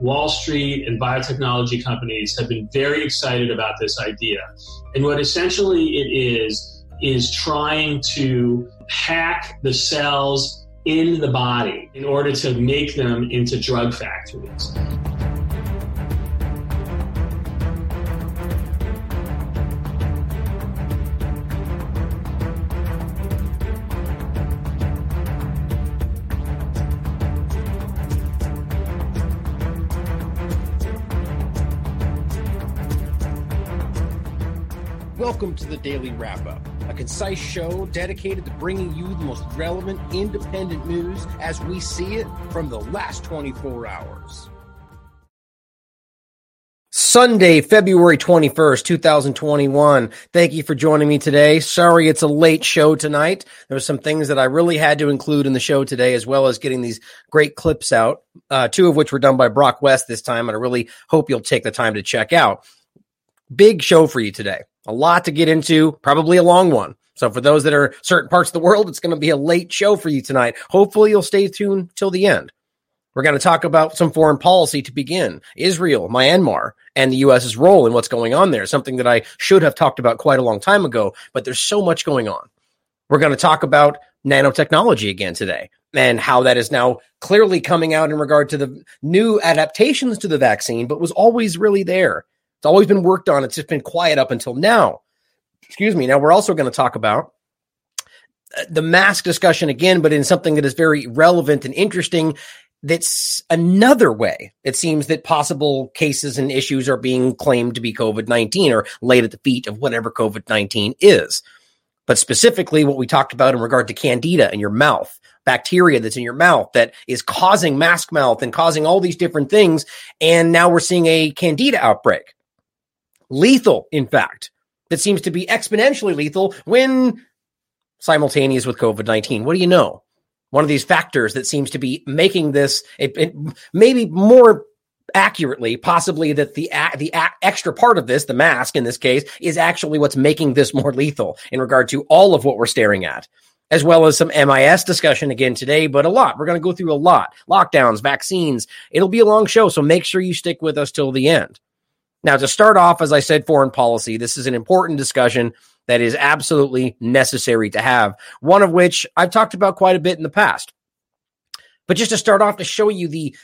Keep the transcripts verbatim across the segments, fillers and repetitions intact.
Wall Street and biotechnology companies have been very excited about this idea. And what essentially it is, is trying to hack the cells in the body in order to make them into drug factories. Welcome to the Daily Wrap-Up, a concise show dedicated to bringing you the most relevant independent news as we see it from the last twenty-four hours. Sunday, February twenty-first, twenty twenty-one. Thank you for joining me today. Sorry it's a late show tonight. There were some things that I really had to include in the show today, as well as getting these great clips out, uh, two of which were done by Brock West this time, and I really hope you'll take the time to check out. Big show for you today. A lot to get into, probably a long one. So for those that are certain parts of the world, it's going to be a late show for you tonight. Hopefully you'll stay tuned till the end. We're going to talk about some foreign policy to begin. Israel, Myanmar, and the U S's role in what's going on there. Something that I should have talked about quite a long time ago, but there's so much going on. We're going to talk about nanotechnology again today and how that is now clearly coming out in regard to the new adaptations to the vaccine, but was always really there. It's always been worked on. It's just been quiet up until now. Excuse me. Now, we're also going to talk about the mask discussion again, but in something that is very relevant and interesting. That's another way it seems that possible cases and issues are being claimed to be COVID nineteen or laid at the feet of whatever COVID nineteen is. But specifically what we talked about in regard to candida in your mouth, bacteria that's in your mouth that is causing mask mouth and causing all these different things. And now we're seeing a candida outbreak. Lethal, in fact, that seems to be exponentially lethal when simultaneous with COVID nineteen. What do you know? One of these factors that seems to be making this, it, it, maybe more accurately, possibly that the the extra part of this, the mask in this case, is actually what's making this more lethal in regard to all of what we're staring at, as well as some M I S discussion again today, but a lot. We're going to go through a lot. Lockdowns, vaccines. It'll be a long show, so make sure you stick with us till the end. Now, to start off, as I said, foreign policy, this is an important discussion that is absolutely necessary to have, one of which I've talked about quite a bit in the past. But just to start off, to show you the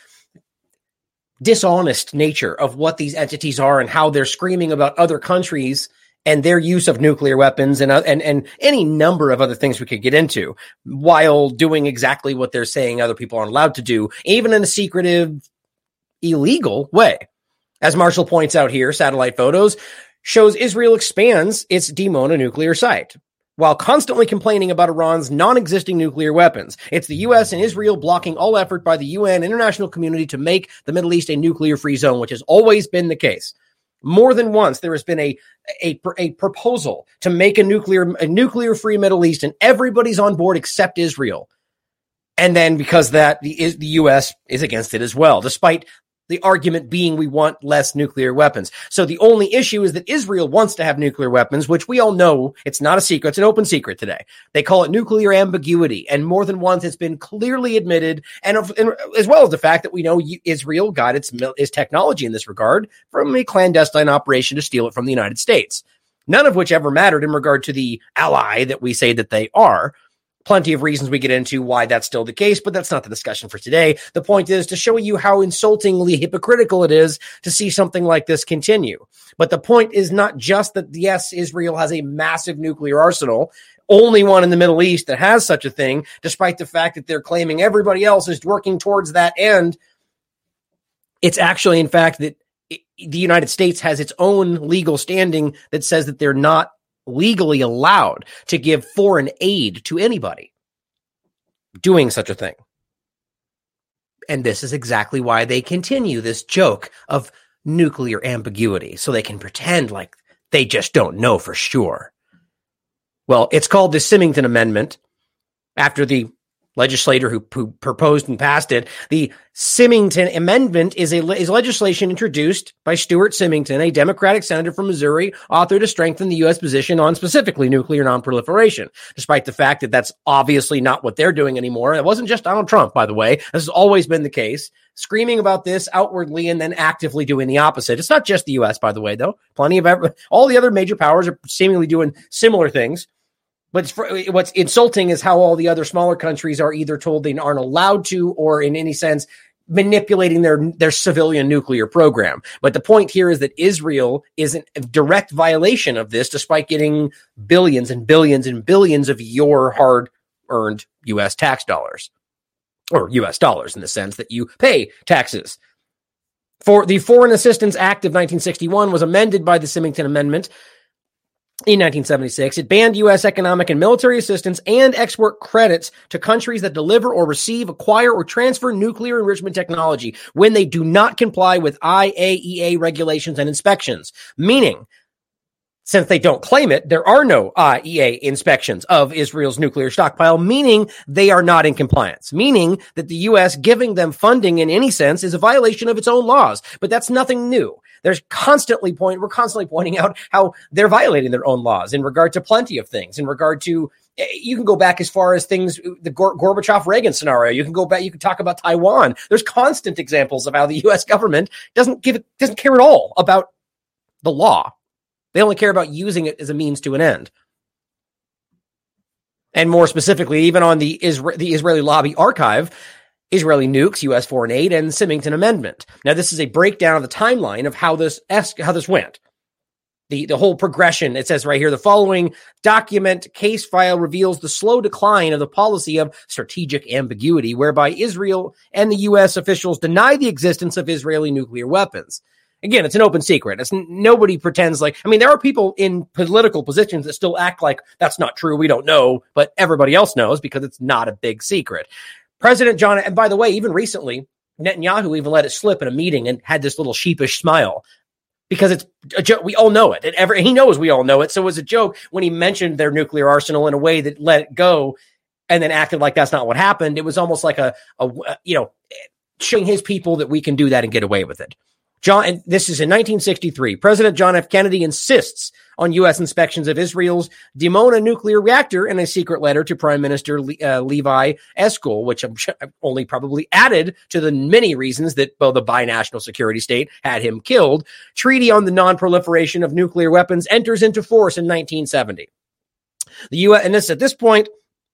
dishonest nature of what these entities are and how they're screaming about other countries and their use of nuclear weapons and, uh, and, and any number of other things we could get into, while doing exactly what they're saying other people aren't allowed to do, even in a secretive, illegal way. As Marshall points out here, satellite photos shows Israel expands its Dimona nuclear site while constantly complaining about Iran's non-existing nuclear weapons. It's the U S and Israel blocking all effort by the U N international community to make the Middle East a nuclear-free zone, which has always been the case. More than once, there has been a, a, a proposal to make a nuclear, a nuclear-free Middle East, and everybody's on board except Israel. And then because that, the, the U S is against it as well, despite the argument being we want less nuclear weapons. So the only issue is that Israel wants to have nuclear weapons, which we all know it's not a secret. It's an open secret today. They call it nuclear ambiguity. And more than once, it's been clearly admitted, and, and as well as the fact that we know Israel got its, its technology in this regard from a clandestine operation to steal it from the United States. None of which ever mattered in regard to the ally that we say that they are. Plenty of reasons we get into why that's still the case, but that's not the discussion for today. The point is to show you how insultingly hypocritical it is to see something like this continue. But the point is not just that, yes, Israel has a massive nuclear arsenal, only one in the Middle East that has such a thing, despite the fact that they're claiming everybody else is working towards that end. It's actually, in fact, that it, the United States has its own legal standing that says that they're not legally allowed to give foreign aid to anybody doing such a thing. And this is exactly why they continue this joke of nuclear ambiguity, so they can pretend like they just don't know for sure. Well, it's called the Symington Amendment after the legislator who, who proposed and passed it. The Symington Amendment is a is legislation introduced by Stuart Symington, a Democratic senator from Missouri, author to strengthen the U S position on specifically nuclear nonproliferation, despite the fact that that's obviously not what they're doing anymore. It wasn't just Donald Trump, by the way. This has always been the case, screaming about this outwardly and then actively doing the opposite. It's not just the U S, by the way, though. Plenty of all the other major powers are seemingly doing similar things. But it's for, what's insulting is how all the other smaller countries are either told they aren't allowed to or in any sense manipulating their, their civilian nuclear program. But the point here is that Israel is in a direct violation of this, despite getting billions and billions and billions of your hard-earned U S tax dollars, or U S dollars in the sense that you pay taxes. For the Foreign Assistance Act of nineteen sixty-one was amended by the Symington Amendment in nineteen seventy-six. It banned U S economic and military assistance and export credits to countries that deliver or receive, acquire, or transfer nuclear enrichment technology when they do not comply with I A E A regulations and inspections. Meaning, since they don't claim it, there are no I A E A inspections of Israel's nuclear stockpile, meaning they are not in compliance, meaning that the U S giving them funding in any sense is a violation of its own laws. But that's nothing new. There's constantly point, we're constantly pointing out how they're violating their own laws in regard to plenty of things, in regard to, you can go back as far as things, the Gorbachev-Reagan scenario. You can go back, you can talk about Taiwan. There's constant examples of how the U S government doesn't give it, doesn't care at all about the law. They only care about using it as a means to an end. And more specifically, even on the, Isra- the Israeli Lobby Archive, Israeli nukes, U S foreign aid, and Symington Amendment. Now, this is a breakdown of the timeline of how this how this went. The, the whole progression, it says right here, the following document case file reveals the slow decline of the policy of strategic ambiguity, whereby Israel and the U S officials deny the existence of Israeli nuclear weapons. Again, it's an open secret. It's nobody pretends like, I mean, there are people in political positions that still act like that's not true. We don't know, but everybody else knows because it's not a big secret. President John, and by the way, even recently, Netanyahu even let it slip in a meeting and had this little sheepish smile because it's a joke. We all know it. And every, he knows we all know it. So it was a joke when he mentioned their nuclear arsenal in a way that let it go and then acted like that's not what happened. It was almost like a, a you know, showing his people that we can do that and get away with it. John, and this is in nineteen sixty-three. President John F. Kennedy insists on U S inspections of Israel's Dimona nuclear reactor in a secret letter to Prime Minister Le- uh, Levi Eshkol, which I'm sure only probably added to the many reasons that well, the binational security state had him killed. Treaty on the non-proliferation of nuclear weapons enters into force in nineteen seventy. The U S, and this at this point,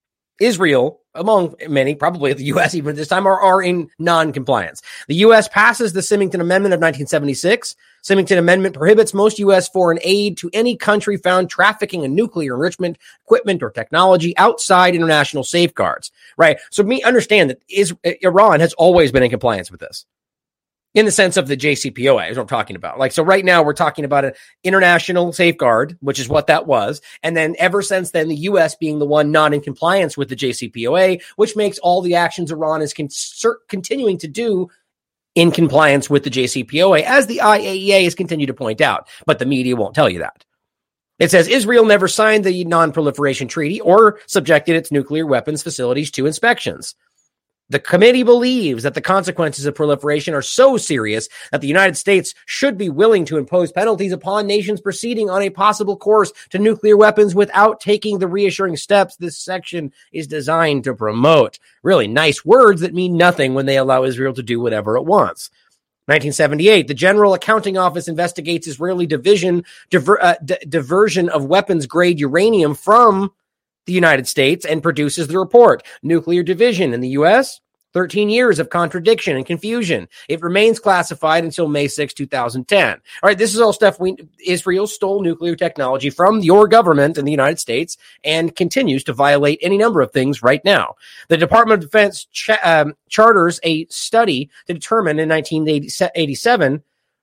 Israel, among many, probably the U S even at this time, are, are in non-compliance. The U S passes the Symington Amendment of nineteen seventy-six. Symington Amendment prohibits most U S foreign aid to any country found trafficking in nuclear enrichment equipment or technology outside international safeguards. Right? So me understand that is, Iran has always been in compliance with this. In the sense of the J C P O A is what I'm talking about. Like, so right now we're talking about an international safeguard, which is what that was. And then ever since then, the U S being the one not in compliance with the J C P O A, which makes all the actions Iran is con- continuing to do in compliance with the J C P O A, as the I A E A has continued to point out. But the media won't tell you that. It says Israel never signed the non-proliferation treaty or subjected its nuclear weapons facilities to inspections. The committee believes that the consequences of proliferation are so serious that the United States should be willing to impose penalties upon nations proceeding on a possible course to nuclear weapons without taking the reassuring steps this section is designed to promote. Really nice words that mean nothing when they allow Israel to do whatever it wants. nineteen seventy-eight, the General Accounting Office investigates Israeli division diver, uh, d- diversion of weapons-grade uranium from the United States and produces the report. Nuclear division in the U S, thirteen years of contradiction and confusion. It remains classified until May sixth, twenty ten. All right, this is all stuff we Israel stole nuclear technology from your government in the United States and continues to violate any number of things right now. The Department of Defense ch- um, charters a study to determine in nineteen eighty-seven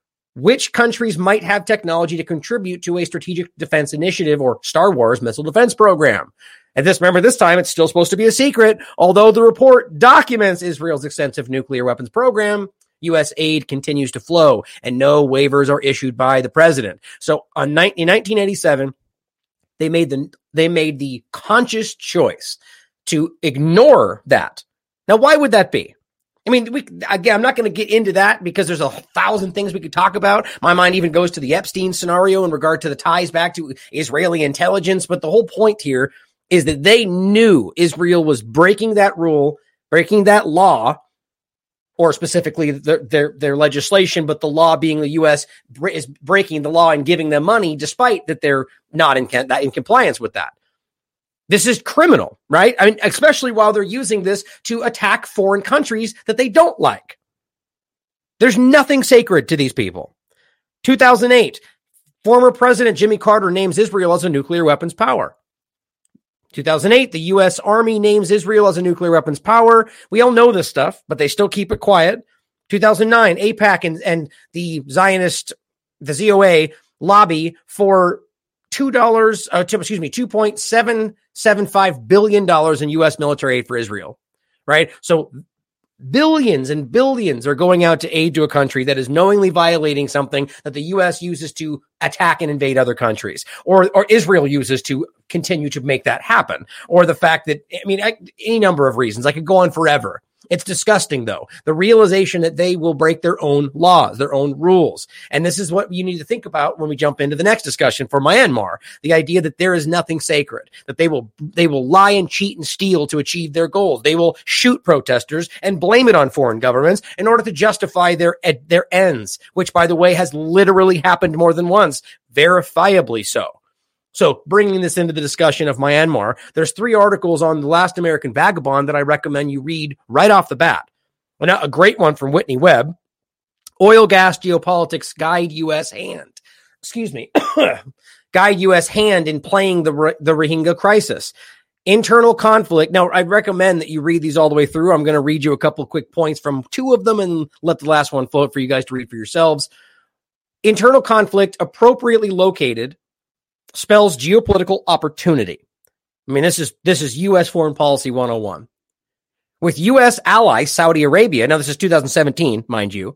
which countries might have technology to contribute to a strategic defense initiative or Star Wars missile defense program. And this, remember, this time it's still supposed to be a secret. Although the report documents Israel's extensive nuclear weapons program, U S aid continues to flow and no waivers are issued by the president. So on in nineteen eighty-seven, they made the they made the conscious choice to ignore that. Now, why would that be? I mean, we, again, I'm not going to get into that because there's a thousand things we could talk about. My mind even goes to the Epstein scenario in regard to the ties back to Israeli intelligence. But the whole point here is that they knew Israel was breaking that rule, breaking that law, or specifically their, their, their legislation, but the law being the U S is breaking the law and giving them money, despite that they're not in, in compliance with that. This is criminal, right? I mean, especially while they're using this to attack foreign countries that they don't like. There's nothing sacred to these people. two thousand eight, former President Jimmy Carter names Israel as a nuclear weapons power. two thousand eight, the U S Army names Israel as a nuclear weapons power. We all know this stuff, but they still keep it quiet. two thousand nine, AIPAC and, and the Zionist, the Z O A, lobby for two dollars, uh, two, excuse me, two point seven seven five billion dollars in U S military aid for Israel, right? So billions and billions are going out to aid to a country that is knowingly violating something that the U S uses to attack and invade other countries, or or Israel uses to continue to make that happen, or the fact that, I mean, I, any number of reasons. I could go on forever. It's disgusting, though, the realization that they will break their own laws, their own rules. And this is what you need to think about when we jump into the next discussion for Myanmar, the idea that there is nothing sacred, that they will they will lie and cheat and steal to achieve their goals. They will shoot protesters and blame it on foreign governments in order to justify their, their ends, which, by the way, has literally happened more than once, verifiably so. So bringing this into the discussion of Myanmar, there's three articles on The Last American Vagabond that I recommend you read right off the bat. A great one from Whitney Webb, Oil, Gas, Geopolitics Guide U S Hand. Excuse me. Guide U S Hand in Playing the, the Rohingya Crisis. Internal conflict. Now, I recommend that you read these all the way through. I'm going to read you a couple quick points from two of them and let the last one float for you guys to read for yourselves. Internal conflict appropriately located spells geopolitical opportunity. I mean, this is this is U S foreign policy one oh one. With U S ally Saudi Arabia, now this is two thousand seventeen, mind you,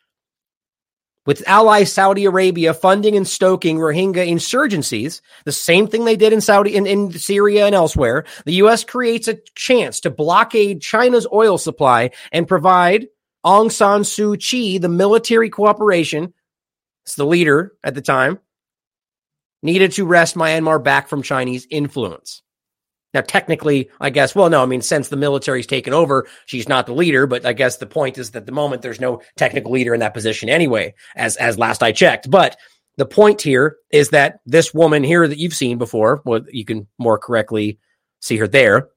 with ally Saudi Arabia funding and stoking Rohingya insurgencies, the same thing they did in Saudi in, in Syria and elsewhere, the U S creates a chance to blockade China's oil supply and provide Aung San Suu Kyi the military cooperation, it's the leader at the time, needed to wrest Myanmar back from Chinese influence. Now, technically, I guess, well, no, I mean, since the military's taken over, she's not the leader, but I guess the point is that at the moment there's no technical leader in that position anyway, as, as last I checked. But the point here is that this woman here that you've seen before, well, you can more correctly see her there.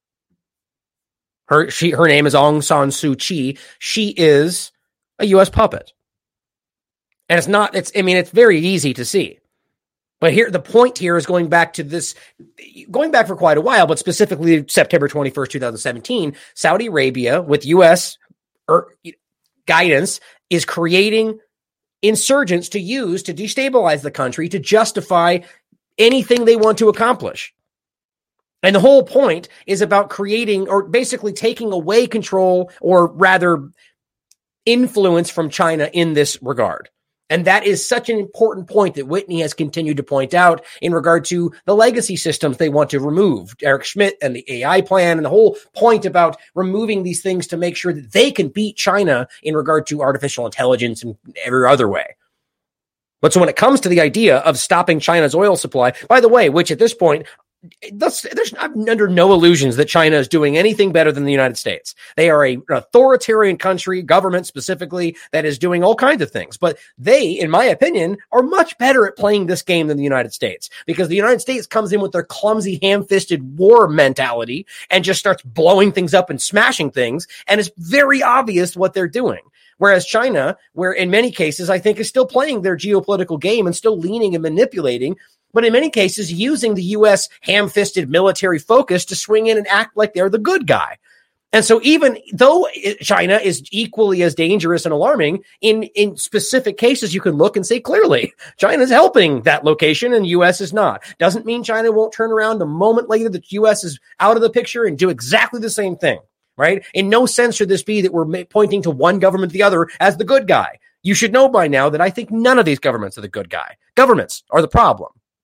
Her, she, her name is Aung San Suu Kyi. She is a U S puppet. And it's not, it's, I mean, it's very easy to see. But here, the point here is going back to this, going back for quite a while, but specifically September twenty-first, twenty seventeen, Saudi Arabia, with U S er, guidance, is creating insurgents to use to destabilize the country to justify anything they want to accomplish. And the whole point is about creating, or basically taking away control, or rather influence from China in this regard. And that is such an important point that Whitney has continued to point out in regard to the legacy systems they want to remove, Eric Schmidt and the A I plan, and the whole point about removing these things to make sure that they can beat China in regard to artificial intelligence and every other way. But so when it comes to the idea of stopping China's oil supply, by the way, which at this point, There's, there's I'm under no illusions that China is doing anything better than the United States. They are a, an authoritarian country, government specifically, that is doing all kinds of things. But they, in my opinion, are much better at playing this game than the United States, because the United States comes in with their clumsy, ham-fisted war mentality and just starts blowing things up and smashing things. And it's very obvious what they're doing. Whereas China, where in many cases, I think, is still playing their geopolitical game and still leaning and manipulating, but in many cases using the U S ham-fisted military focus to swing in and act like they're the good guy. And so even though China is equally as dangerous and alarming, in, in specific cases, you can look and say clearly, China's helping that location and U S is not. Doesn't mean China won't turn around a moment later that U S is out of the picture and do exactly the same thing, right? In no sense should this be that we're pointing to one government or the other as the good guy. You should know by now that I think none of these governments are the good guy. Governments are the problem.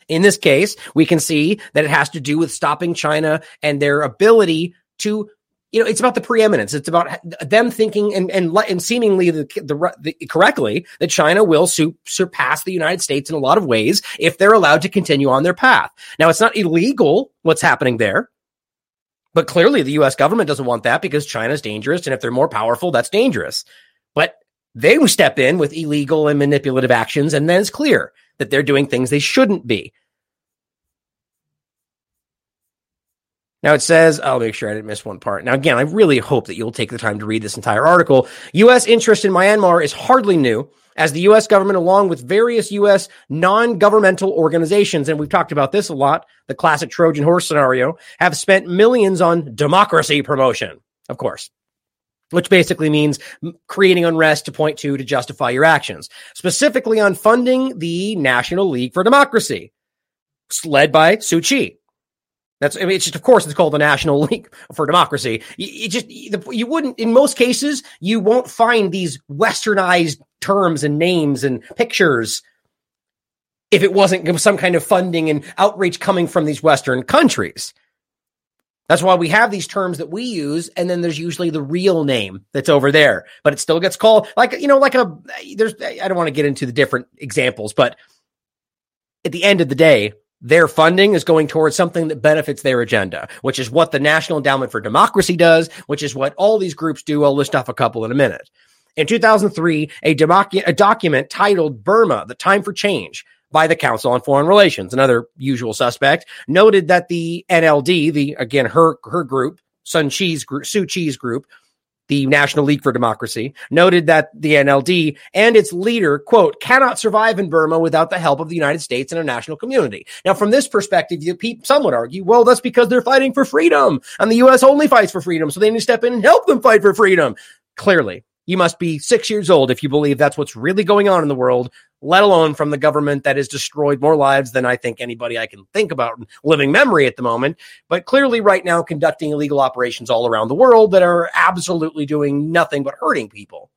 In this case, we can see that it has to do with stopping China and their ability to, you know, it's about the preeminence. It's about them thinking and and, and seemingly the, the, the correctly that China will su- surpass the United States in a lot of ways if they're allowed to continue on their path. Now, it's not illegal what's happening there, but clearly the U S government doesn't want that because China's dangerous, and if they're more powerful, that's dangerous. But they will step in with illegal and manipulative actions, and then it's clear that they're doing things they shouldn't be. Now it says, I'll make sure I didn't miss one part. Now, again, I really hope that you'll take the time to read this entire article. U S interest in Myanmar is hardly new, as the U S government, along with various U S non-governmental organizations, and we've talked about this a lot, the classic Trojan horse scenario, have spent millions on democracy promotion, of course, which basically means creating unrest to point to to justify your actions, specifically on funding the National League for Democracy, led by Suu Kyi. That's, I mean, it's just, of course, it's called the National League for Democracy. You, you just, you wouldn't, in most cases, you won't find these westernized terms and names and pictures if it wasn't some kind of funding and outreach coming from these Western countries. That's why we have these terms that we use, and then there's usually the real name that's over there, but it still gets called like, you know, like a, there's, I don't want to get into the different examples, but at the end of the day, their funding is going towards something that benefits their agenda, which is what the National Endowment for Democracy does, which is what all these groups do. I'll list off a couple in a minute. In two thousand three, a, docu- a document titled Burma, The Time for Change by the Council on Foreign Relations, another usual suspect, noted that the N L D, the again, her her group, Sun Chi's group, Suu Kyi's group, the National League for Democracy, noted that the N L D and its leader, quote, cannot survive in Burma without the help of the United States and a national community. Now, from this perspective, you, some would argue, well, that's because they're fighting for freedom, and the U S only fights for freedom, so they need to step in and help them fight for freedom. Clearly, you must be six years old if you believe that's what's really going on in the world, let alone from the government that has destroyed more lives than I think anybody I can think about in living memory at the moment, but clearly right now conducting illegal operations all around the world that are absolutely doing nothing but hurting people.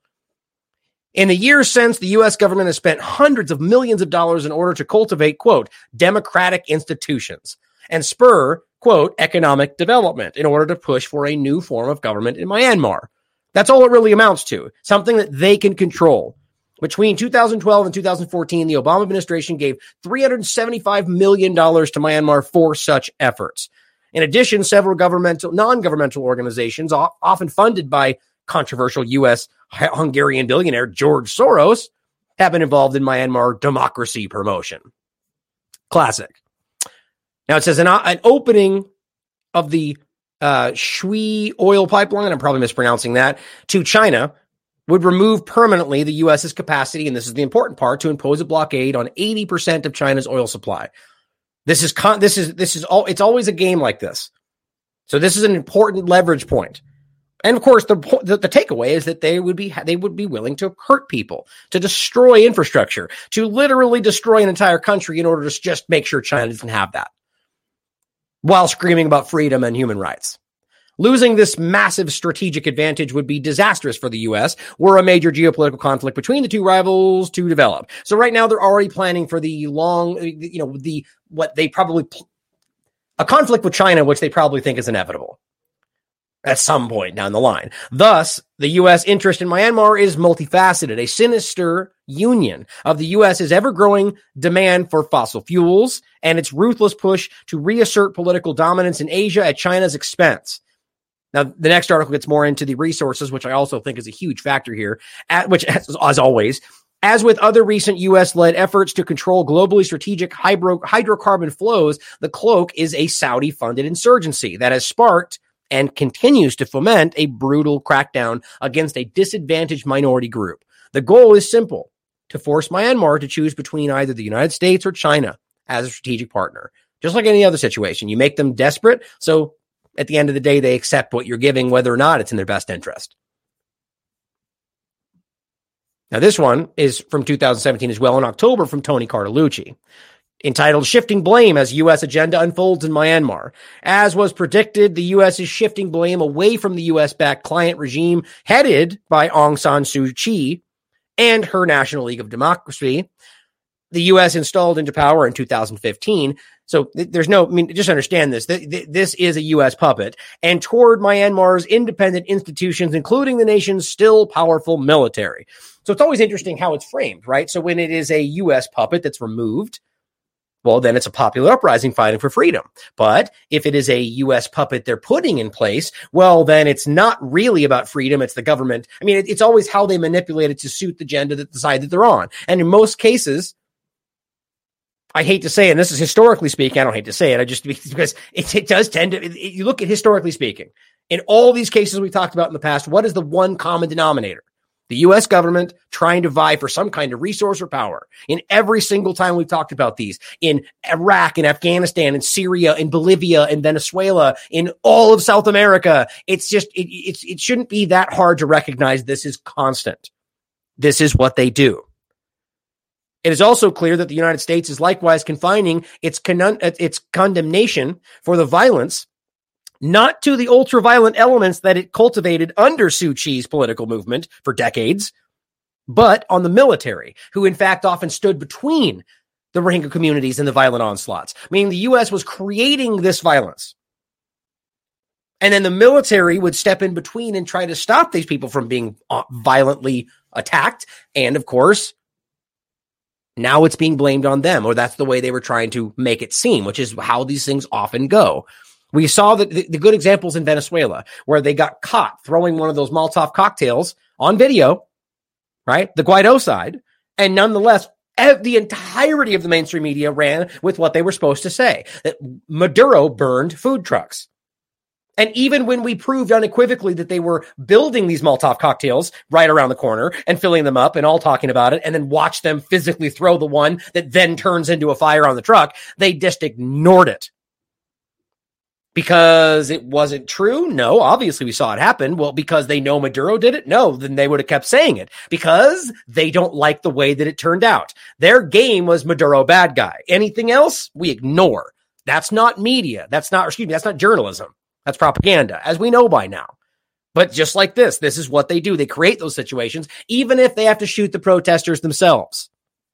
In the years since, the U S government has spent hundreds of millions of dollars in order to cultivate, quote, democratic institutions and spur, quote, economic development in order to push for a new form of government in Myanmar. That's all it really amounts to, something that they can control. Between two thousand twelve and two thousand fourteen, the Obama administration gave three hundred seventy-five million dollars to Myanmar for such efforts. In addition, several governmental, non-governmental organizations, often funded by controversial U S Hungarian billionaire George Soros, have been involved in Myanmar democracy promotion. Classic. Now it says an, an opening of the uh, Shui oil pipeline, I'm probably mispronouncing that, to China would remove permanently the U S's capacity, and this is the important part, to impose a blockade on eighty percent of China's oil supply. This is con- this is this is all. It's always a game like this. So this is an important leverage point. And of course, the, the the takeaway is that they would be they would be willing to hurt people, to destroy infrastructure, to literally destroy an entire country in order to just make sure China doesn't have that, while screaming about freedom and human rights. Losing this massive strategic advantage would be disastrous for the U S were a major geopolitical conflict between the two rivals to develop. So right now they're already planning for the long, you know, the what they probably a conflict with China, which they probably think is inevitable at some point down the line. Thus, the U S interest in Myanmar is multifaceted, a sinister union of the U S's ever-growing demand for fossil fuels and its ruthless push to reassert political dominance in Asia at China's expense. Now, the next article gets more into the resources, which I also think is a huge factor here, at which, as, as always, as with other recent U S-led efforts to control globally strategic hydro, hydrocarbon flows, the cloak is a Saudi-funded insurgency that has sparked and continues to foment a brutal crackdown against a disadvantaged minority group. The goal is simple, to force Myanmar to choose between either the United States or China as a strategic partner. Just like any other situation, you make them desperate, so at the end of the day, they accept what you're giving, whether or not it's in their best interest. Now, this one is from two thousand seventeen as well, in October, from Tony Cartalucci, entitled Shifting Blame as U S Agenda Unfolds in Myanmar. As was predicted, the U S is shifting blame away from the U S-backed client regime headed by Aung San Suu Kyi and her National League of Democracy the U S installed into power in two thousand fifteen. So th- there's no, I mean, just understand this. Th- th- this is a U S puppet and toward Myanmar's independent institutions, including the nation's still powerful military. So it's always interesting how it's framed, right? So when it is a U S puppet that's removed, well, then it's a popular uprising fighting for freedom. But if it is a U S puppet they're putting in place, well, then it's not really about freedom. It's the government. I mean, it, it's always how they manipulate it to suit the agenda that the side that they're on. And in most cases, I hate to say it, and this is historically speaking, I don't hate to say it, I just, because it, it does tend to, it, you look at historically speaking, in all these cases we talked about in the past, what is the one common denominator? The U S government trying to vie for some kind of resource or power. In every single time we've talked about these, in Iraq, in Afghanistan, in Syria, in Bolivia, in Venezuela, in all of South America, it's just, it, it's, it shouldn't be that hard to recognize this is constant. This is what they do. It is also clear that the United States is likewise confining its, con- its condemnation for the violence not to the ultra-violent elements that it cultivated under Suu Kyi's political movement for decades, but on the military, who in fact often stood between the Rohingya communities and the violent onslaughts. Meaning the U S was creating this violence. And then the military would step in between and try to stop these people from being violently attacked. And of course, now it's being blamed on them, or that's the way they were trying to make it seem, which is how these things often go. We saw the, the, the good examples in Venezuela where they got caught throwing one of those Molotov cocktails on video, right? The Guaido side. And nonetheless, the entirety of the mainstream media ran with what they were supposed to say, that Maduro burned food trucks. And even when we proved unequivocally that they were building these Molotov cocktails right around the corner and filling them up and all talking about it, and then watch them physically throw the one that then turns into a fire on the truck, they just ignored it. Because it wasn't true? No, obviously we saw it happen. Well, because they know Maduro did it? No, then they would have kept saying it. Because they don't like the way that it turned out. Their game was Maduro bad guy. Anything else, we ignore. That's not media. That's not, excuse me, that's not journalism. That's propaganda, as we know by now. But just like this, this is what they do. They create those situations, even if they have to shoot the protesters themselves.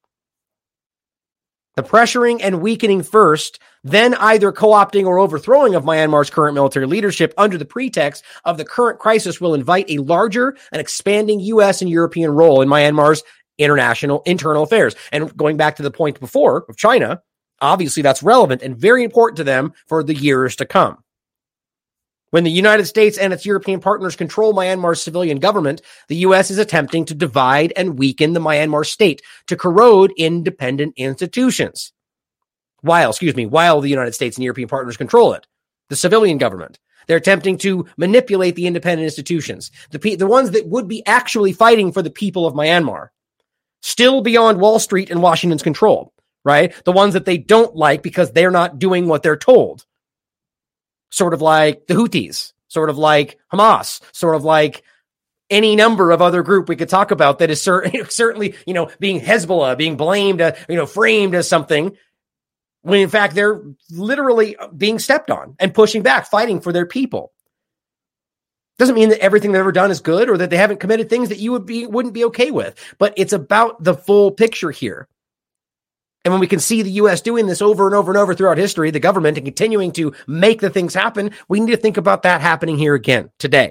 The pressuring and weakening first, then either co-opting or overthrowing of Myanmar's current military leadership under the pretext of the current crisis will invite a larger and expanding U S and European role in Myanmar's international internal affairs. And going back to the point before of China, obviously that's relevant and very important to them for the years to come. When the United States and its European partners control Myanmar's civilian government, the U S is attempting to divide and weaken the Myanmar state to corrode independent institutions. While, excuse me, while the United States and European partners control it, the civilian government, they're attempting to manipulate the independent institutions, the pe- the ones that would be actually fighting for the people of Myanmar, still beyond Wall Street and Washington's control, right? The ones that they don't like because they're not doing what they're told. Sort of like the Houthis, sort of like Hamas, sort of like any number of other group we could talk about that is cer- certainly, you know, being Hezbollah, being blamed, uh, you know, framed as something, when in fact they're literally being stepped on and pushing back, fighting for their people. Doesn't mean that everything they've ever done is good or that they haven't committed things that you would be wouldn't be okay with, but it's about the full picture here. And when we can see the U S doing this over and over and over throughout history, the government, and continuing to make the things happen, we need to think about that happening here again today.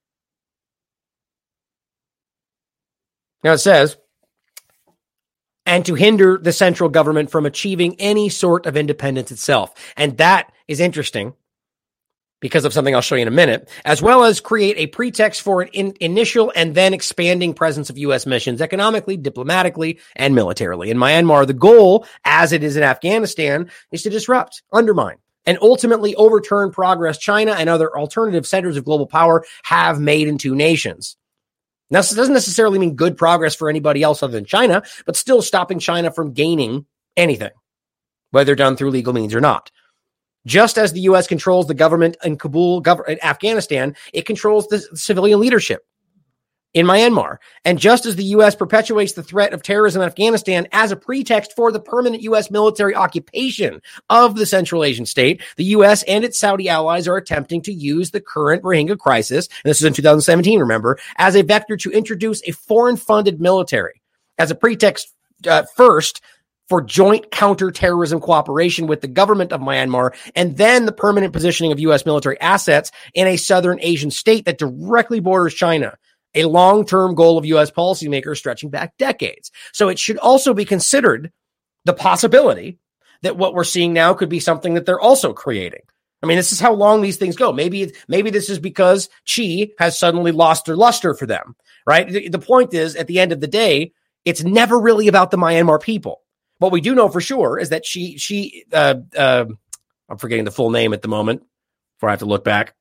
Now it says, and to hinder the central government from achieving any sort of independence itself. And that is interesting because of something I'll show you in a minute, as well as create a pretext for an in- initial and then expanding presence of U S missions economically, diplomatically, and militarily. In Myanmar, the goal, as it is in Afghanistan, is to disrupt, undermine, and ultimately overturn progress China and other alternative centers of global power have made in two nations. Now, this doesn't necessarily mean good progress for anybody else other than China, but still stopping China from gaining anything, whether done through legal means or not. Just as the U S controls the government in Kabul, gov- in Afghanistan, it controls the civilian leadership in Myanmar. And just as the U S perpetuates the threat of terrorism in Afghanistan as a pretext for the permanent U S military occupation of the Central Asian state, the U S and its Saudi allies are attempting to use the current Rohingya crisis, and this is in two thousand seventeen, remember, as a vector to introduce a foreign-funded military as a pretext uh, first for joint counterterrorism cooperation with the government of Myanmar, and then the permanent positioning of U S military assets in a southern Asian state that directly borders China, a long-term goal of U S policymakers stretching back decades. So it should also be considered the possibility that what we're seeing now could be something that they're also creating. I mean, this is how long these things go. Maybe, maybe this is because Xi has suddenly lost their luster for them, right? The, the point is, at the end of the day, it's never really about the Myanmar people. What we do know for sure is that she, she, uh, uh, I'm forgetting the full name at the moment before I have to look back.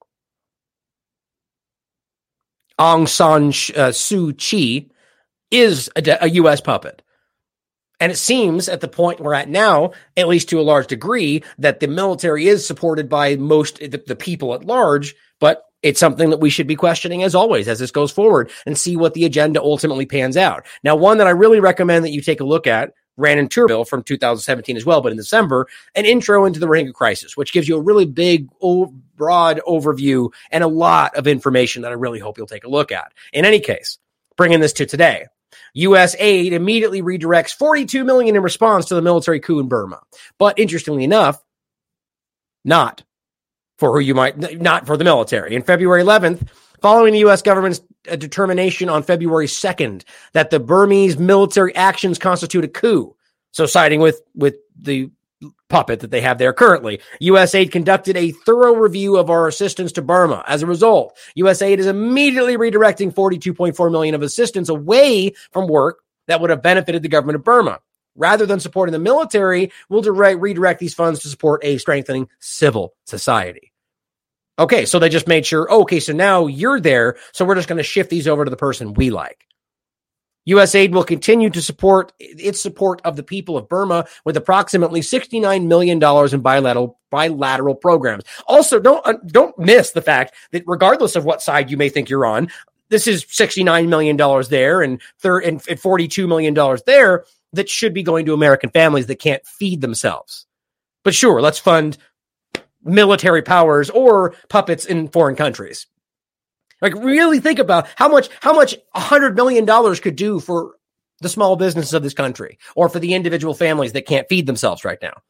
Aung San uh, Suu Kyi is a, a U S puppet. And it seems at the point we're at now, at least to a large degree, that the military is supported by most the, the people at large, but it's something that we should be questioning as always as this goes forward and see what the agenda ultimately pans out. Now, one that I really recommend that you take a look at ran in Turbill from two thousand seventeen as well, but in December, an intro into the Rohingya crisis, which gives you a really big, broad overview and a lot of information that I really hope you'll take a look at. In any case, bringing this to today, U S aid immediately redirects forty-two million dollars in response to the military coup in Burma. But interestingly enough, not for who you might, not for the military. In February eleventh, following the U S government's determination on February second that the Burmese military actions constitute a coup, so siding with, with the puppet that they have there currently, U S aid conducted a thorough review of our assistance to Burma. As a result, U S aid is immediately redirecting forty-two point four million dollars of assistance away from work that would have benefited the government of Burma. Rather than supporting the military, we'll direct, redirect these funds to support a strengthening civil society. Okay, so they just made sure, oh, okay, so now you're there, so we're just going to shift these over to the person we like. U S aid will continue to support its support of the people of Burma with approximately sixty-nine million dollars in bilateral bilateral programs. Also, don't uh, don't miss the fact that regardless of what side you may think you're on, this is sixty-nine million dollars there and, thir- and, and forty-two million dollars there that should be going to American families that can't feed themselves. But sure, let's fund military powers or puppets in foreign countries. Like, really think about how much, how much one hundred million dollars could do for the small businesses of this country or for the individual families that can't feed themselves right now.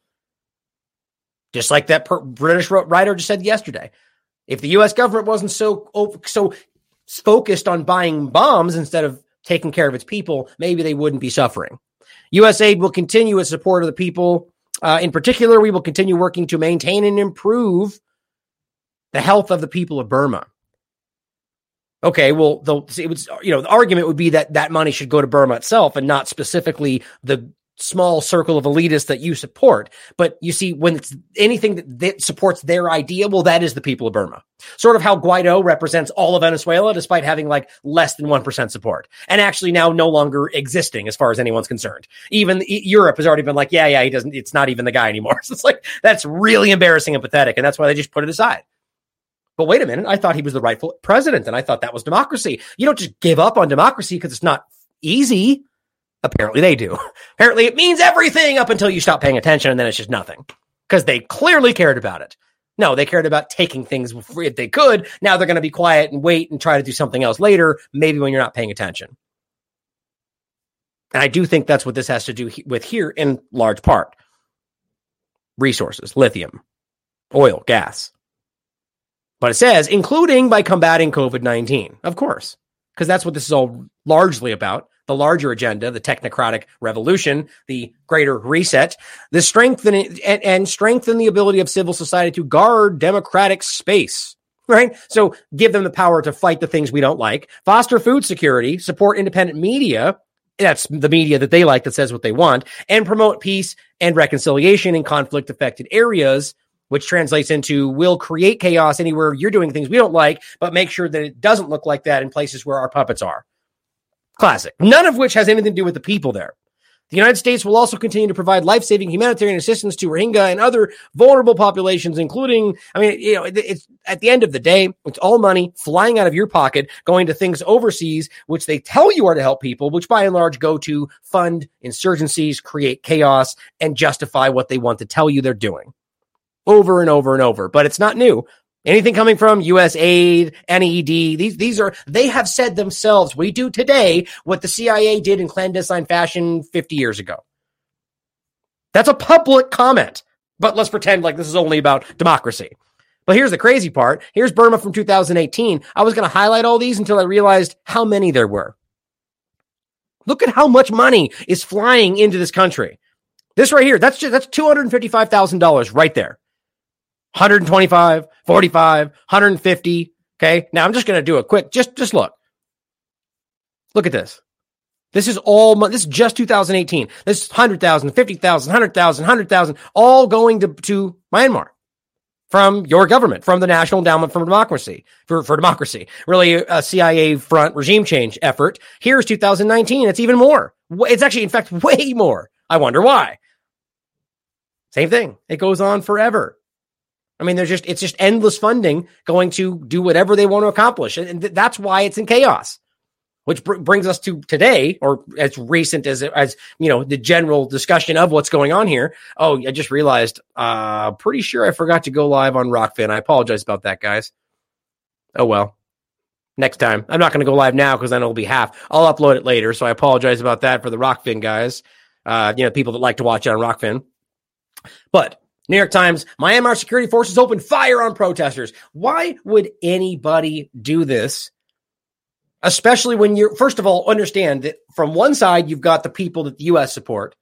Just like that per- British writer just said yesterday. If the U S government wasn't so, so focused on buying bombs instead of taking care of its people, maybe they wouldn't be suffering. U S aid will continue its support of the people. Uh, in particular, we will continue working to maintain and improve the health of the people of Burma. Okay, well, the, it would, you know, the argument would be that that money should go to Burma itself and not specifically the small circle of elitists that you support. But you see, when it's anything that, that supports their idea, well, that is the people of Burma. Sort of how Guaido represents all of Venezuela, despite having like less than one percent support, and actually now no longer existing as far as anyone's concerned. Even Europe has already been like, yeah, yeah, he doesn't, it's not even the guy anymore. So it's like, that's really embarrassing and pathetic. And that's why they just put it aside. But wait a minute, I thought he was the rightful president, and I thought that was democracy. You don't just give up on democracy because it's not easy. Apparently they do. Apparently it means everything up until you stop paying attention, and then it's just nothing. Because they clearly cared about it. No, they cared about taking things if they could. Now they're going to be quiet and wait and try to do something else later, maybe when you're not paying attention. And I do think that's what this has to do with here in large part. Resources, lithium, oil, gas. But it says, including by combating covid nineteen, of course, because that's what this is all largely about. The larger agenda, the technocratic revolution, the greater reset, the strengthen and, and strengthen the ability of civil society to guard democratic space, right? So give them the power to fight the things we don't like, foster food security, support independent media. That's the media that they like that says what they want, and promote peace and reconciliation in conflict affected areas, which translates into we'll create chaos anywhere you're doing things we don't like, but make sure that it doesn't look like that in places where our puppets are. Classic. None of which has anything to do with the people there. The United States will also continue to provide life-saving humanitarian assistance to Rohingya and other vulnerable populations, including, I mean, you know, it's at the end of the day, it's all money flying out of your pocket, going to things overseas, which they tell you are to help people, which by and large go to fund insurgencies, create chaos, and justify what they want to tell you they're doing. Over and over and over. But it's not new. Anything coming from U S aid, N E D, these these are, they have said themselves, we do today what the C I A did in clandestine fashion fifty years ago. That's a public comment. But let's pretend like this is only about democracy. But here's the crazy part. Here's Burma from two thousand eighteen. I was going to highlight all these until I realized how many there were. Look at how much money is flying into this country. This right here, that's just, that's two hundred fifty-five thousand dollars right there. one hundred twenty-five, forty-five, one hundred fifty. Okay. Now I'm just going to do a quick, just, just look. Look at this. This is all, this is just two thousand eighteen. This is one hundred thousand, fifty thousand, one hundred thousand, one hundred thousand, all going to, to Myanmar from your government, from the National Endowment for Democracy, for, for democracy, really a C I A front regime change effort. Here's two thousand nineteen. It's even more. It's actually, in fact, way more. I wonder why. Same thing. It goes on forever. I mean, there's just, it's just endless funding going to do whatever they want to accomplish. And th- that's why it's in chaos. Which br- brings us to today, or as recent as, as, you know, the general discussion of what's going on here. Oh, I just realized, uh, pretty sure I forgot to go live on Rockfin. I apologize about that, guys. Oh, well, next time. I'm not going to go live now because then it'll be half. I'll upload it later. So I apologize about that for the Rockfin guys. Uh, you know, people that like to watch it on Rockfin. But New York Times, Myanmar security forces open fire on protesters. Why would anybody do this? Especially when you're, first of all, understand that from one side, you've got the people that the U S support.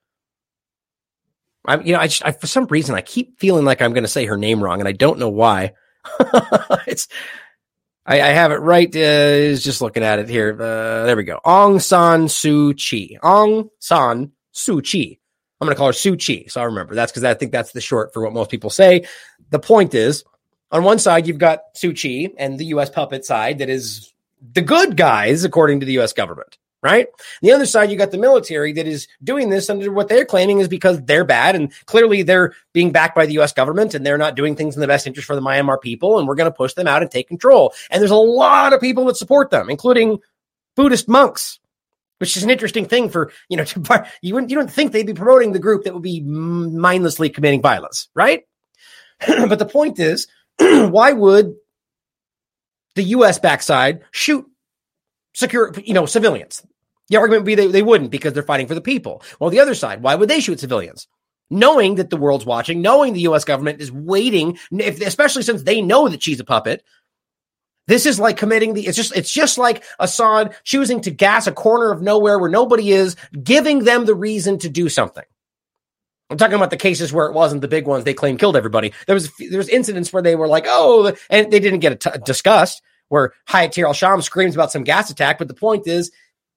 I'm, you know, I just, I, for some reason, I keep feeling like I'm going to say her name wrong, and I don't know why. it's, I, I have it right. Uh, is just looking at it here. Uh, there we go. Aung San Suu Kyi. Aung San Suu Kyi. I'm going to call her Suu Kyi. So I remember that's because I think that's the short for what most people say. The point is, on one side, you've got Suu Kyi and the U S puppet side that is the good guys, according to the U S government, right? The other side, you got the military that is doing this under what they're claiming is because they're bad, and clearly they're being backed by the U S government, and they're not doing things in the best interest for the Myanmar people, and we're going to push them out and take control. And there's a lot of people that support them, including Buddhist monks, which is an interesting thing for, you know, to, you wouldn't, you don't think they'd be promoting the group that would be mindlessly committing violence, right? But the point is, why would the U S backside shoot secure, you know, civilians? The argument would be they, they wouldn't, because they're fighting for the people. Well, the other side, why would they shoot civilians? Knowing that the world's watching, knowing the U S government is waiting, if, especially since they know that she's a puppet. This is like committing the, it's just, it's just like Assad choosing to gas a corner of nowhere where nobody is, giving them the reason to do something. I'm talking about the cases where it wasn't the big ones they claim killed everybody. There was there was incidents where they were like, oh, and they didn't get it t- discussed, where Hayat Tahrir al-Sham screams about some gas attack. But the point is,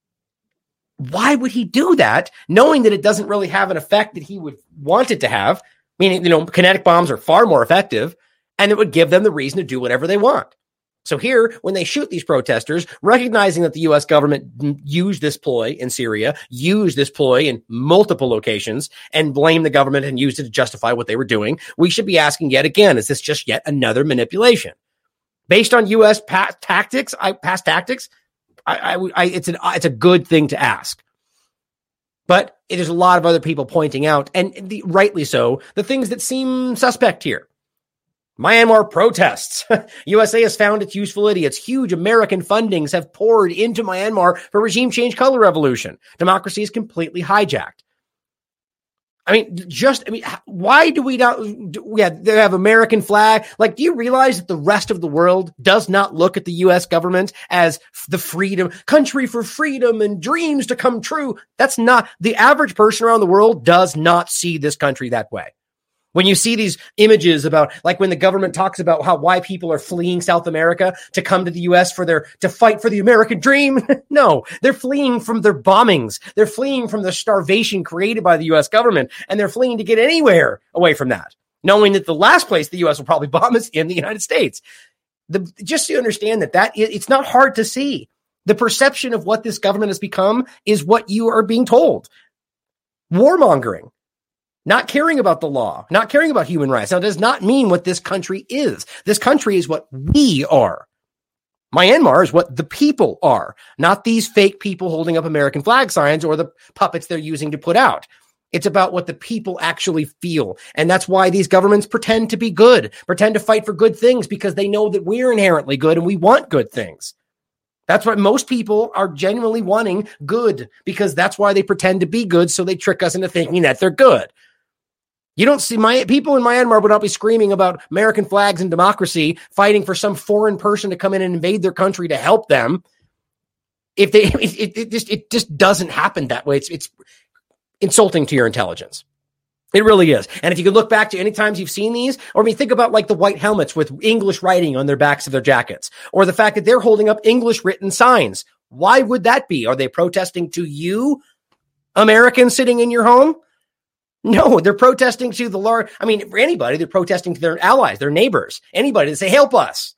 why would he do that, knowing that it doesn't really have an effect that he would want it to have? Meaning, you know, kinetic bombs are far more effective, and it would give them the reason to do whatever they want. So here, when they shoot these protesters, recognizing that the U S government used this ploy in Syria, used this ploy in multiple locations, and blamed the government and used it to justify what they were doing, we should be asking yet again, is this just yet another manipulation? Based on U S past tactics, I, past tactics, I, I, I, it's, an, it's a good thing to ask. But it is a lot of other people pointing out, and the, rightly so, the things that seem suspect here. Myanmar protests. U S A has found its useful idiots. Huge American fundings have poured into Myanmar for regime change color revolution. Democracy is completely hijacked. I mean, just, I mean, why do we not, do, yeah, they have American flag. Like, do you realize that the rest of the world does not look at the U S government as the freedom, country for freedom and dreams to come true? That's not, the average person around the world does not see this country that way. When you see these images about, like when the government talks about how, why people are fleeing South America to come to the U S for their, to fight for the American dream. No, they're fleeing from their bombings. They're fleeing from the starvation created by the U S government, and they're fleeing to get anywhere away from that, knowing that the last place the U S will probably bomb is in the United States. The, just so you understand that, that it's not hard to see. The perception of what this government has become is what you are being told. Warmongering. Not caring about the law, not caring about human rights. Now, it does not mean what this country is. This country is what we are. Myanmar is what the people are, not these fake people holding up American flag signs or the puppets they're using to put out. It's about what the people actually feel. And that's why these governments pretend to be good, pretend to fight for good things, because they know that we're inherently good and we want good things. That's why most people are genuinely wanting good, because that's why they pretend to be good. So they trick us into thinking that they're good. You don't see my people in Myanmar would not be screaming about American flags and democracy, fighting for some foreign person to come in and invade their country to help them. If they, it, it, it just, it just doesn't happen that way. It's, it's insulting to your intelligence. It really is. And if you could look back to any times you've seen these, or I mean, think about like the white helmets with English writing on their backs of their jackets, or the fact that they're holding up English written signs. Why would that be? Are they protesting to you, Americans sitting in your home? No, they're protesting to the large. I mean, for anybody, they're protesting to their allies, their neighbors, anybody to say, help us.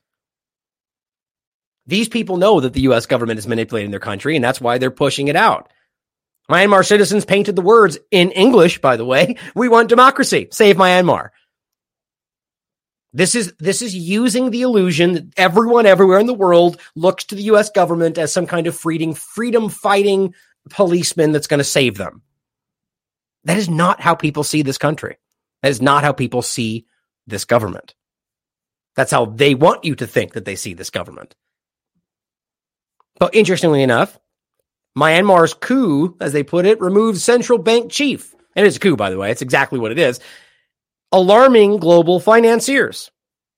These people know that the U S government is manipulating their country, and that's why they're pushing it out. Myanmar citizens painted the words in English, by the way, we want democracy, save Myanmar. This is, this is using the illusion that everyone everywhere in the world looks to the U S government as some kind of freedom, freedom fighting policeman that's going to save them. That is not how people see this country. That is not how people see this government. That's how they want you to think that they see this government. But interestingly enough, Myanmar's coup, as they put it, removed central bank chief. And it's a coup, by the way. It's exactly what it is. Alarming global financiers.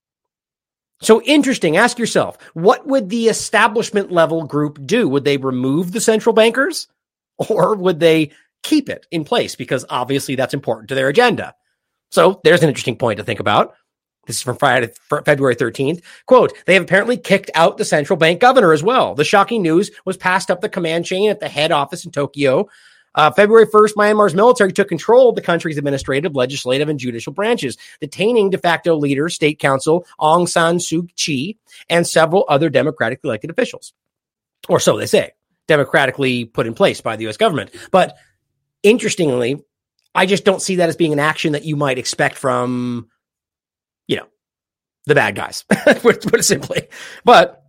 So interesting. Ask yourself, what would the establishment level group do? Would they remove the central bankers? Or would they keep it in place? Because obviously that's important to their agenda. So there's an interesting point to think about. This is from Friday, February thirteenth. Quote, they have apparently kicked out the central bank governor as well. The shocking news was passed up the command chain at the head office in Tokyo. Uh, February first, Myanmar's military took control of the country's administrative, legislative, and judicial branches, detaining de facto leader, State Council Aung San Suu Kyi, and several other democratically elected officials. Or so they say, democratically put in place by the U S government. But interestingly, I just don't see that as being an action that you might expect from, you know, the bad guys, to put it simply. But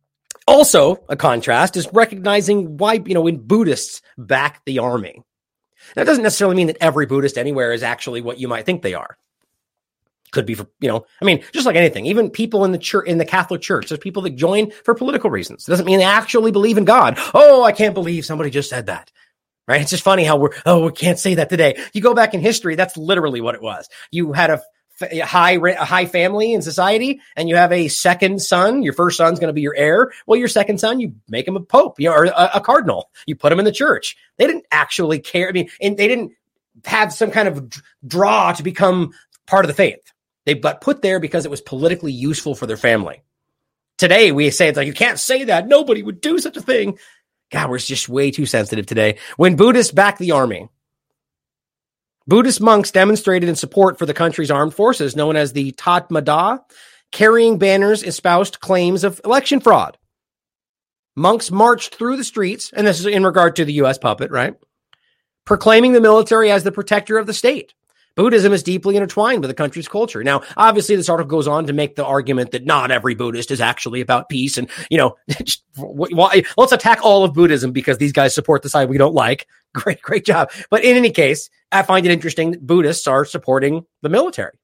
also a contrast is recognizing why, you know, when Buddhists back the army. That doesn't necessarily mean that every Buddhist anywhere is actually what you might think they are. Could be for, you know, I mean, just like anything, even people in the church, in the Catholic Church, there's people that join for political reasons. It doesn't mean they actually believe in God. Oh, I can't believe somebody just said that. Right? It's just funny how we're, oh, we can't say that today. You go back in history, that's literally what it was. You had a, a high, a high family in society, and you have a second son. Your first son's going to be your heir. Well, your second son, you make him a pope, you know, or a, a cardinal. You put him in the church. They didn't actually care. I mean, and they didn't have some kind of draw to become part of the faith. They got put there because it was politically useful for their family. Today, we say it's like, you can't say that. Nobody would do such a thing. God, we're just way too sensitive today. When Buddhists backed the army, Buddhist monks demonstrated in support for the country's armed forces, known as the Tatmadaw, carrying banners espoused claims of election fraud. Monks marched through the streets, and this is in regard to the U S puppet, right? Proclaiming the military as the protector of the state. Buddhism is deeply intertwined with the country's culture. Now, obviously, this article goes on to make the argument that not every Buddhist is actually about peace. And, you know, why, let's attack all of Buddhism because these guys support the side we don't like. Great, great job. But in any case, I find it interesting that Buddhists are supporting the military.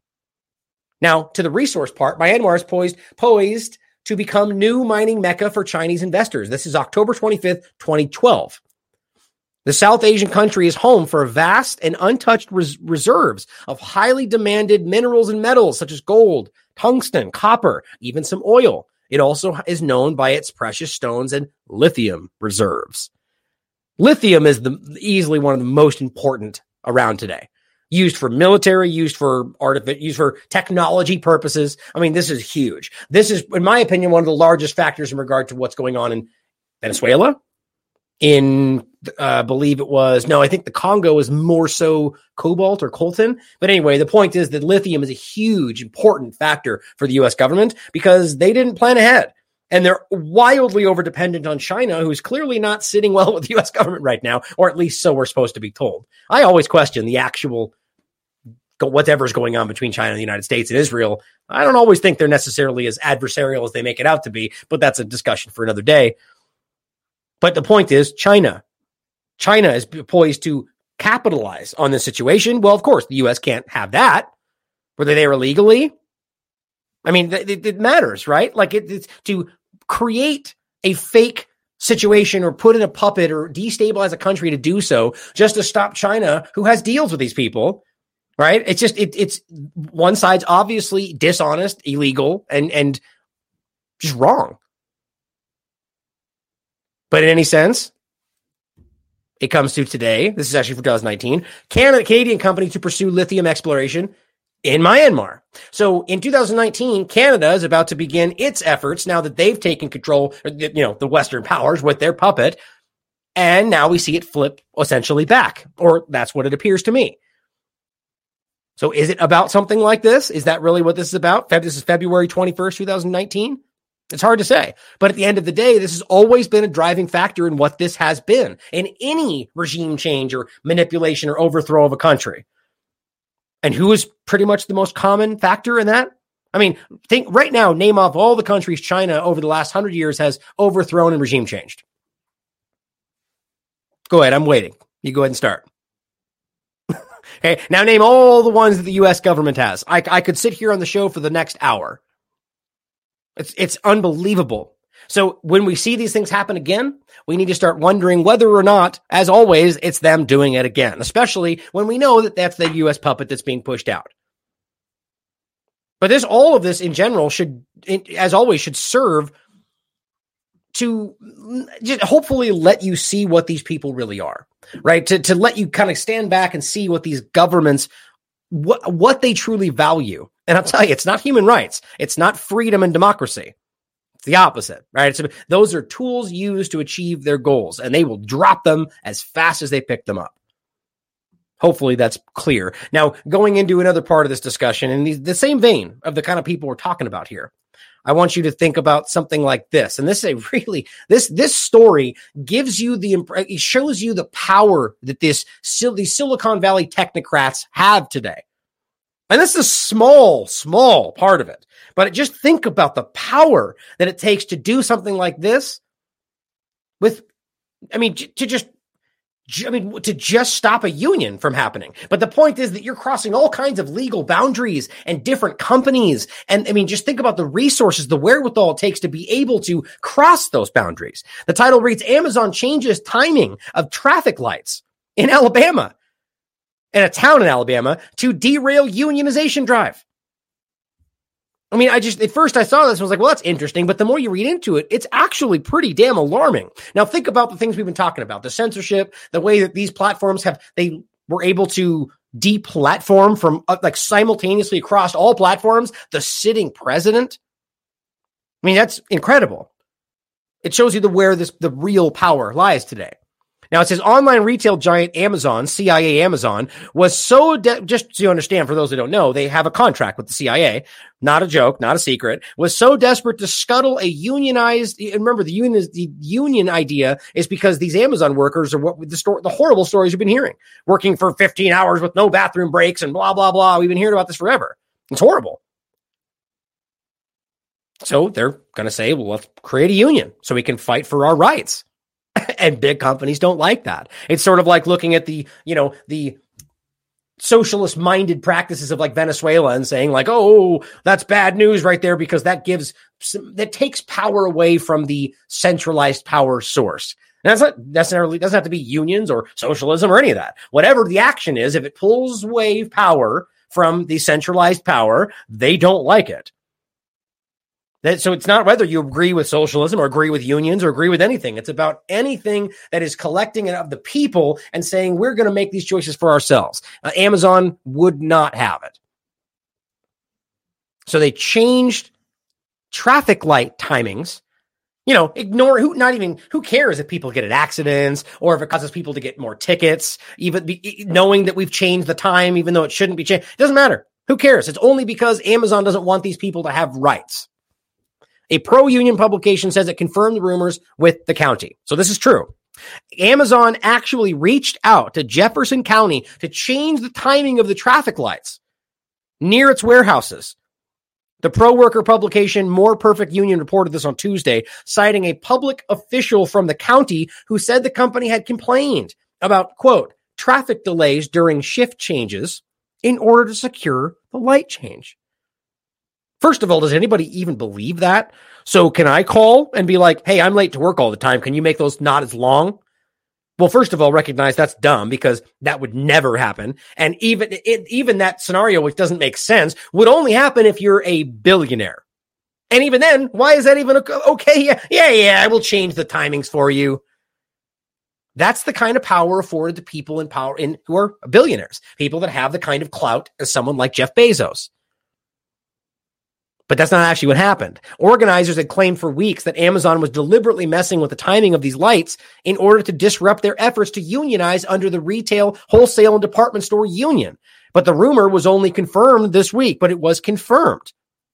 Now, to the resource part, Myanmar is poised, poised to become new mining mecca for Chinese investors. This is October twenty-fifth, twenty twelve. The South Asian country is home for vast and untouched res- reserves of highly demanded minerals and metals such as gold, tungsten, copper, even some oil. It also is known by its precious stones and lithium reserves. Lithium is the, easily one of the most important around today. Used for military, used for artific, used for technology purposes. I mean, this is huge. This is, in my opinion, one of the largest factors in regard to what's going on in Venezuela. In, I uh, believe it was, no, I think the Congo is more so cobalt or coltan. But anyway, the point is that lithium is a huge, important factor for the U S government because they didn't plan ahead. And they're wildly overdependent on China, who's clearly not sitting well with the U S government right now, or at least so we're supposed to be told. I always question the actual, whatever's going on between China and the United States and Israel. I don't always think they're necessarily as adversarial as they make it out to be, but that's a discussion for another day. But the point is, China, China is poised to capitalize on this situation. Well, of course, the U S can't have that. Were they there illegally? I mean, it, it matters, right? Like it, it's to create a fake situation or put in a puppet or destabilize a country to do so just to stop China, who has deals with these people. right? It's just, it, it's one side's obviously dishonest, illegal, and, and just wrong. But in any sense, it comes to today. This is actually for twenty nineteen. Canada, Canadian company to pursue lithium exploration in Myanmar. So in two thousand nineteen, Canada is about to begin its efforts now that they've taken control, you know, the Western powers with their puppet. And now we see it flip essentially back, or that's what it appears to me. So is it about something like this? Is that really what this is about? This is February twenty-first, twenty nineteen. It's hard to say. But at the end of the day, this has always been a driving factor in what this has been in any regime change or manipulation or overthrow of a country. And who is pretty much the most common factor in that? I mean, think right now, name off all the countries China over the last hundred years has overthrown and regime changed. Go ahead. I'm waiting. You go ahead and start. Okay. Now name all the ones that the U S government has. I, I could sit here on the show for the next hour. It's, it's unbelievable. So when we see these things happen again, we need to start wondering whether or not, as always, it's them doing it again, especially when we know that that's the U S puppet that's being pushed out. But this, all of this in general should, as always, should serve to just hopefully let you see what these people really are, right? To, to let you kind of stand back and see what these governments, what, what they truly value. And I'll tell you, it's not human rights. It's not freedom and democracy. It's the opposite, right? So those are tools used to achieve their goals, and they will drop them as fast as they pick them up. Hopefully that's clear. Now, going into another part of this discussion, in the, the same vein of the kind of people we're talking about here, I want you to think about something like this. And this is a really, this, this story gives you the, it shows you the power that this, these Silicon Valley technocrats have today. And this is a small, small part of it. But just think about the power that it takes to do something like this with, I mean, to just, I mean, to just stop a union from happening. But the point is that you're crossing all kinds of legal boundaries and different companies. And I mean, just think about the resources, the wherewithal it takes to be able to cross those boundaries. The title reads, Amazon changes timing of traffic lights in Alabama, in a town in Alabama, to derail unionization drive. I mean, I just, at first I saw this and was like, well, that's interesting. But the more you read into it, it's actually pretty damn alarming. Now, think about the things we've been talking about, the censorship, the way that these platforms have, they were able to deplatform from uh, like simultaneously across all platforms, the sitting president. I mean, that's incredible. It shows you the, where this, the real power lies today. Now, it says online retail giant Amazon, C I A Amazon, was so, de- just so you understand, for those that don't know, they have a contract with the C I A, not a joke, not a secret, was so desperate to scuttle a unionized, and remember, the union, the union idea is because these Amazon workers are what the, sto- the horrible stories you've been hearing, working for fifteen hours with no bathroom breaks and blah, blah, blah. We've been hearing about this forever. It's horrible. So they're going to say, well, let's create a union so we can fight for our rights. And big companies don't like that. It's sort of like looking at the, you know, the socialist minded practices of like Venezuela and saying like, oh, that's bad news right there, because that gives, that takes power away from the centralized power source. And that's not necessarily, doesn't have to be unions or socialism or any of that. Whatever the action is, if it pulls away power from the centralized power, they don't like it. That, so it's not whether you agree with socialism or agree with unions or agree with anything. It's about anything that is collecting it of the people and saying, we're going to make these choices for ourselves. Uh, Amazon would not have it. So they changed traffic light timings. You know, ignore who, not even, who cares if people get in accidents or if it causes people to get more tickets, even be, knowing that we've changed the time, even though it shouldn't be changed. It doesn't matter. Who cares? It's only because Amazon doesn't want these people to have rights. A pro-union publication says it confirmed the rumors with the county. So this is true. Amazon actually reached out to Jefferson County to change the timing of the traffic lights near its warehouses. The pro-worker publication More Perfect Union reported this on Tuesday, citing a public official from the county who said the company had complained about, quote, traffic delays during shift changes in order to secure the light change. First of all, does anybody even believe that? So can I call and be like, hey, I'm late to work all the time. Can you make those not as long? Well, first of all, recognize that's dumb because that would never happen. And even it, even that scenario, which doesn't make sense, would only happen if you're a billionaire. And even then, why is that even okay? Yeah, yeah, yeah, I will change the timings for you. That's the kind of power afforded to people in power in who are billionaires, people that have the kind of clout as someone like Jeff Bezos. But that's not actually what happened. Organizers had claimed for weeks that Amazon was deliberately messing with the timing of these lights in order to disrupt their efforts to unionize under the retail, wholesale, and department store union. But the rumor was only confirmed this week, but it was confirmed.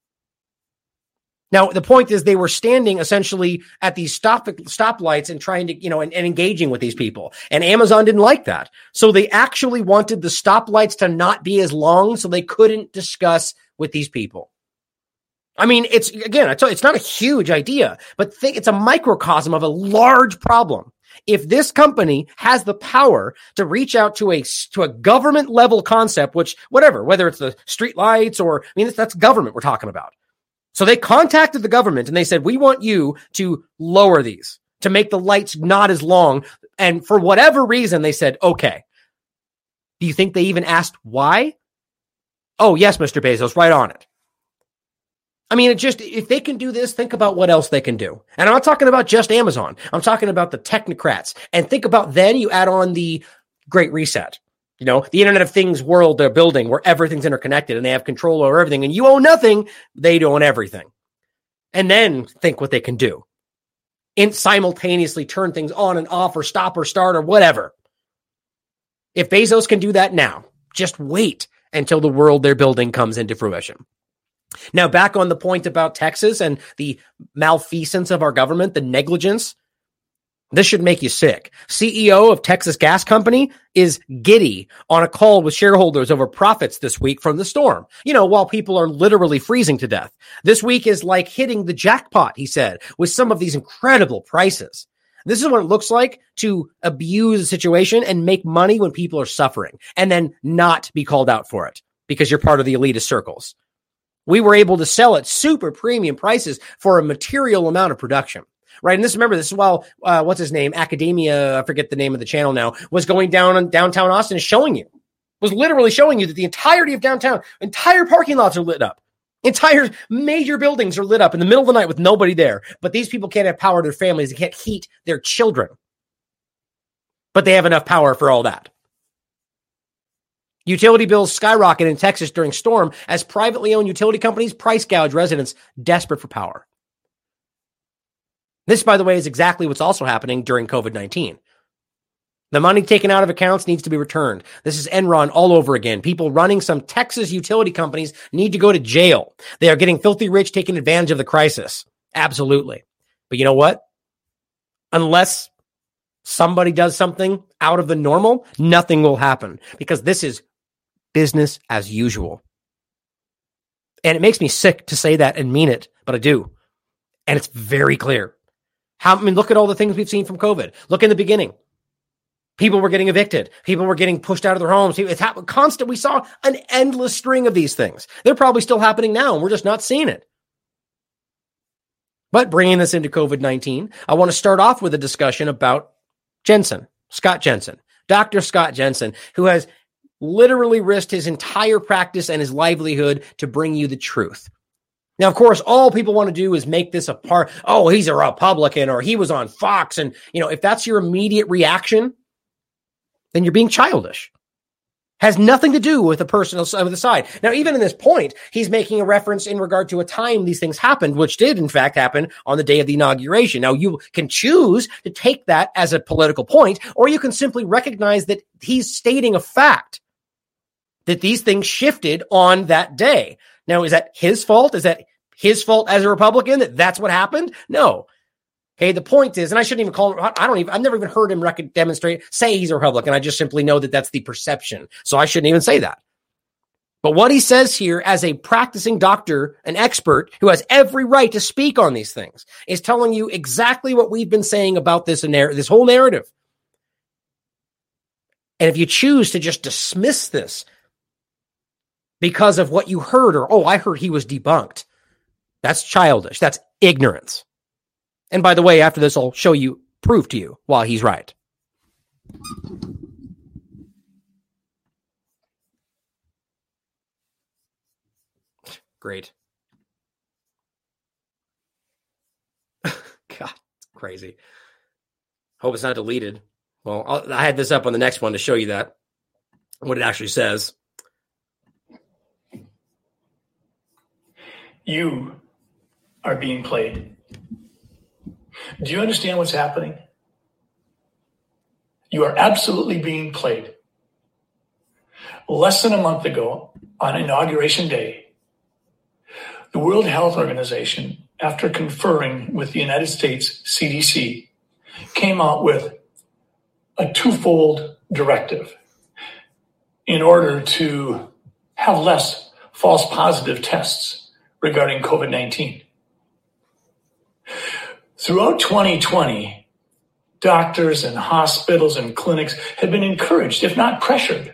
Now, the point is they were standing essentially at these stop stoplights and trying to, you know, and, and engaging with these people. And Amazon didn't like that. So they actually wanted the stoplights to not be as long so they couldn't discuss with these people. I mean, it's, again, it's not a huge idea, but think it's a microcosm of a large problem. If this company has the power to reach out to a, to a government level concept, which whatever, whether it's the street lights or, I mean, that's government we're talking about. So they contacted the government and they said, we want you to lower these, to make the lights not as long. And for whatever reason, they said, okay. Do you think they even asked why? Oh, yes, Mister Bezos, right on it. I mean, it just, if they can do this, think about what else they can do. And I'm not talking about just Amazon. I'm talking about the technocrats. And think about then you add on the Great Reset. You know, the Internet of Things world they're building where everything's interconnected and they have control over everything and you own nothing, they own everything. And then think what they can do. And simultaneously turn things on and off or stop or start or whatever. If Bezos can do that now, just wait until the world they're building comes into fruition. Now, back on the point about Texas and the malfeasance of our government, the negligence. This should make you sick. C E O of Texas Gas Company is giddy on a call with shareholders over profits this week from the storm. You know, while people are literally freezing to death. This week is like hitting the jackpot, he said, with some of these incredible prices. This is what it looks like to abuse a situation and make money when people are suffering and then not be called out for it because you're part of the elitist circles. We were able to sell at super premium prices for a material amount of production. Right. And this, remember, this is while, uh, what's his name? Academia, I forget the name of the channel now, was going down on downtown Austin and showing you, was literally showing you that the entirety of downtown, entire parking lots are lit up. Entire major buildings are lit up in the middle of the night with nobody there. But these people can't have power to their families. They can't heat their children. But they have enough power for all that. Utility bills skyrocket in Texas during storm as privately owned utility companies price gouge residents desperate for power. This, by the way, is exactly what's also happening during COVID nineteen. The money taken out of accounts needs to be returned. This is Enron all over again. People running some Texas utility companies need to go to jail. They are getting filthy rich, taking advantage of the crisis. Absolutely. But you know what? Unless somebody does something out of the normal, nothing will happen because this is business as usual. And it makes me sick to say that and mean it, but I do. And it's very clear. How, I mean, look at all the things we've seen from COVID. Look in the beginning. People were getting evicted. People were getting pushed out of their homes. It's happened constant. We saw an endless string of these things. They're probably still happening now, and we're just not seeing it. But bringing this into COVID nineteen, I want to start off with a discussion about Jensen, Scott Jensen, Doctor Scott Jensen, who has literally risked his entire practice and his livelihood to bring you the truth. Now, of course, all people want to do is make this a part. Oh, he's a Republican or he was on Fox. And, you know, if that's your immediate reaction, then you're being childish. Has nothing to do with the personal side of the side. Now, even in this point, he's making a reference in regard to a time these things happened, which did, in fact, happen on the day of the inauguration. Now, you can choose to take that as a political point, or you can simply recognize that he's stating a fact, that these things shifted on that day. Now, is that his fault? Is that his fault as a Republican that that's what happened? No. Okay, the point is, and I shouldn't even call him, I don't even, I've never even heard him rec- demonstrate, say he's a Republican. I just simply know that that's the perception. So I shouldn't even say that. But what he says here as a practicing doctor, an expert who has every right to speak on these things, is telling you exactly what we've been saying about this, this whole narrative. And if you choose to just dismiss this because of what you heard, or, oh, I heard he was debunked, that's childish. That's ignorance. And by the way, after this, I'll show you, prove to you why he's right. Great. God, it's crazy. Hope it's not deleted. Well, I'll, I had this up on the next one to show you that, what it actually says. You are being played. Do you understand what's happening? You are absolutely being played. Less than a month ago, on Inauguration Day, the World Health Organization, after conferring with the United States C D C, came out with a twofold directive in order to have less false positive tests regarding COVID nineteen. Throughout twenty twenty, doctors and hospitals and clinics had been encouraged, if not pressured,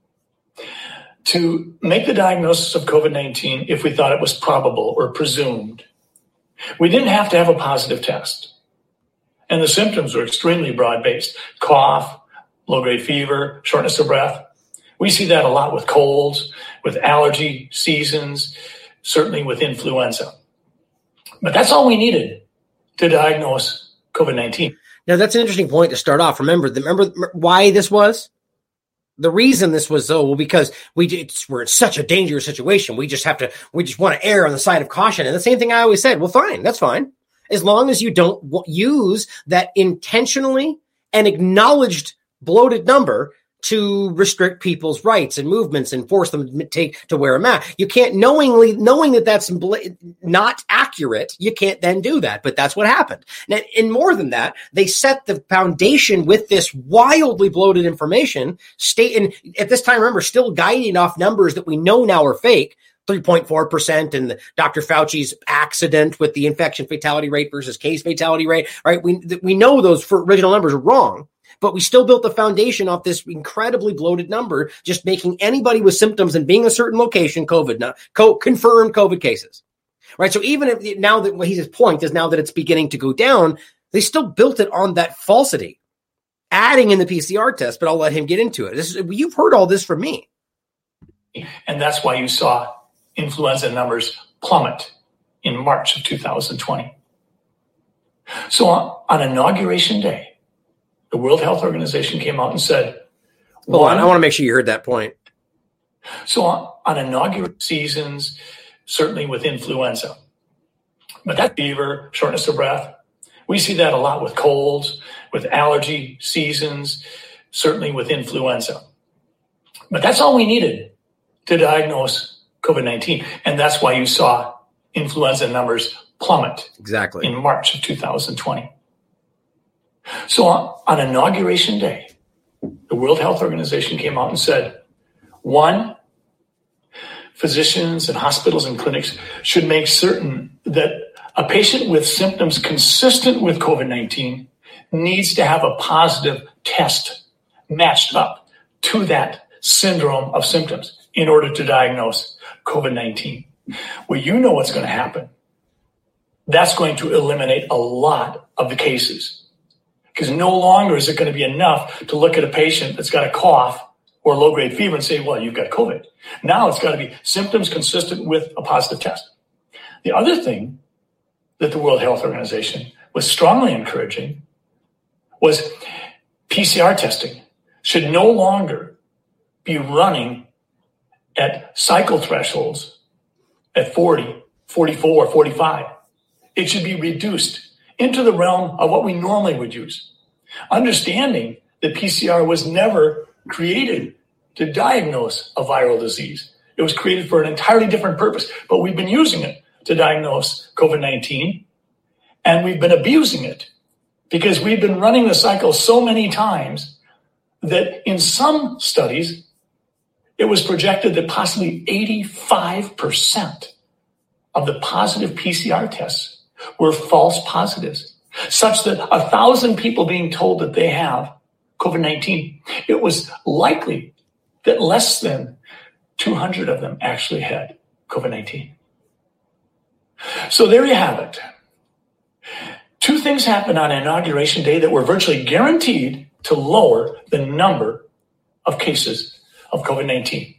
to make the diagnosis of COVID nineteen if we thought it was probable or presumed. We didn't have to have a positive test. And the symptoms were extremely broad-based. Cough, low-grade fever, shortness of breath. We see that a lot with colds, with allergy seasons, certainly with influenza. But that's all we needed to diagnose COVID nineteen. Now, that's an interesting point to start off. Remember, remember why this was? The reason this was so, well, because we it's, we're in such a dangerous situation. We just have to, we just want to err on the side of caution. And the same thing I always said, well, fine, that's fine. As long as you don't w- use that intentionally and acknowledged bloated number to restrict people's rights and movements and force them to take to wear a mask. You can't knowingly, knowing that that's not accurate, you can't then do that. But that's what happened. And, and more than that, they set the foundation with this wildly bloated information, state, and at this time, remember, still guiding off numbers that we know now are fake, three point four percent, and the Doctor Fauci's accident with the infection fatality rate versus case fatality rate, right? We, we know those original numbers are wrong. But we still built the foundation off this incredibly bloated number, just making anybody with symptoms and being a certain location COVID, not, co- confirmed COVID cases, right? So even if now that well, his point is now that it's beginning to go down, they still built it on that falsity, adding in the P C R test. But I'll let him get into it. This is, you've heard all this from me, and that's why you saw influenza numbers plummet in March of two thousand twenty. So on, on Inauguration Day, the World Health Organization came out and said, Hold one, on, I want to make sure you heard that point. So on, on inaugural seasons, certainly with influenza, but that fever, shortness of breath, we see that a lot with colds, with allergy seasons, certainly with influenza. But that's all we needed to diagnose COVID nineteen. And that's why you saw influenza numbers plummet exactly in March of two thousand twenty. So on, on Inauguration Day, the World Health Organization came out and said, one, physicians and hospitals and clinics should make certain that a patient with symptoms consistent with COVID nineteen needs to have a positive test matched up to that syndrome of symptoms in order to diagnose COVID nineteen. Well, you know what's going to happen. That's going to eliminate a lot of the cases. Because no longer is it going to be enough to look at a patient that's got a cough or low-grade fever and say, well, you've got COVID. Now it's got to be symptoms consistent with a positive test. The other thing that the World Health Organization was strongly encouraging was P C R testing should no longer be running at cycle thresholds at forty, forty-four, forty-five. It should be reduced into the realm of what we normally would use. Understanding that P C R was never created to diagnose a viral disease. It was created for an entirely different purpose, but we've been using it to diagnose COVID nineteen, and we've been abusing it because we've been running the cycle so many times that in some studies, it was projected that possibly eighty-five percent of the positive P C R tests were false positives, such that a thousand people being told that they have COVID nineteen, it was likely that less than two hundred of them actually had COVID nineteen. So there you have it. Two things happened on Inauguration Day that were virtually guaranteed to lower the number of cases of COVID nineteen.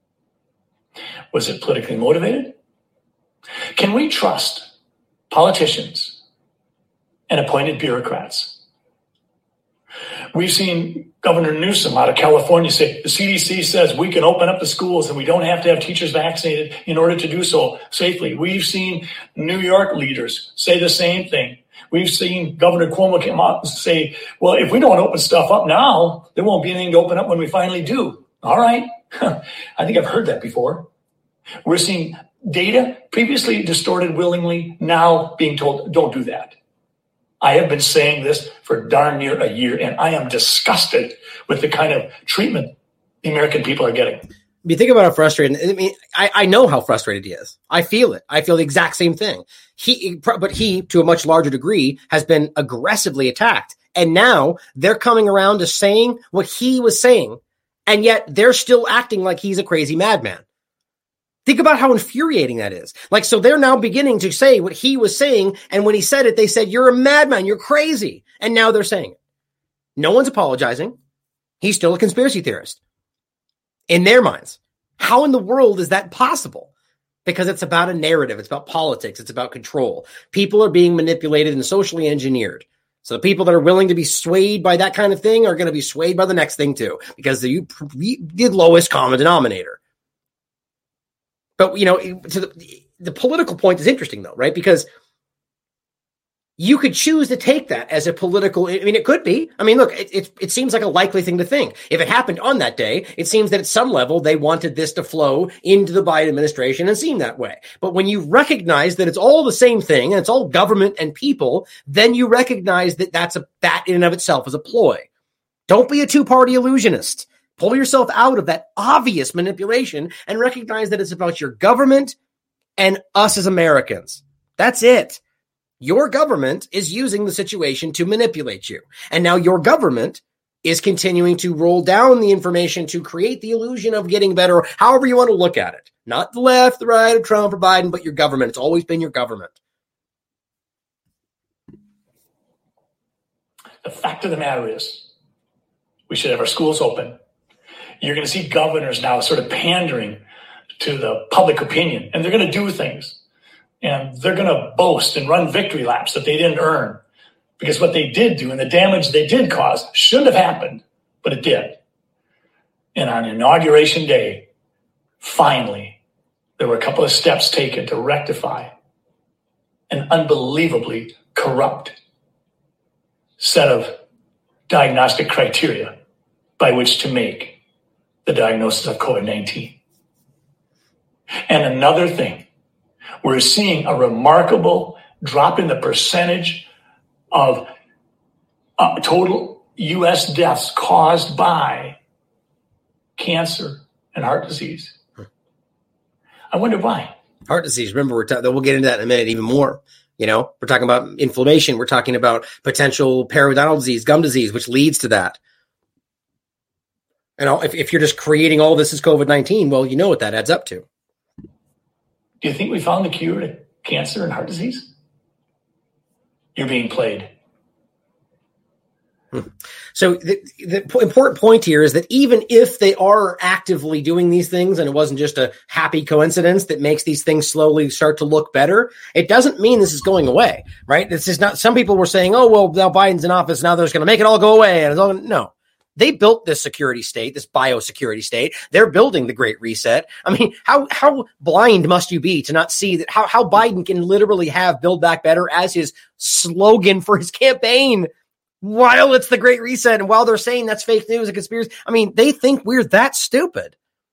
Was it politically motivated? Can we trust politicians and appointed bureaucrats? We've seen Governor Newsom out of California say the C D C says we can open up the schools and we don't have to have teachers vaccinated in order to do so safely. We've seen New York leaders say the same thing. We've seen Governor Cuomo come out and say, well, if we don't open stuff up now, there won't be anything to open up when we finally do. All right. I think I've heard that before. We're seeing data previously distorted willingly, now being told, don't do that. I have been saying this for darn near a year, and I am disgusted with the kind of treatment the American people are getting. You think about how frustrated, I mean, I, I know how frustrated he is. I feel it. I feel the exact same thing. He, but he, to a much larger degree, has been aggressively attacked. And now they're coming around to saying what he was saying, and yet they're still acting like he's a crazy madman. Think about how infuriating that is. Like, so they're now beginning to say what he was saying, and when he said it, they said, you're a madman, you're crazy. And now they're saying it. No one's apologizing. He's still a conspiracy theorist. In their minds. How in the world is that possible? Because it's about a narrative. It's about politics. It's about control. People are being manipulated and socially engineered. So the people that are willing to be swayed by that kind of thing are going to be swayed by the next thing too, because the, the lowest common denominator. But, you know, to the, the political point is interesting, though, right? Because you could choose to take that as a political. I mean, it could be. I mean, look, it, it, it seems like a likely thing to think. If it happened on that day, it seems that at some level they wanted this to flow into the Biden administration and seem that way. But when you recognize that it's all the same thing and it's all government and people, then you recognize that that's a, that in and of itself is a ploy. Don't be a two-party illusionist. Pull yourself out of that obvious manipulation and recognize that it's about your government and us as Americans. That's it. Your government is using the situation to manipulate you. And now your government is continuing to roll down the information to create the illusion of getting better, however you want to look at it. Not the left, the right, of Trump or Biden, but your government. It's always been your government. The fact of the matter is, we should have our schools open. You're going to see governors now sort of pandering to the public opinion, and they're going to do things. And they're going to boast and run victory laps that they didn't earn, because what they did do and the damage they did cause shouldn't have happened, but it did. And on Inauguration Day, finally, there were a couple of steps taken to rectify an unbelievably corrupt set of diagnostic criteria by which to make the diagnosis of COVID nineteen. And another thing, we're seeing a remarkable drop in the percentage of uh, total U S deaths caused by cancer and heart disease. I wonder why. Heart disease. Remember, we're ta- we'll get into that in a minute even more. You know, we're talking about inflammation. We're talking about potential periodontal disease, gum disease, which leads to that. And if, if you're just creating all this as COVID nineteen, well, you know what that adds up to. Do you think we found the cure to cancer and heart disease? You're being played. So the, the important point here is that even if they are actively doing these things and it wasn't just a happy coincidence that makes these things slowly start to look better, it doesn't mean this is going away, right? This is not, some people were saying, oh, well, now Biden's in office, now they're just going to make it all go away. And it's all, no. They built this security state, this biosecurity state. They're building the Great Reset. I mean, how how blind must you be to not see that how, how Biden can literally have Build Back Better as his slogan for his campaign while it's the Great Reset and while they're saying that's fake news and conspiracy. I mean, they think we're that stupid.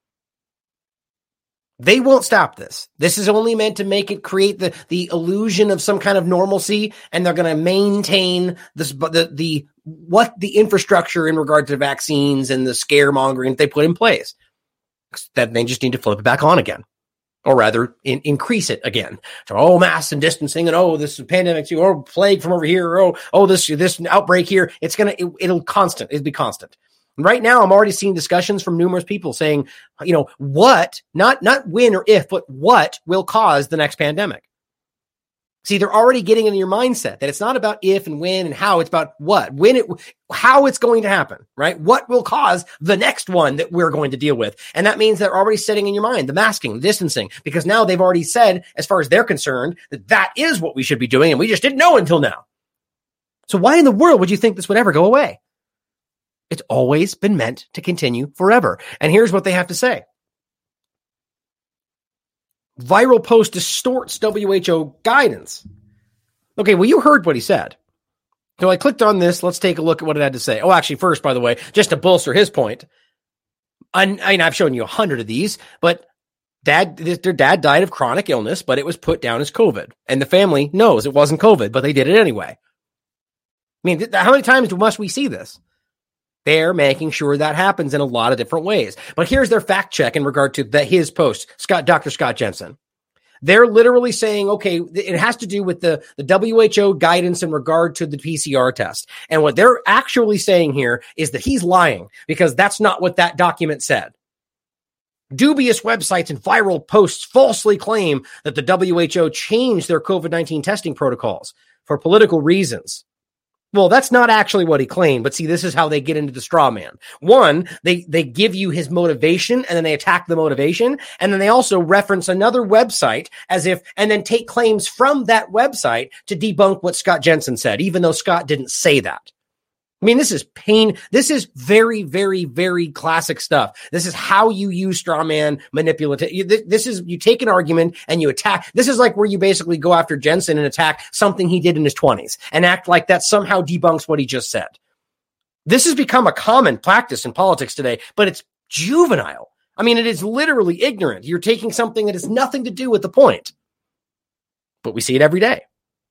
They won't stop this. This is only meant to make it create the, the illusion of some kind of normalcy, and they're going to maintain this, the, the, what the infrastructure in regard to vaccines and the scaremongering that they put in place. That they just need to flip it back on again, or rather in, increase it again. So, oh, masks and distancing, and oh, this pandemic too, or plague from over here, or oh, oh, this, this outbreak here. It's going to, it, it'll constant. It'll be constant. Right now, I'm already seeing discussions from numerous people saying, you know, what, not, not when or if, but what will cause the next pandemic? See, they're already getting in your mindset that it's not about if and when and how, it's about what, when it, how it's going to happen, right? What will cause the next one that we're going to deal with. And that means they're already setting in your mind the masking, the distancing, because now they've already said, as far as they're concerned, that that is what we should be doing. And we just didn't know until now. So why in the world would you think this would ever go away? It's always been meant to continue forever. And here's what they have to say. Viral post distorts W H O guidance. Okay, well, you heard what he said. So I clicked on this. Let's take a look at what it had to say. Oh, actually, first, by the way, just to bolster his point, I, I mean, I've shown you a hundred of these, but dad, their dad died of chronic illness, but it was put down as COVID. And the family knows it wasn't COVID, but they did it anyway. I mean, th- how many times must we see this? They're making sure that happens in a lot of different ways. But here's their fact check in regard to the, his post, Scott, Doctor Scott Jensen. They're literally saying, okay, it has to do with the, the W H O guidance in regard to the P C R test. And what they're actually saying here is that he's lying because that's not what that document said. Dubious websites and viral posts falsely claim that the W H O changed their COVID nineteen testing protocols for political reasons. Well, that's not actually what he claimed, but see, this is how they get into the straw man. One, they, they give you his motivation and then they attack the motivation. And then they also reference another website as if, and then take claims from that website to debunk what Scott Jensen said, even though Scott didn't say that. I mean, this is pain. This is very, very, very classic stuff. This is how you use straw man manipulative. This is, you take an argument and you attack. This is like where you basically go after Jensen and attack something he did in his twenties and act like that somehow debunks what he just said. This has become a common practice in politics today, but it's juvenile. I mean, it is literally ignorant. You're taking something that has nothing to do with the point, but we see it every day.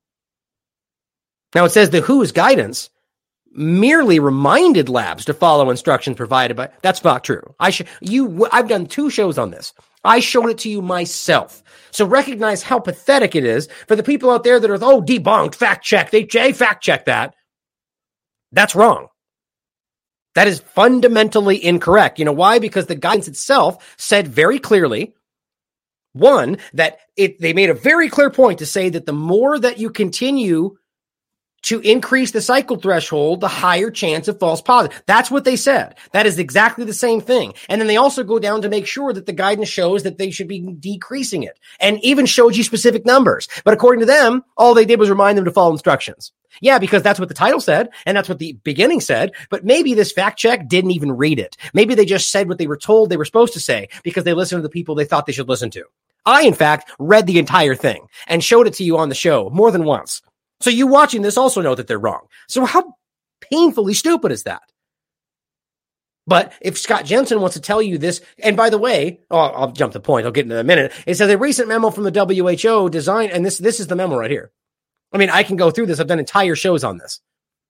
Now it says the W H O's guidance merely reminded labs to follow instructions provided by. That's not true. I should you. I've done two shows on this. I showed it to you myself. So recognize how pathetic it is for the people out there that are oh debunked, fact check. They, they fact check that. That's wrong. That is fundamentally incorrect. You know why? Because the guidance itself said very clearly, one, that it they made a very clear point to say that the more that you continue to increase the cycle threshold, the higher chance of false positive. That's what they said. That is exactly the same thing. And then they also go down to make sure that the guidance shows that they should be decreasing it and even showed you specific numbers. But according to them, all they did was remind them to follow instructions. Yeah, because that's what the title said and that's what the beginning said. But maybe this fact check didn't even read it. Maybe they just said what they were told they were supposed to say because they listened to the people they thought they should listen to. I, in fact, read the entire thing and showed it to you on the show more than once. So you watching this also know that they're wrong. So how painfully stupid is that? But if Scott Jensen wants to tell you this, and by the way, oh, I'll jump the point. I'll get into a minute. It says a recent memo from the W H O designed, and this, this is the memo right here. I mean, I can go through this. I've done entire shows on this.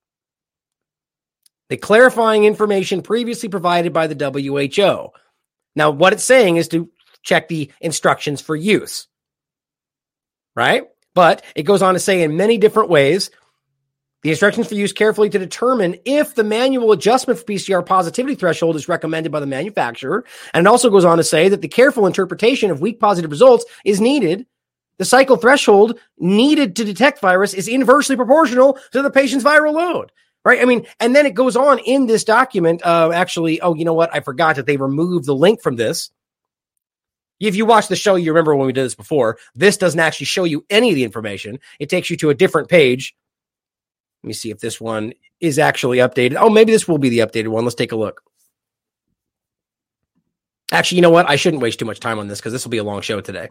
The clarifying information previously provided by the W H O. Now, what it's saying is to check the instructions for use. Right? But it goes on to say in many different ways, the instructions for use carefully to determine if the manual adjustment for P C R positivity threshold is recommended by the manufacturer. And it also goes on to say that the careful interpretation of weak positive results is needed. The cycle threshold needed to detect virus is inversely proportional to the patient's viral load. Right? I mean, and then it goes on in this document. Uh, actually, oh, you know what? I forgot that they removed the link from this. If you watch the show, you remember when we did this before. This doesn't actually show you any of the information. It takes you to a different page. Let me see if this one is actually updated. Oh, maybe this will be the updated one. Let's take a look. Actually, you know what? I shouldn't waste too much time on this because this will be a long show today.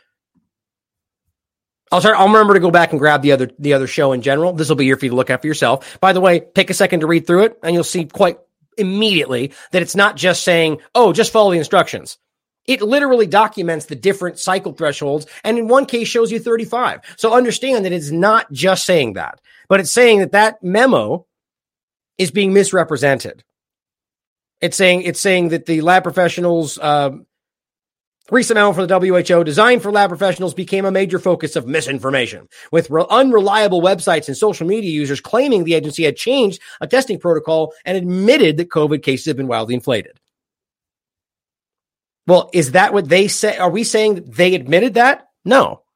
I'll try, I'll remember to go back and grab the other the other show in general. This will be here for you to look at for yourself. By the way, take a second to read through it, and you'll see quite immediately that it's not just saying, oh, just follow the instructions. It literally documents the different cycle thresholds, and in one case shows you thirty-five. So understand that it's not just saying that, but it's saying that that memo is being misrepresented. It's saying it's saying that the lab professionals, uh, recent memo from the W H O designed for lab professionals became a major focus of misinformation, with re- unreliable websites and social media users claiming the agency had changed a testing protocol and admitted that COVID cases have been wildly inflated. Well, is that what they say? Are we saying that they admitted that? No.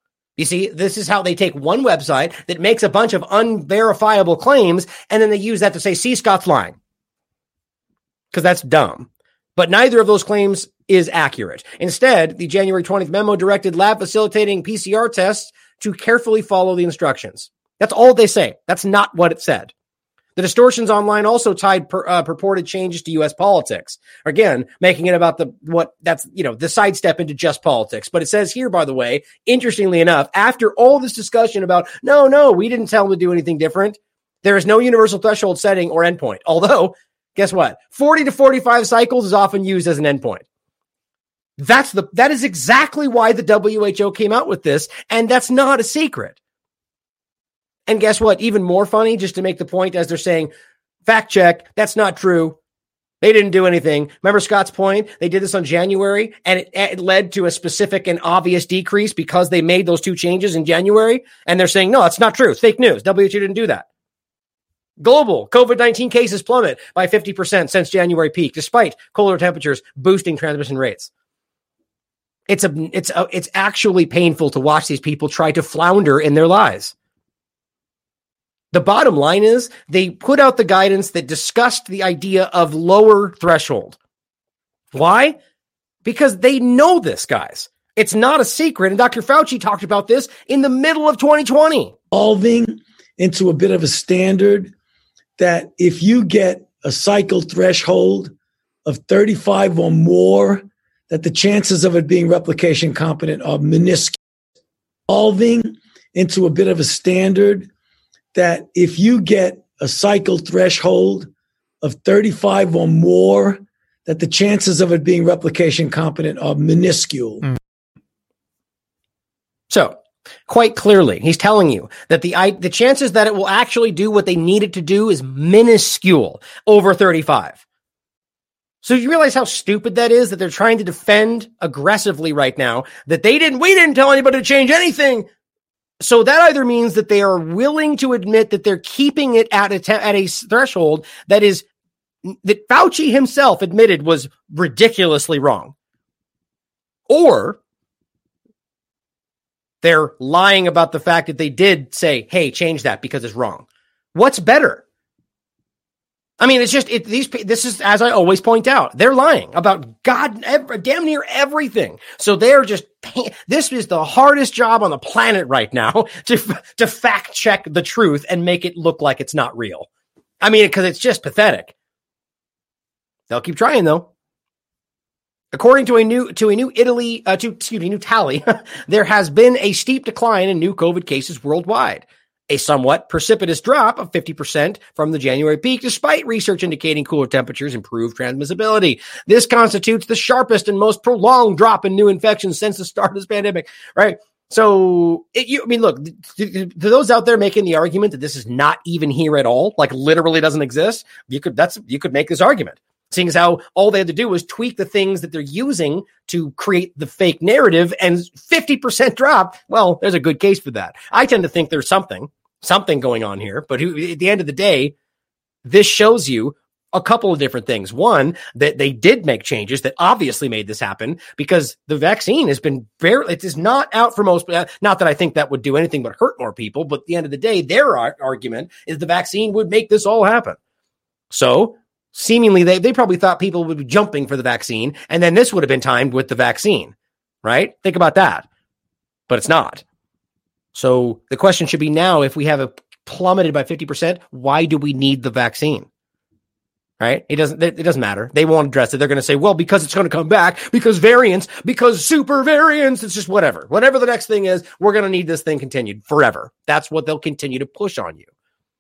You see, this is how they take one website that makes a bunch of unverifiable claims, and then they use that to say, see, Scott's lying. Because that's dumb. But neither of those claims is accurate. Instead, the January twentieth memo directed lab facilitating P C R tests to carefully follow the instructions. That's all they say. That's not what it said. The distortions online also tied per, uh, purported changes to U S politics. Again, making it about the what that's, you know, the sidestep into just politics. But it says here, by the way, interestingly enough, after all this discussion about, no, no, we didn't tell them to do anything different, there is no universal threshold setting or endpoint. Although, guess what? forty to forty-five cycles is often used as an endpoint. That's the, that is exactly why the W H O came out with this. And that's not a secret. And guess what? Even more funny, just to make the point, as they're saying, fact check, that's not true. They didn't do anything. Remember Scott's point? They did this on January, and it, it led to a specific and obvious decrease because they made those two changes in January. And they're saying, no, it's not true. It's fake news. W H O didn't do that. Global COVID nineteen cases plummet by fifty percent since January peak, despite colder temperatures boosting transmission rates. It's a, it's a, it's actually painful to watch these people try to flounder in their lies. The bottom line is they put out the guidance that discussed the idea of lower threshold. Why? Because they know this, guys. It's not a secret. And Doctor Fauci talked about this in the middle of twenty twenty. Evolving into a bit of a standard that if you get a cycle threshold of thirty-five or more, that the chances of it being replication competent are minuscule. Evolving into a bit of a standard that if you get a cycle threshold of thirty-five or more, that the chances of it being replication competent are minuscule. Mm. So, quite clearly, he's telling you that the the chances that it will actually do what they need it to do is minuscule over thirty-five. So you realize how stupid that is, that they're trying to defend aggressively right now, that they didn't, we didn't tell anybody to change anything. So that either means that they are willing to admit that they're keeping it at a, te- at a threshold that is, that Fauci himself admitted was ridiculously wrong. Or they're lying about the fact that they did say, hey, change that because it's wrong. What's better? I mean, it's just, it, these, this is, as I always point out, they're lying about God, every, damn near everything. So they're just, this is the hardest job on the planet right now to, to fact check the truth and make it look like it's not real. I mean, because it's just pathetic. They'll keep trying though. According to a new, to a new Italy, uh, to, excuse me, new tally, there has been a steep decline in new COVID cases worldwide. A somewhat precipitous drop of fifty percent from the January peak, despite research indicating cooler temperatures improve transmissibility. This constitutes the sharpest and most prolonged drop in new infections since the start of this pandemic, right? So, it, you, I mean, look, to, to those out there making the argument that this is not even here at all, like literally doesn't exist, you could, that's, you could make this argument. Seeing as how all they had to do was tweak the things that they're using to create the fake narrative, and fifty percent drop, well, there's a good case for that. I tend to think there's something, something going on here, but who, at the end of the day, this shows you a couple of different things. One, that they did make changes that obviously made this happen because the vaccine has been barely, it is not out for most, not that I think that would do anything but hurt more people, but at the end of the day, their argument is the vaccine would make this all happen. So, seemingly, they, they probably thought people would be jumping for the vaccine, and then this would have been timed with the vaccine, right? Think about that. But it's not. So the question should be now, if we have it plummeted by fifty percent, why do we need the vaccine? Right? It doesn't, it doesn't matter. They won't address it. They're going to say, well, because it's going to come back, because variants, because super variants, it's just whatever. Whatever the next thing is, we're going to need this thing continued forever. That's what they'll continue to push on you.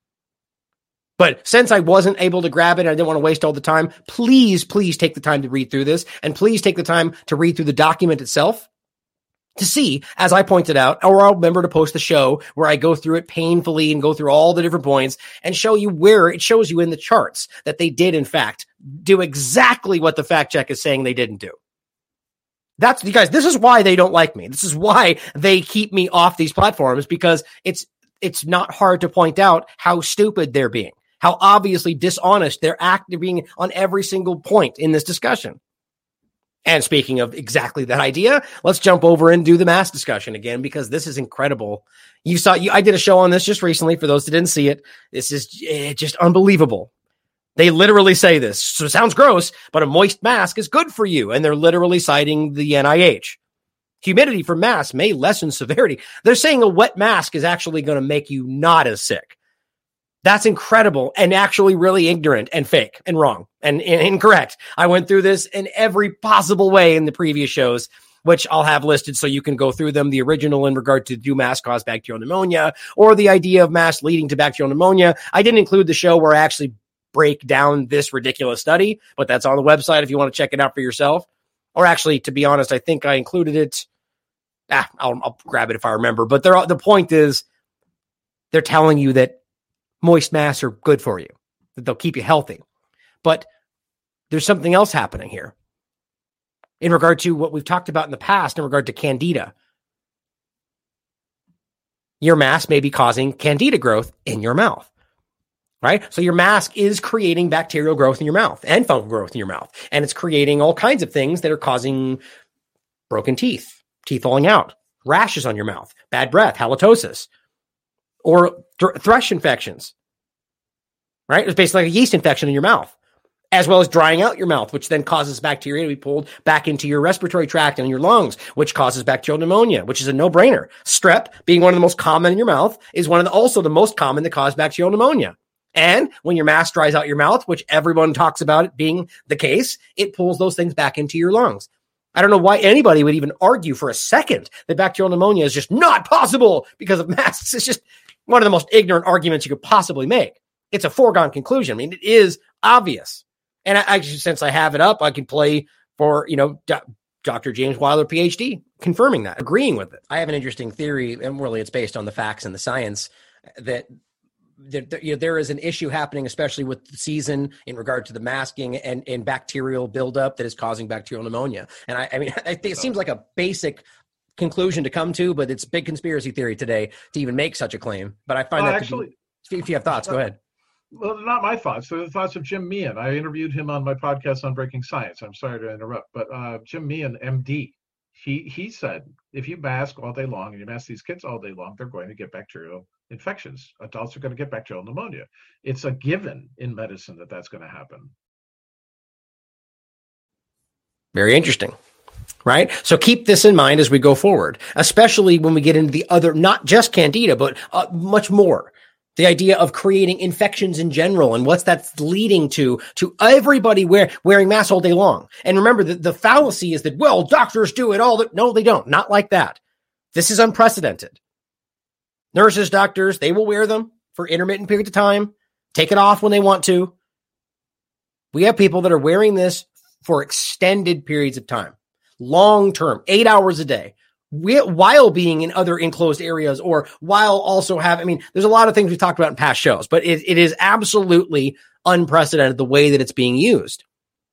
But since I wasn't able to grab it, and I didn't want to waste all the time, please, please take the time to read through this, and please take the time to read through the document itself to see, as I pointed out, or I'll remember to post the show where I go through it painfully and go through all the different points and show you where it shows you in the charts that they did, in fact, do exactly what the fact check is saying they didn't do. That's, you guys, this is why they don't like me. This is why they keep me off these platforms, because it's it's not hard to point out how stupid they're being, how obviously dishonest they're acting, being on every single point in this discussion. And speaking of exactly that idea, let's jump over and do the mask discussion again, because this is incredible. You saw, you, I did a show on this just recently. For those that didn't see it, this is eh, just unbelievable. They literally say this. So it sounds gross, but a moist mask is good for you. And they're literally citing the N I H. Humidity from masks may lessen severity. They're saying a wet mask is actually going to make you not as sick. That's incredible and actually really ignorant and fake and wrong and, and incorrect. I went through this in every possible way in the previous shows, which I'll have listed so you can go through them. The original in regard to do masks cause bacterial pneumonia, or the idea of masks leading to bacterial pneumonia. I didn't include the show where I actually break down this ridiculous study, but that's on the website if you want to check it out for yourself. Or actually, to be honest, I think I included it. Ah, I'll, I'll grab it if I remember. But they're, the point is, they're telling you that moist masks are good for you, that they'll keep you healthy. But there's something else happening here in regard to what we've talked about in the past in regard to candida. Your mask may be causing candida growth in your mouth, right? So your mask is creating bacterial growth in your mouth and fungal growth in your mouth. And it's creating all kinds of things that are causing broken teeth, teeth falling out, rashes on your mouth, bad breath, halitosis, or th- thrush infections, right? It's basically like a yeast infection in your mouth, as well as drying out your mouth, which then causes bacteria to be pulled back into your respiratory tract and your lungs, which causes bacterial pneumonia, which is a no-brainer. Strep, being one of the most common in your mouth, is one of the, also the most common to cause bacterial pneumonia. And when your mask dries out your mouth, which everyone talks about it being the case, it pulls those things back into your lungs. I don't know why anybody would even argue for a second that bacterial pneumonia is just not possible because of masks. It's just one of the most ignorant arguments you could possibly make. It's a foregone conclusion. I mean, it is obvious. And I, actually, since I have it up, I can play for, you know, Do- Doctor James Weiler, P H D, confirming that, agreeing with it. I have an interesting theory, and really it's based on the facts and the science, that there, there, you know, there is an issue happening, especially with the season in regard to the masking and, and bacterial buildup that is causing bacterial pneumonia. And I, I mean, I think it seems like a basic conclusion to come to, but it's big conspiracy theory today to even make such a claim. But I find well, that actually, to be, if you have thoughts, go ahead. Well, not my thoughts. They're the thoughts of Jim Meehan. I interviewed him on my podcast on Breaking Science. I'm sorry to interrupt, but uh, Jim Meehan, M D, he he said, if you mask all day long and you mask these kids all day long, they're going to get bacterial infections. Adults are going to get bacterial pneumonia. It's a given in medicine that that's going to happen. Very interesting. Right? So keep this in mind as we go forward, especially when we get into the other, not just candida, but uh, much more. The idea of creating infections in general and what's that's leading to, to everybody wear, wearing masks all day long. And remember, the, the fallacy is that, well, doctors do it all. The, no, they don't. Not like that. This is unprecedented. Nurses, doctors, they will wear them for intermittent periods of time, take it off when they want to. We have people that are wearing this for extended periods of time, long term, eight hours a day, while being in other enclosed areas, or while also have, I mean, there's a lot of things we've talked about in past shows, but it, it is absolutely unprecedented the way that it's being used.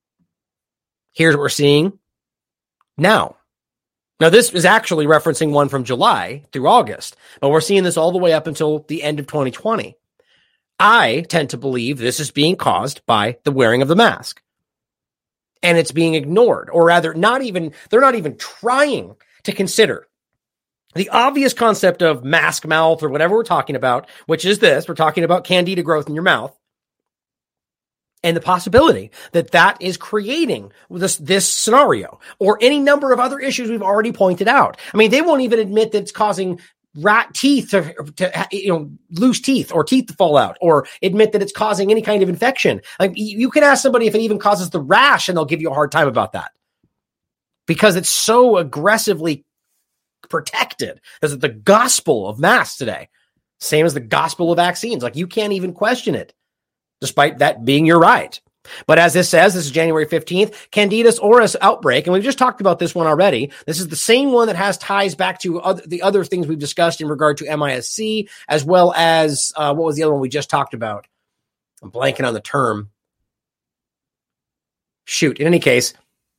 Here's what we're seeing now. Now, this is actually referencing one from July through August, but we're seeing this all the way up until the end of twenty twenty. I tend to believe this is being caused by the wearing of the mask. And it's being ignored, or rather not even, they're not even trying to consider the obvious concept of mask mouth or whatever we're talking about, which is this, we're talking about candida growth in your mouth, and the possibility that that is creating this, this scenario or any number of other issues we've already pointed out. I mean, they won't even admit that it's causing rat teeth to, to, you know, loose teeth or teeth to fall out, or admit that it's causing any kind of infection. Like, you can ask somebody if it even causes the rash and they'll give you a hard time about that, because it's so aggressively protected. This is the gospel of masks today. Same as the gospel of vaccines. Like, you can't even question it, despite that being your right. But as this says, this is January fifteenth, Candida auris outbreak. And we've just talked about this one already. This is the same one that has ties back to other, the other things we've discussed in regard to M I S C, as well as, uh, what was the other one we just talked about? I'm blanking on the term. Shoot. In any case,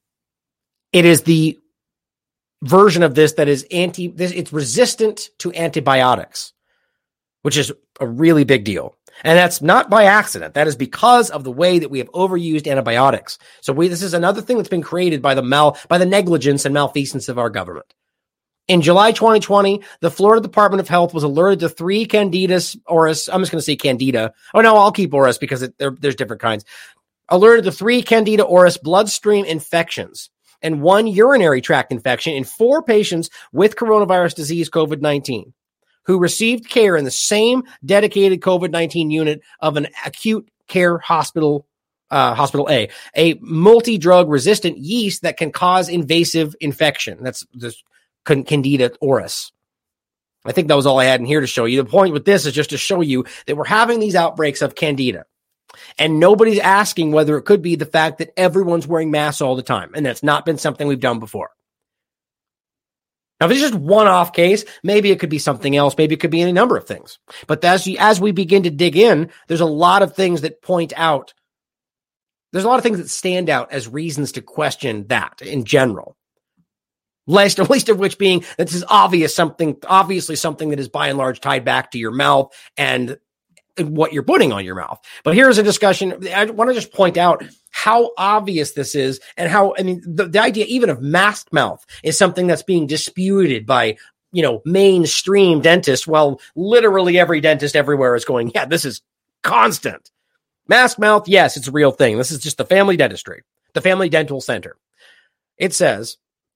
it is the version of this that is anti, this, it's resistant to antibiotics. which is a really big deal. And that's not by accident. That is because of the way that we have overused antibiotics. So we, this is another thing that's been created by the mal, by the negligence and malfeasance of our government. In July twenty twenty, the Florida Department of Health was alerted to three Candida auris. I'm just going to say Candida. Oh no, I'll keep auris because it, there, there's different kinds. Alerted to three Candida auris bloodstream infections and one urinary tract infection in four patients with coronavirus disease COVID nineteen. Who received care in the same dedicated COVID nineteen unit of an acute care hospital, uh, hospital A, a multi-drug resistant yeast that can cause invasive infection. That's this Candida auris. I think that was all I had in here to show you. The point with this is just to show you that we're having these outbreaks of Candida. And nobody's asking whether it could be the fact that everyone's wearing masks all the time. And that's not been something we've done before. Now, if it's just one-off case, maybe it could be something else. Maybe it could be any number of things. But as, you, as we begin to dig in, there's a lot of things that point out. There's a lot of things that stand out as reasons to question that in general. Least, least of which being that this is obvious something, obviously something that is by and large tied back to your mouth and what you're putting on your mouth. But here's a discussion. I want to just point out how obvious this is and how, I mean, the, the idea even of mask mouth is something that's being disputed by, you know, mainstream dentists. Well, literally every dentist everywhere is going, yeah, this is constant. Mask mouth, yes, it's a real thing. This is just the family dentistry, the family dental center. It says,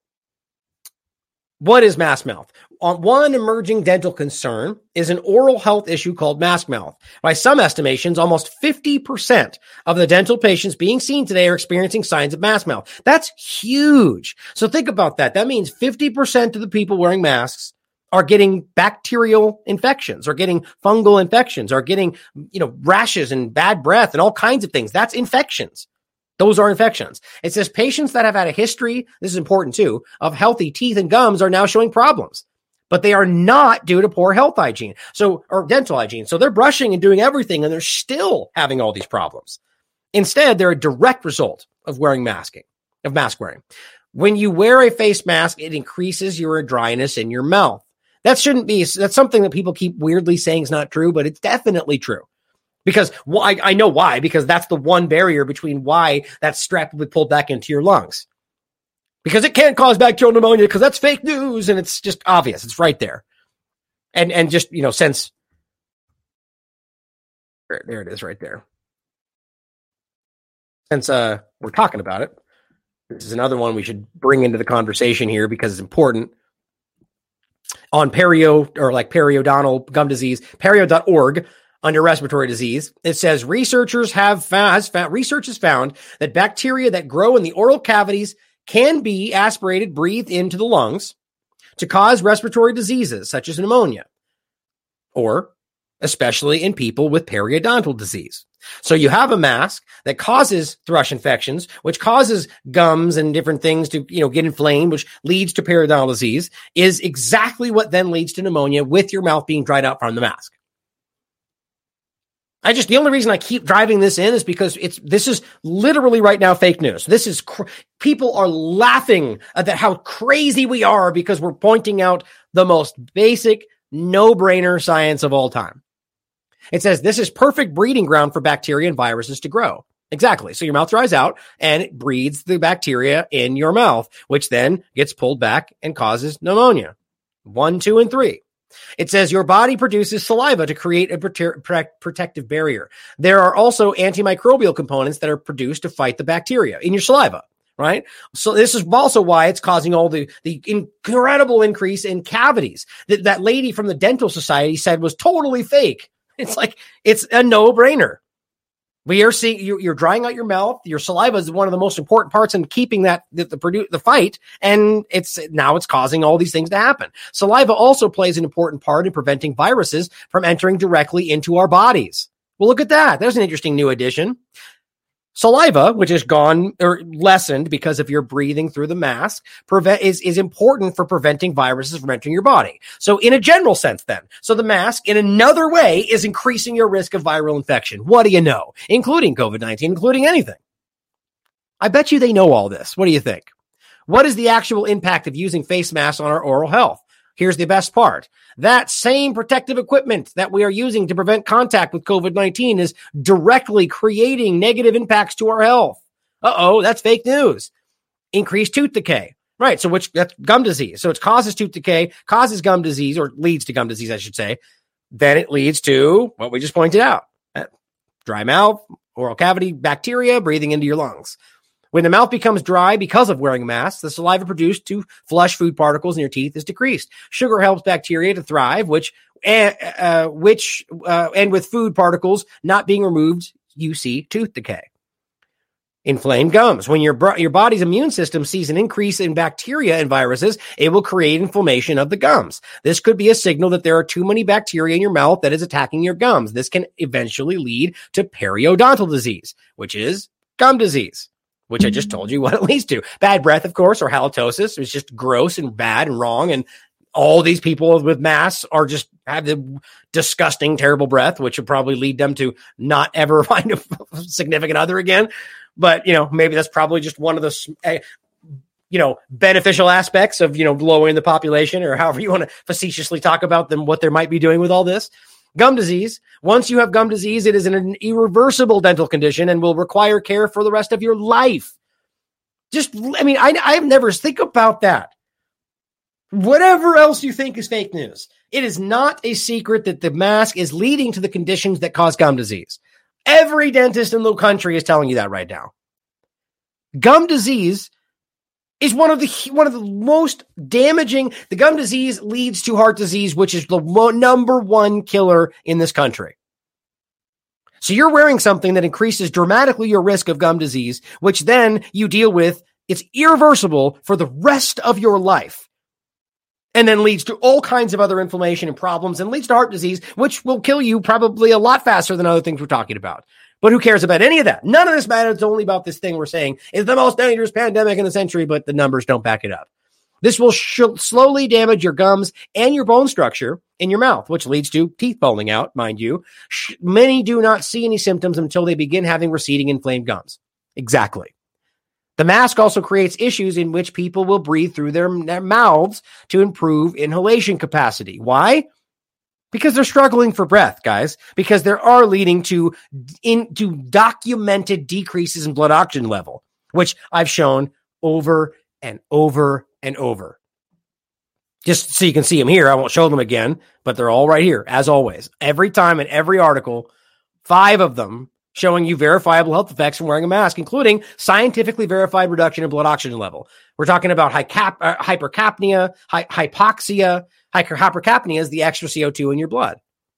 what is mask mouth? One emerging dental concern is an oral health issue called mask mouth. By some estimations, almost fifty percent of the dental patients being seen today are experiencing signs of mask mouth. That's huge. So think about that. That means fifty percent of the people wearing masks are getting bacterial infections, or getting fungal infections, or getting, you know, rashes and bad breath and all kinds of things. That's infections. Those are infections. It says patients that have had a history, this is important too, of healthy teeth and gums are now showing problems, but they are not due to poor health hygiene. So, or dental hygiene. So they're brushing and doing everything and they're still having all these problems. Instead, they're a direct result of wearing masking, of mask wearing. When you wear a face mask, it increases your dryness in your mouth. That shouldn't be, that's something that people keep weirdly saying is not true, but it's definitely true. Because well, I, I know why, because that's the one barrier between why that strap would be pulled back into your lungs. Because it can't cause bacterial pneumonia, because that's fake news, and it's just obvious. It's right there. And and just, you know, since, there it is right there. Since uh, we're talking about it, this is another one we should bring into the conversation here because it's important. On perio, or like periodontal gum disease, perio dot org, under respiratory disease, it says researchers have found, has found, research has found that bacteria that grow in the oral cavities can be aspirated, breathed into the lungs to cause respiratory diseases such as pneumonia, or especially in people with periodontal disease. So you have a mask that causes thrush infections, which causes gums and different things to, you know, get inflamed, which leads to periodontal disease, is exactly what then leads to pneumonia with your mouth being dried out from the mask. I just, the only reason I keep driving this in is because it's, this is literally right now fake news. This is, cr- people are laughing at that, how crazy we are because we're pointing out the most basic, no-brainer science of all time. It says this is perfect breeding ground for bacteria and viruses to grow. Exactly. So your mouth dries out and it breeds the bacteria in your mouth, which then gets pulled back and causes pneumonia. One, two, and three. It says your body produces saliva to create a prote- protective barrier. There are also antimicrobial components that are produced to fight the bacteria in your saliva, right? So this is also why it's causing all the, the incredible increase in cavities that that lady from the Dental Society said was totally fake. It's like, it's a no-brainer. We are seeing you, you're drying out your mouth. Your saliva is one of the most important parts in keeping that the, the produce the fight, and it's now it's causing all these things to happen. Saliva also plays an important part in preventing viruses from entering directly into our bodies. Well, look at that. There's an interesting new addition. Saliva, which is gone or lessened because of your breathing through the mask, prevent is, is important for preventing viruses from entering your body. So in a general sense then, so the mask in another way is increasing your risk of viral infection. What do you know? Including COVID nineteen, including anything. I bet you they know all this. What do you think? What is the actual impact of using face masks on our oral health? here's the best part. That same protective equipment that we are using to prevent contact with COVID nineteen is directly creating negative impacts to our health. Uh-oh, that's fake news. Increased tooth decay. Right, so which that's gum disease. So it causes tooth decay, causes gum disease, or leads to gum disease, I should say. Then it leads to what we just pointed out. Dry mouth, oral cavity, bacteria breathing into your lungs. When the mouth becomes dry because of wearing a mask, the saliva produced to flush food particles in your teeth is decreased. Sugar helps bacteria to thrive, which, uh, which, uh, and with food particles not being removed, you see tooth decay. Inflamed gums. When your your body's immune system sees an increase in bacteria and viruses, it will create inflammation of the gums. This could be a signal that there are too many bacteria in your mouth that is attacking your gums. This can eventually lead to periodontal disease, which is gum disease, which I just told you what it leads to. Bad breath, of course, or halitosis. It's just gross and bad and wrong. And all these people with masks are just have the disgusting, terrible breath, which would probably lead them to not ever find a significant other again. But, you know, maybe that's probably just one of the, uh, you know, beneficial aspects of, you know, lowering the population, or however you want to facetiously talk about them, what they might be doing with all this. Gum disease. Once you have gum disease, it is an irreversible dental condition and will require care for the rest of your life. Just, I mean, I, I've never think about that. Whatever else you think is fake news, it is not a secret that the mask is leading to the conditions that cause gum disease. Every dentist in the country is telling you that right now. Gum disease is one of the one of the most damaging. The gum disease leads to heart disease, which is the number one killer in this country. So you're wearing something that increases dramatically your risk of gum disease, which then you deal with. It's irreversible for the rest of your life. And then leads to all kinds of other inflammation and problems, and leads to heart disease, which will kill you probably a lot faster than other things we're talking about. But who cares about any of that? None of this matters. It's only about this thing we're saying is the most dangerous pandemic in the century, but the numbers don't back it up. This will sh- slowly damage your gums and your bone structure in your mouth, which leads to teeth falling out, mind you. Sh- many do not see any symptoms until they begin having receding inflamed gums. Exactly. The mask also creates issues in which people will breathe through their, their mouths to improve inhalation capacity. Why? Because they're struggling for breath, guys. Because there are leading to, in, to documented decreases in blood oxygen level, which I've shown over and over and over. Just so you can see them here. I won't show them again, but they're all right here, as always. Every time in every article, five of them showing you verifiable health effects from wearing a mask, including scientifically verified reduction in blood oxygen level. We're talking about hycap- uh, hypercapnia, hy- hypoxia. Hy- hypercapnia is the extra C O two in your blood.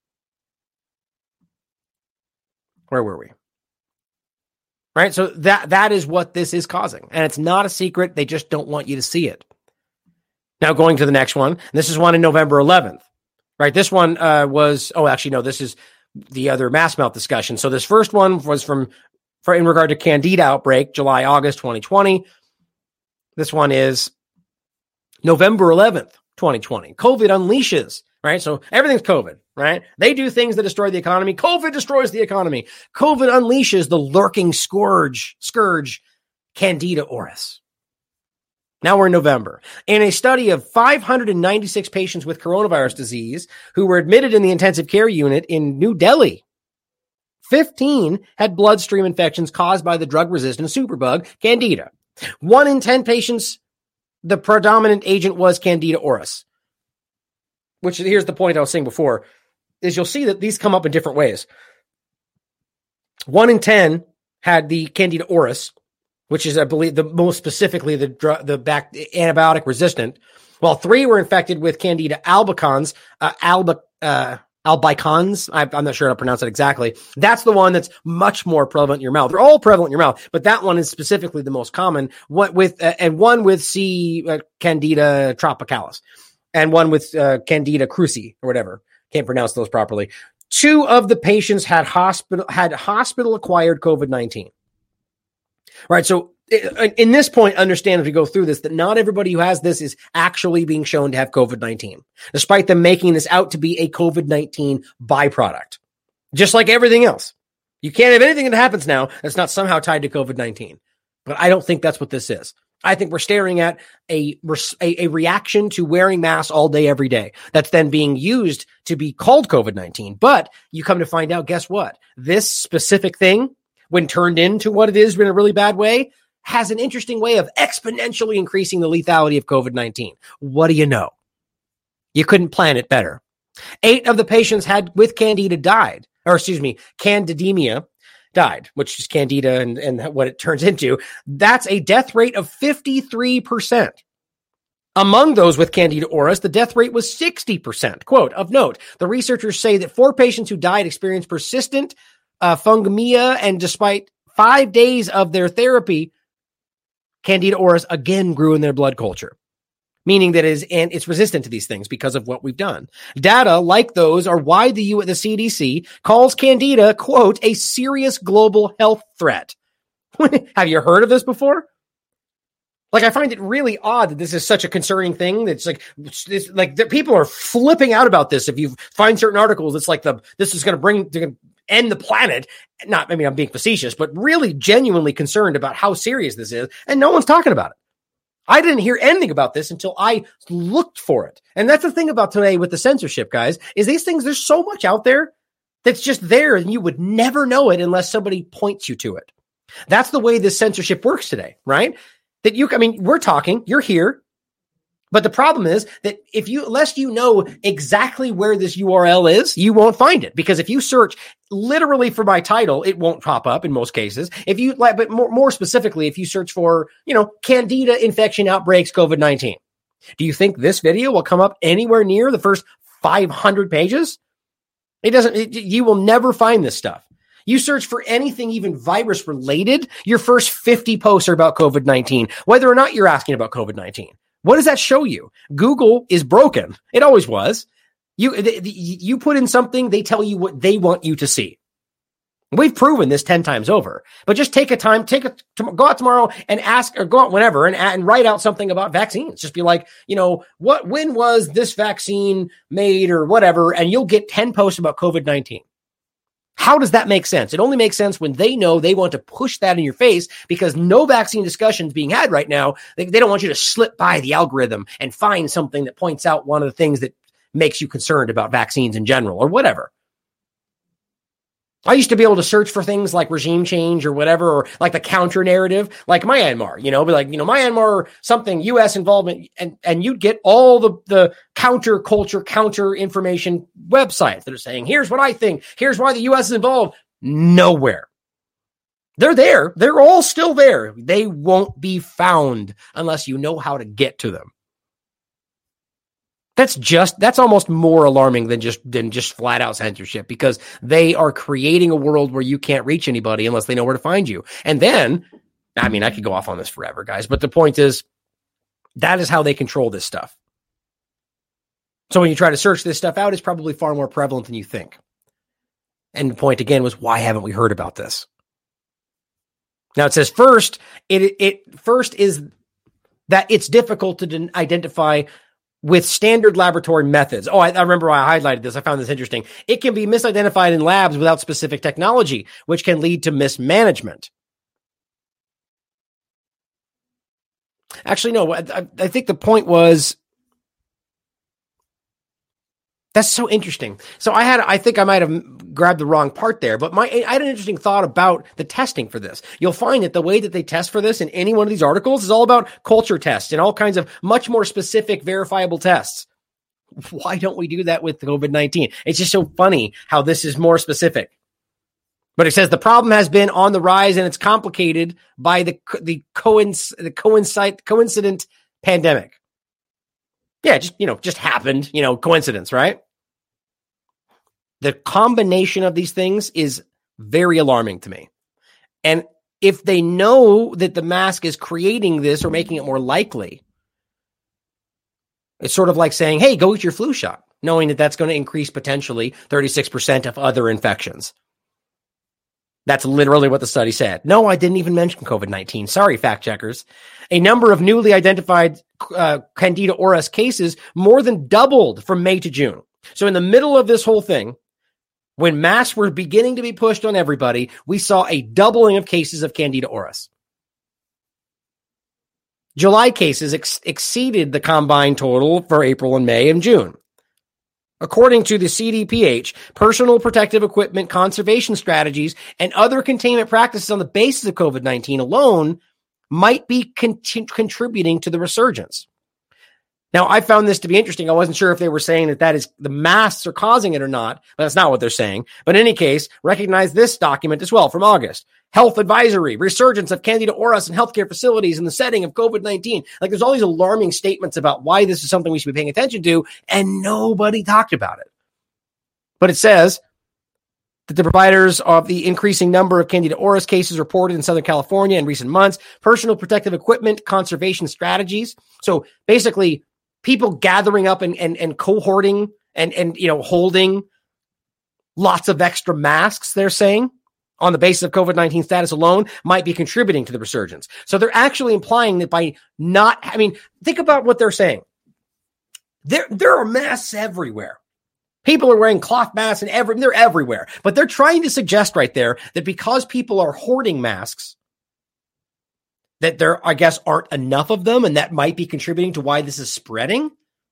Where were we? Right? So that that is what this is causing. And it's not a secret. They just don't want you to see it. Now going to the next one. And this is one in November eleventh. Right? This one uh, was, oh, actually, no, this is the other mass melt discussion. So this first one was from, for in regard to Candida outbreak, July, August, twenty twenty. This one is November eleventh, twenty twenty. COVID unleashes, right? So everything's COVID, right? They do things that destroy the economy. COVID destroys the economy. COVID unleashes the lurking scourge, scourge, Candida auris. Now we're in November. In a study of five hundred ninety-six patients with coronavirus disease who were admitted in the intensive care unit in New Delhi, fifteen had bloodstream infections caused by the drug-resistant superbug, Candida. One in ten patients, the predominant agent was Candida auris. Which, here's the point I was saying before, is you'll see that these come up in different ways. One in ten had the Candida auris, which is, I believe, the most specifically the drug, the back, antibiotic resistant, while three were infected with Candida albicans, uh, alba, uh, albicans. I, I'm not sure how to pronounce it exactly. That's the one that's much more prevalent in your mouth. They're all prevalent in your mouth, but that one is specifically the most common. What with uh, and one with C. Uh, Candida tropicalis, and one with uh, Candida krusei or whatever. Can't pronounce those properly. Two of the patients had hospital had hospital acquired COVID nineteen. Right. So in this point, understand as we go through this, that not everybody who has this is actually being shown to have COVID nineteen, despite them making this out to be a COVID nineteen byproduct, just like everything else. You can't have anything that happens now that's not somehow tied to COVID nineteen. But I don't think that's what this is. I think we're staring at a, a, a reaction to wearing masks all day, every day. That's then being used to be called COVID nineteen. But you come to find out, guess what? This specific thing, when turned into what it is in a really bad way, has an interesting way of exponentially increasing the lethality of COVID nineteen. What do you know? You couldn't plan it better. Eight of the patients had with Candida died, or excuse me, candidemia died, which is Candida and, and what it turns into. That's a death rate of fifty-three percent. Among those with Candida auris, the death rate was sixty percent. Quote, of note, the researchers say that four patients who died experienced persistent uh, fungemia, and despite five days of their therapy, Candida auris again grew in their blood culture, meaning that it is, and it's resistant to these things because of what we've done. Data like those are why the, U, the C D C calls Candida, quote, a serious global health threat. Have you heard of this before? Like, I find it really odd that this is such a concerning thing. That's like, it's like the people are flipping out about this. If you find certain articles, it's like the this is going to bring to end the planet. Not, I mean, I'm being facetious, but really genuinely concerned about how serious this is, and no one's talking about it. I didn't hear anything about this until I looked for it. And that's the thing about today with the censorship, guys, is these things, there's so much out there that's just there and you would never know it unless somebody points you to it. That's the way this censorship works today, right? That you, I mean, we're talking, you're here, but the problem is that if you, unless you know exactly where this U R L is, you won't find it. Because if you search literally for my title, it won't pop up in most cases. If you like, but more, more specifically, if you search for, you know, Candida infection outbreaks COVID nineteen, do you think this video will come up anywhere near the first five hundred pages? It doesn't, it, you will never find this stuff. You search for anything even virus related, your first fifty posts are about COVID nineteen, whether or not you're asking about COVID nineteen. What does that show you? Google is broken. It always was. You, you put in something, they tell you what they want you to see. We've proven this ten times over, but just take a time, take a, go out tomorrow and ask, or go out whenever and, and write out something about vaccines. Just be like, you know, what, when was this vaccine made or whatever? And you'll get ten posts about COVID nineteen. How does that make sense? It only makes sense when they know they want to push that in your face, because no vaccine discussion is being had right now. They, they don't want you to slip by the algorithm and find something that points out one of the things that makes you concerned about vaccines in general or whatever. I used to be able to search for things like regime change or whatever, or like the counter narrative, like Myanmar, you know, be like, you know, Myanmar, something U S involvement, and, and you'd get all the, the counter culture, counter information websites that are saying, here's what I think, here's why the U S is involved. Nowhere. They're there. They're all still there. They won't be found unless you know how to get to them. That's just, that's almost more alarming than just, than just flat out censorship, because they are creating a world where you can't reach anybody unless they know where to find you. And then, I mean, I could go off on this forever, guys, but the point is, that is how they control this stuff. So when you try to search this stuff out, it's probably far more prevalent than you think. And the point again was, why haven't we heard about this? Now it says first, it, it first is that it's difficult to identify with standard laboratory methods. Oh, I, I remember why I highlighted this. I found this interesting. It can be misidentified in labs without specific technology, which can lead to mismanagement. Actually, no, I, I think the point was, that's so interesting. So I had, I think I might have grabbed the wrong part there, but my, I had an interesting thought about the testing for this. You'll find that the way that they test for this in any one of these articles is all about culture tests and all kinds of much more specific verifiable tests. Why don't we do that with COVID nineteen? It's just so funny how this is more specific. But it says the problem has been on the rise and it's complicated by the, the, coinc- the coincide, coincident pandemic. Yeah, just, you know, just happened, you know, coincidence, right? The combination of these things is very alarming to me. And if they know that the mask is creating this or making it more likely, it's sort of like saying, hey, go get your flu shot, knowing that that's going to increase potentially thirty-six percent of other infections. That's literally what the study said. No, I didn't even mention COVID nineteen. Sorry, fact checkers. A number of newly identified uh, Candida auris cases more than doubled from May to June. So in the middle of this whole thing, when masks were beginning to be pushed on everybody, we saw a doubling of cases of Candida auris. July cases ex- exceeded the combined total for April and May and June. According to the C D P H, personal protective equipment conservation strategies and other containment practices on the basis of COVID nineteen alone might be con- contributing to the resurgence. Now, I found this to be interesting. I wasn't sure if they were saying that that is the masks are causing it or not, but that's not what they're saying. But in any case, recognize this document as well from August. Health advisory, resurgence of Candida auris in healthcare facilities in the setting of COVID nineteen. Like there's all these alarming statements about why this is something we should be paying attention to, and nobody talked about it. But it says that the providers of the increasing number of Candida auris cases reported in Southern California in recent months, personal protective equipment conservation strategies. So basically, people gathering up and, and, and cohorting and, and, you know, holding lots of extra masks, they're saying, on the basis of COVID nineteen status alone might be contributing to the resurgence. So they're actually implying that by not, I mean, think about what they're saying. There, there are masks everywhere. People are wearing cloth masks and every, they're everywhere. But they're trying to suggest right there that because people are hoarding masks, that there, I guess, aren't enough of them, and that might be contributing to why this is spreading.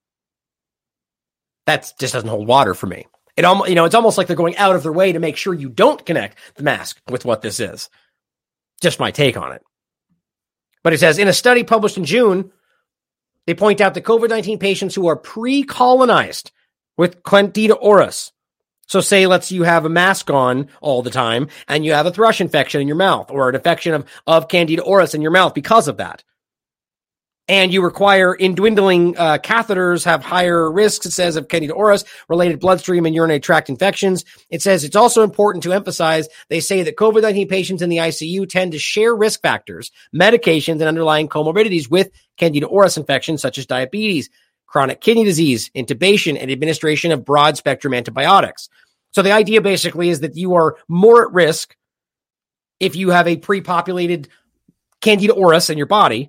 That just doesn't hold water for me. It almost, you know, it's almost like they're going out of their way to make sure you don't connect the mask with what this is. Just my take on it. But it says, in a study published in June, they point out that COVID nineteen patients who are pre-colonized with Candida auris. So say, let's you have a mask on all the time and you have a thrush infection in your mouth or an infection of, of Candida auris in your mouth because of that. And you require in dwindling uh, catheters have higher risks, it says, of Candida auris related bloodstream and urinary tract infections. It says it's also important to emphasize, they say that COVID nineteen patients in the I C U tend to share risk factors, medications, and underlying comorbidities with Candida auris infections such as diabetes, chronic kidney disease, intubation, and administration of broad spectrum antibiotics. So the idea basically is that you are more at risk if you have a pre-populated Candida auris in your body.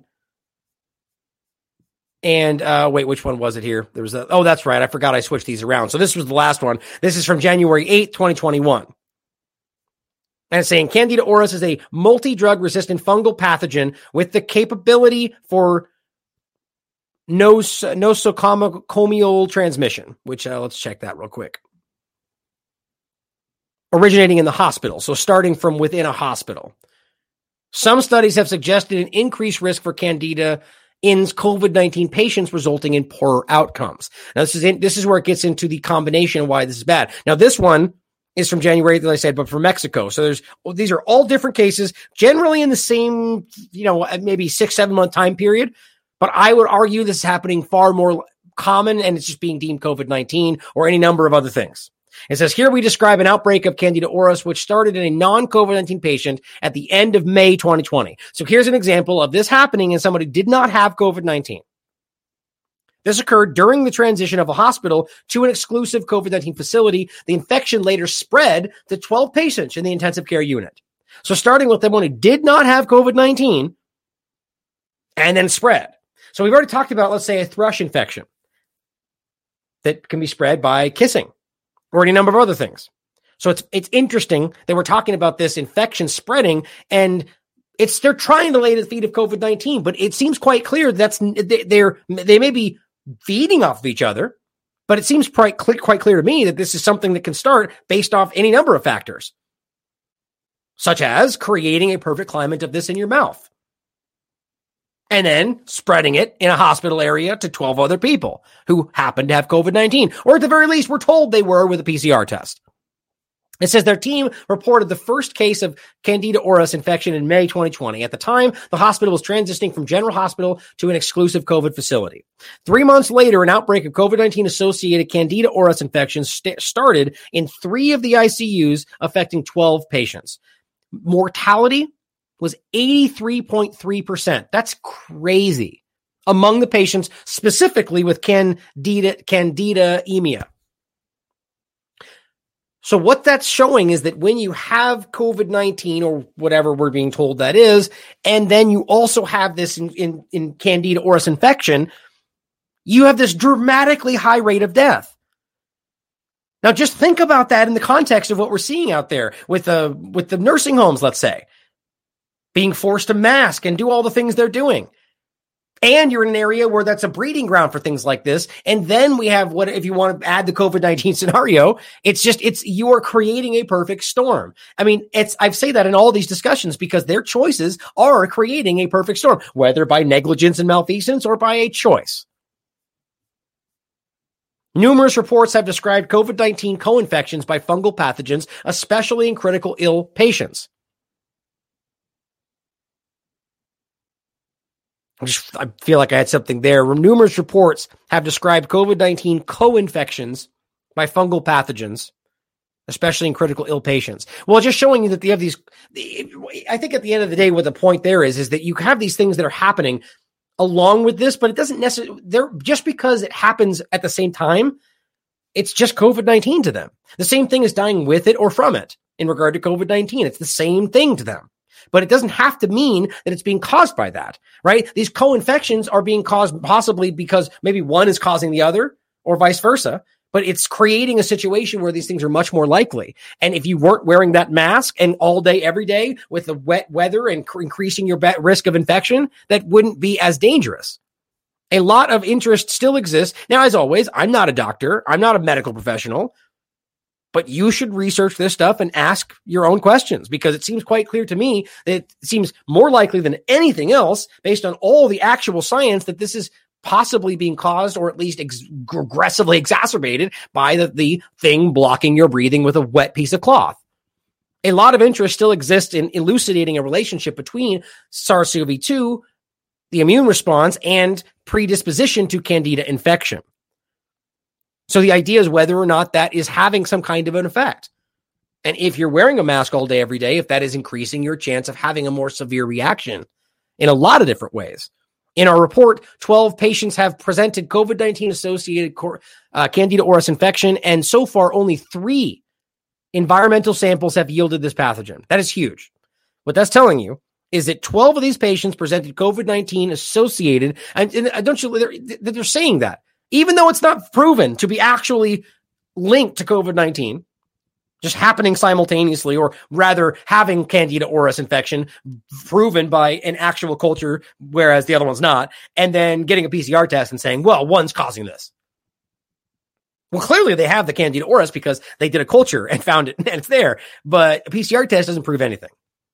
And uh, wait, which one was it here? There was a, oh, that's right. I forgot I switched these around. So this was the last one. This is from January eighth, twenty twenty-one. And it's saying Candida auris is a multi-drug resistant fungal pathogen with the capability for nos- nosocomial transmission, which uh, let's check that real quick. Originating in the hospital. So starting from within a hospital. Some studies have suggested an increased risk for Candida in COVID nineteen patients, resulting in poorer outcomes. Now, this is in, this is where it gets into the combination of why this is bad. Now, this one is from January, as I said, but from Mexico. So there's these are all different cases, generally in the same, you know, maybe six, seven month time period. But I would argue this is happening far more common, and it's just being deemed COVID nineteen or any number of other things. It says, here we describe an outbreak of Candida auris, which started in a non-COVID nineteen patient at the end of May twenty twenty. So here's an example of this happening in somebody who did not have COVID nineteen. This occurred during the transition of a hospital to an exclusive COVID nineteen facility. The infection later spread to twelve patients in the intensive care unit. So starting with someone who did not have COVID nineteen and then spread. So we've already talked about, let's say, a thrush infection that can be spread by kissing, or any number of other things. So it's it's interesting that we're talking about this infection spreading, and it's they're trying to lay at the feet of COVID nineteen, but it seems quite clear that's they're they may be feeding off of each other, but it seems quite quite clear to me that this is something that can start based off any number of factors, such as creating a perfect climate of this in your mouth, and then spreading it in a hospital area to twelve other people who happen to have COVID nineteen, or at the very least were told they were with a P C R test. It says their team reported the first case of Candida auris infection in May twenty twenty. At the time, the hospital was transitioning from general hospital to an exclusive COVID facility. Three months later, an outbreak of COVID nineteen associated Candida auris infections st- started in three of the I C Us, affecting twelve patients. Mortality was eighty-three point three percent. That's crazy. Among the patients, specifically with Candida, Candidaemia. So what that's showing is that when you have COVID nineteen, or whatever we're being told that is, and then you also have this in, in, in Candida auris infection, you have this dramatically high rate of death. Now just think about that in the context of what we're seeing out there with the, with the nursing homes, let's say, being forced to mask and do all the things they're doing. And you're in an area where that's a breeding ground for things like this. And then we have what, if you want to add the COVID nineteen scenario, it's just, it's, you are creating a perfect storm. I mean, it's, I say that in all these discussions because their choices are creating a perfect storm, whether by negligence and malfeasance or by a choice. Numerous reports have described COVID nineteen co-infections by fungal pathogens, especially in critical ill patients. I just I feel like I had something there. Numerous reports have described COVID nineteen co-infections by fungal pathogens, especially in critical ill patients. Well, just showing you that they have these, I think at the end of the day, what the point there is, is that you have these things that are happening along with this, but it doesn't necessarily, they're just because it happens at the same time, it's just COVID nineteen to them. The same thing as dying with it or from it in regard to COVID nineteen. It's the same thing to them. But it doesn't have to mean that it's being caused by that, right? These co-infections are being caused possibly because maybe one is causing the other or vice versa, but it's creating a situation where these things are much more likely. And if you weren't wearing that mask and all day, every day with the wet weather and cr- increasing your risk of infection, that wouldn't be as dangerous. A lot of interest still exists. Now, as always, I'm not a doctor. I'm not a medical professional. But you should research this stuff and ask your own questions because it seems quite clear to me that it seems more likely than anything else, based on all the actual science, that this is possibly being caused or at least ex- aggressively exacerbated by the, the thing blocking your breathing with a wet piece of cloth. A lot of interest still exists in elucidating a relationship between SARS-C o V two, the immune response, and predisposition to candida infection. So the idea is whether or not that is having some kind of an effect. And if you're wearing a mask all day, every day, if that is increasing your chance of having a more severe reaction in a lot of different ways. In our report, twelve patients have presented COVID nineteen associated uh, Candida auris infection, and so far only three environmental samples have yielded this pathogen. That is huge. What that's telling you is that twelve of these patients presented COVID nineteen associated, and, and don't you, they're, they're saying that. Even though it's not proven to be actually linked to COVID nineteen, just happening simultaneously, or rather having Candida auris infection proven by an actual culture, whereas the other one's not, and then getting a P C R test and saying, well, one's causing this. Well, clearly they have the Candida auris because they did a culture and found it, and it's there, but a P C R test doesn't prove anything,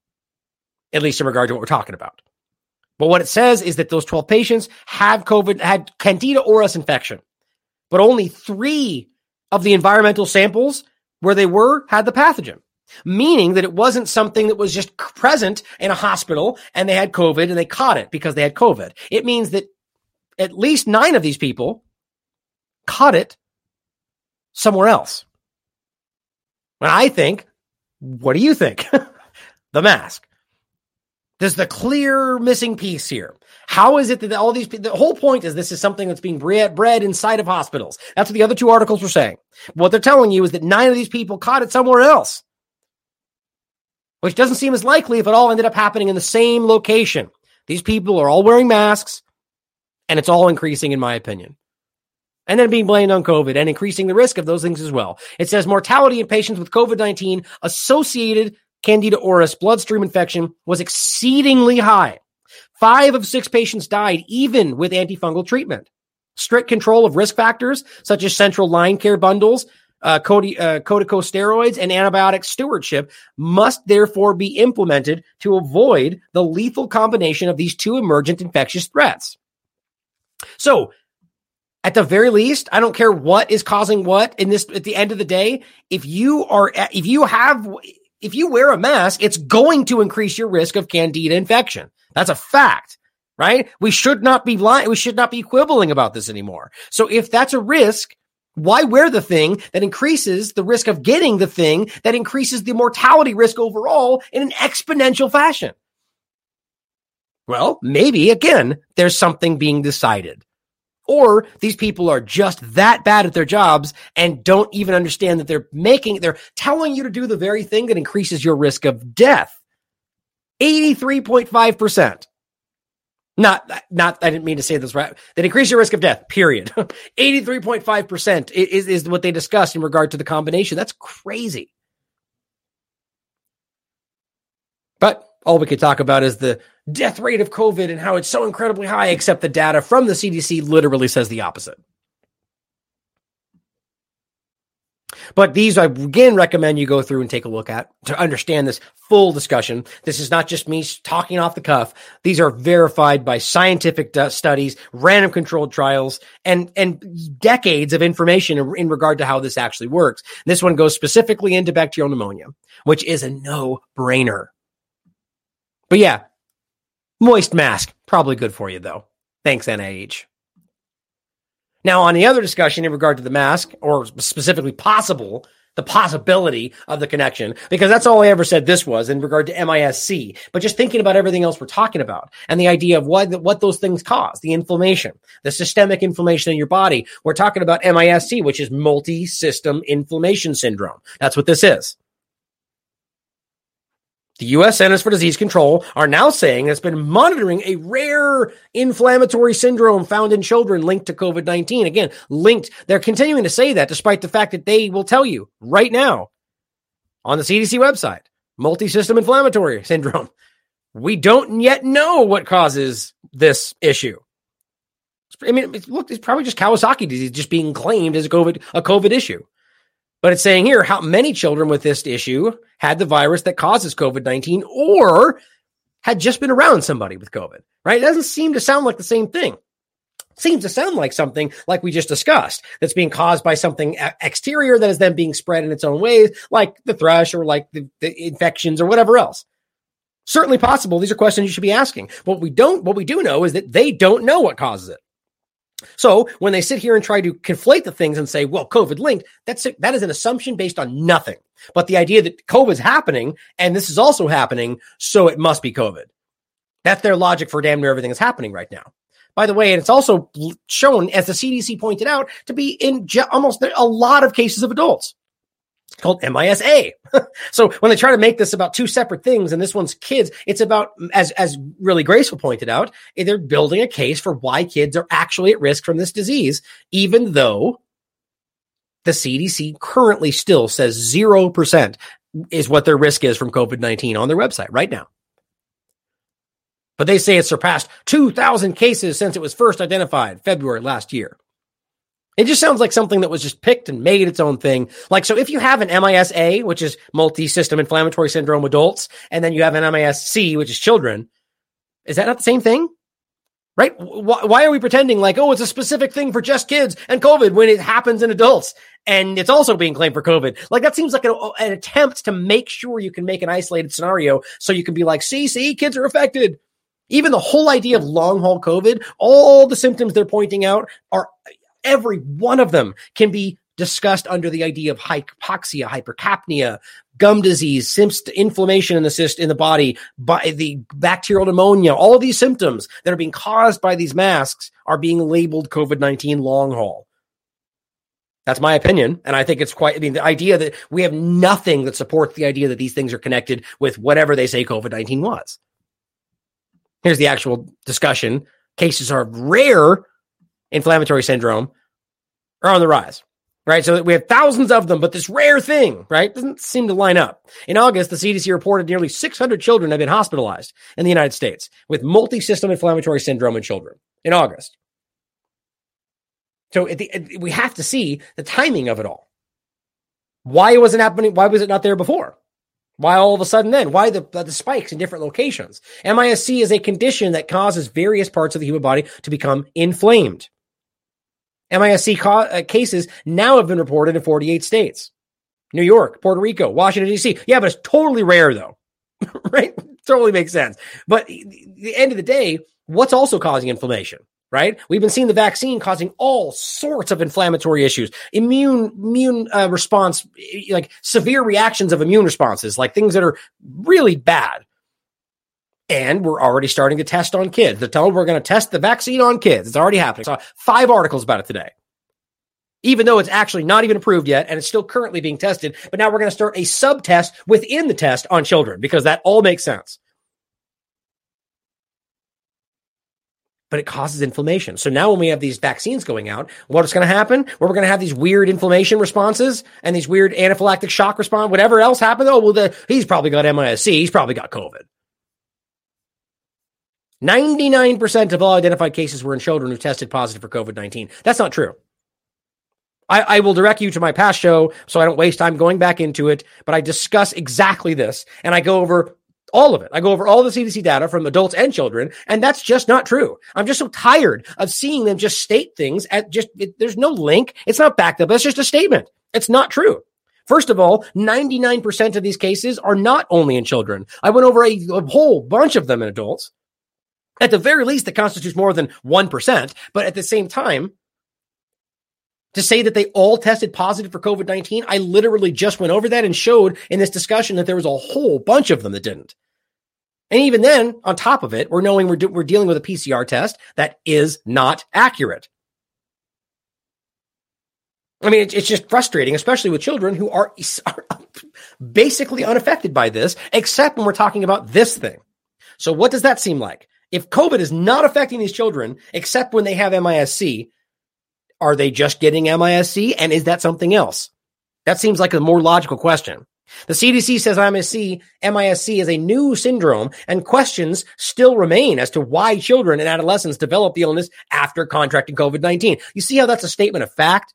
at least in regard to what we're talking about. But what it says is that those twelve patients have COVID, had Candida auris infection, but only three of the environmental samples where they were had the pathogen, meaning that it wasn't something that was just present in a hospital and they had COVID and they caught it because they had COVID. It means that at least nine of these people caught it somewhere else. And I think, what do you think? The mask. There's the clear missing piece here. How is it that all these, the whole point is this is something that's being bred, bred inside of hospitals. That's what the other two articles were saying. What they're telling you is that nine of these people caught it somewhere else, which doesn't seem as likely if it all ended up happening in the same location. These people are all wearing masks, and it's all increasing, in my opinion. And then being blamed on COVID and increasing the risk of those things as well. It says mortality in patients with COVID nineteen associated Candida auris bloodstream infection was exceedingly high. Five of six patients died even with antifungal treatment. Strict control of risk factors such as central line care bundles, uh, corti- uh, corticosteroids, and antibiotic stewardship must therefore be implemented to avoid the lethal combination of these two emergent infectious threats. So, at the very least, I don't care what is causing what in this, at the end of the day, if you are, if you have, if you wear a mask, it's going to increase your risk of candida infection. That's a fact, right? We should not be lying. We should not be quibbling about this anymore. So if that's a risk, why wear the thing that increases the risk of getting the thing that increases the mortality risk overall in an exponential fashion? Well, maybe again, there's something being decided. Or these people are just that bad at their jobs and don't even understand that they're making, they're telling you to do the very thing that increases your risk of death. eighty-three point five percent. Not, not, I didn't mean to say this right. That increase your risk of death, period. eighty-three point five percent is, is what they discussed in regard to the combination. That's crazy. But all we could talk about is the death rate of COVID and how it's so incredibly high, except the data from the C D C literally says the opposite. But these, I again recommend you go through and take a look at to understand this full discussion. This is not just me talking off the cuff. These are verified by scientific studies, random controlled trials, and, and decades of information in, in regard to how this actually works. This one goes specifically into bacterial pneumonia, which is a no-brainer. But yeah, moist mask, probably good for you though. Thanks, N I H. Now, on the other discussion in regard to the mask, or specifically possible, the possibility of the connection, because that's all I ever said this was in regard to M I S C, but just thinking about everything else we're talking about and the idea of what, what those things cause, the inflammation, the systemic inflammation in your body. We're talking about M I S C, which is multi-system inflammation syndrome. That's what this is. The U S Centers for Disease Control are now saying it's been monitoring a rare inflammatory syndrome found in children linked to COVID nineteen. Again, linked. They're continuing to say that despite the fact that they will tell you right now on the C D C website, multi-system inflammatory syndrome. We don't yet know what causes this issue. I mean, it's, look, it's probably just Kawasaki disease just being claimed as a COVID, a COVID issue. But it's saying here how many children with this issue had the virus that causes COVID nineteen or had just been around somebody with COVID, right? It doesn't seem to sound like the same thing. It seems to sound like something like we just discussed that's being caused by something exterior that is then being spread in its own ways, like the thrush or like the, the infections or whatever else. Certainly possible. These are questions you should be asking. What we don't, what we do know is that they don't know what causes it. So when they sit here and try to conflate the things and say, well, COVID linked, that's a, that is an assumption based on nothing. But the idea that COVID's happening and this is also happening, so it must be COVID. That's their logic for damn near everything that's happening right now. By the way, and it's also shown, as the C D C pointed out, to be in j- almost a lot of cases of adults. It's called M I S A. So when they try to make this about two separate things, and this one's kids, it's about, as as really Graceful pointed out, they're building a case for why kids are actually at risk from this disease, even though the C D C currently still says zero percent is what their risk is from COVID nineteen on their website right now. But they say it's surpassed two thousand cases since it was first identified February last year. It just sounds like something that was just picked and made its own thing. Like, so if you have an M I S A, which is multi-system inflammatory syndrome adults, and then you have an M I S C, which is children, is that not the same thing? Right? Why, why are we pretending like, oh, it's a specific thing for just kids and COVID when it happens in adults and it's also being claimed for COVID? Like, that seems like an, an attempt to make sure you can make an isolated scenario so you can be like, see, see, kids are affected. Even the whole idea of long haul COVID, all the symptoms they're pointing out are, every one of them can be discussed under the idea of hypoxia, hypercapnia, gum disease, inflammation in the cyst in the body, by the bacterial pneumonia. All of these symptoms that are being caused by these masks are being labeled COVID nineteen long haul. That's my opinion. And I think it's quite, I mean, the idea that we have nothing that supports the idea that these things are connected with whatever they say COVID nineteen was. Here's the actual discussion. Cases of rare inflammatory syndrome are on the rise, right? So we have thousands of them, but this rare thing, right, doesn't seem to line up. In August, the C D C reported nearly six hundred children have been hospitalized in the United States with multi-system inflammatory syndrome in children in August. So at the, at, we have to see the timing of it all. Why wasn't happening? Why was it not there before? Why all of a sudden then? Why the, the spikes in different locations? M I S C is a condition that causes various parts of the human body to become inflamed. M I S C ca- uh, cases now have been reported in forty-eight states. New York, Puerto Rico, Washington, D C. Yeah, but it's totally rare though, right? Totally makes sense. But at the end of the day, what's also causing inflammation? Right? We've been seeing the vaccine causing all sorts of inflammatory issues, immune, immune uh, response, like severe reactions of immune responses, like things that are really bad. And we're already starting to test on kids. They're telling we're going to test the vaccine on kids. It's already happening. I saw five articles about it today, even though it's actually not even approved yet. And it's still currently being tested. But now we're going to start a sub-test within the test on children because that all makes sense. But it causes inflammation. So now when we have these vaccines going out, what's going to happen? Well, we're going to have these weird inflammation responses and these weird anaphylactic shock response, whatever else happened. Oh, well, the, he's probably got M I S C. He's probably got COVID. ninety-nine percent of all identified cases were in children who tested positive for COVID nineteen. That's not true. I, I will direct you to my past show so I don't waste time going back into it, but I discuss exactly this, and I go over all of it. I go over all the C D C data from adults and children, and that's just not true. I'm just so tired of seeing them just state things at just, it, there's no link. It's not backed up. It's just a statement. It's not true. First of all, ninety-nine percent of these cases are not only in children. I went over a, a whole bunch of them in adults. At the very least, that constitutes more than one percent. But at the same time, to say that they all tested positive for COVID nineteen, I literally just went over that and showed in this discussion that there was a whole bunch of them that didn't. And even then, on top of it, we're knowing we're, de- we're dealing with a P C R test that is not accurate. I mean, it's, it's just frustrating, especially with children who are, are basically unaffected by this, except when we're talking about this thing. So what does that seem like? If COVID is not affecting these children, except when they have M I S C, are they just getting M I S C? And is that something else? That seems like a more logical question. The C D C says M I S C, M I S C is a new syndrome, and questions still remain as to why children and adolescents develop the illness after contracting COVID nineteen. You see how that's a statement of fact?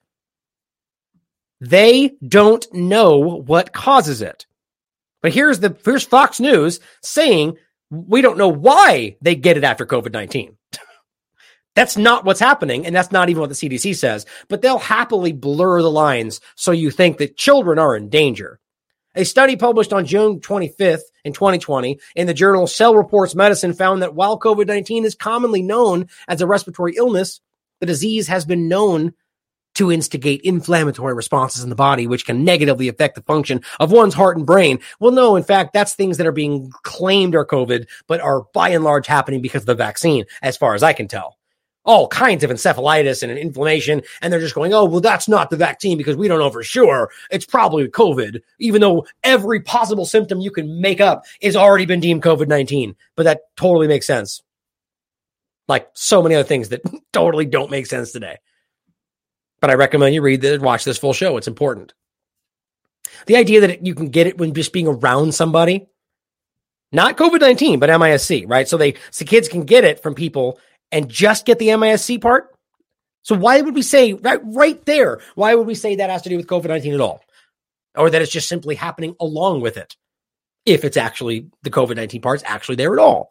They don't know what causes it. But here's the here's Fox News saying we don't know why they get it after COVID nineteen. That's not what's happening, and that's not even what the C D C says. But they'll happily blur the lines so you think that children are in danger. A study published on June twenty-fifth in twenty twenty in the journal Cell Reports Medicine found that while COVID nineteen is commonly known as a respiratory illness, the disease has been known to instigate inflammatory responses in the body, which can negatively affect the function of one's heart and brain. Well, no, in fact, that's things that are being claimed are COVID, but are by and large happening because of the vaccine, as far as I can tell. All kinds of encephalitis and inflammation, and they're just going, oh, well, that's not the vaccine because we don't know for sure. It's probably COVID, even though every possible symptom you can make up has already been deemed COVID nineteen. But that totally makes sense. Like so many other things that totally don't make sense today. But I recommend you read this, watch this full show. It's important. The idea that you can get it when just being around somebody, not COVID nineteen, but M I S C, right? So they, so kids can get it from people and just get the M I S C part. So why would we say right, right there, why would we say that has to do with COVID nineteen at all? Or that it's just simply happening along with it, if it's actually the COVID nineteen part's actually there at all?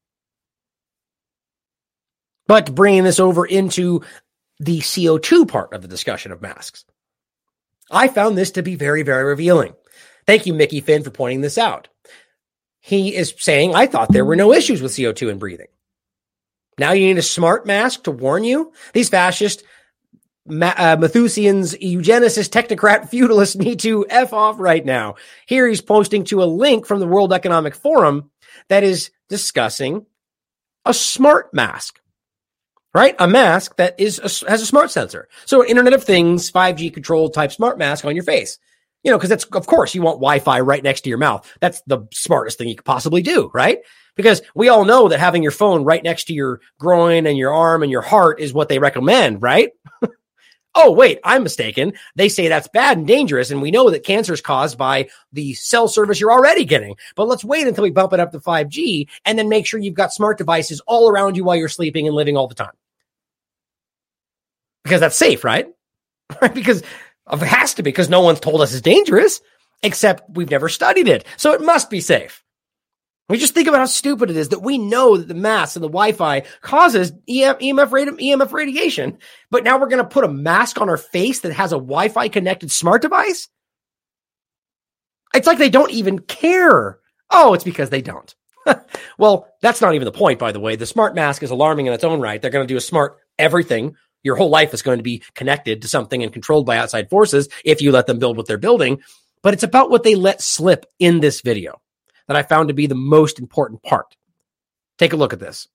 But bringing this over into the C O two part of the discussion of masks, I found this to be very, very revealing. Thank you, Mickey Finn, for pointing this out. He is saying, I thought there were no issues with C O two in breathing. Now you need a smart mask to warn you? These fascist, Ma- uh, Malthusians, eugenicists, technocrat, feudalists need to F off right now. Here he's posting to a link from the World Economic Forum that is discussing a smart mask, right? A mask that is a, has a smart sensor. So Internet of Things, five G controlled type smart mask on your face. You know, because that's, of course, you want Wi-Fi right next to your mouth. That's the smartest thing you could possibly do, right? Because we all know that having your phone right next to your groin and your arm and your heart is what they recommend, right? Oh, wait, I'm mistaken. They say that's bad and dangerous, and we know that cancer is caused by the cell service you're already getting. But let's wait until we bump it up to five G and then make sure you've got smart devices all around you while you're sleeping and living all the time. Because that's safe, right? Because it has to be, because no one's told us it's dangerous, except we've never studied it. So it must be safe. We just think about how stupid it is that we know that the masks and the Wi-Fi causes E M F, E M F radiation, but now we're going to put a mask on our face that has a Wi-Fi connected smart device? It's like they don't even care. Oh, it's because they don't. Well, that's not even the point, by the way. The smart mask is alarming in its own right. They're going to do a smart everything. Your whole life is going to be connected to something and controlled by outside forces if you let them build what they're building. But it's about what they let slip in this video that I found to be the most important part. Take a look at this.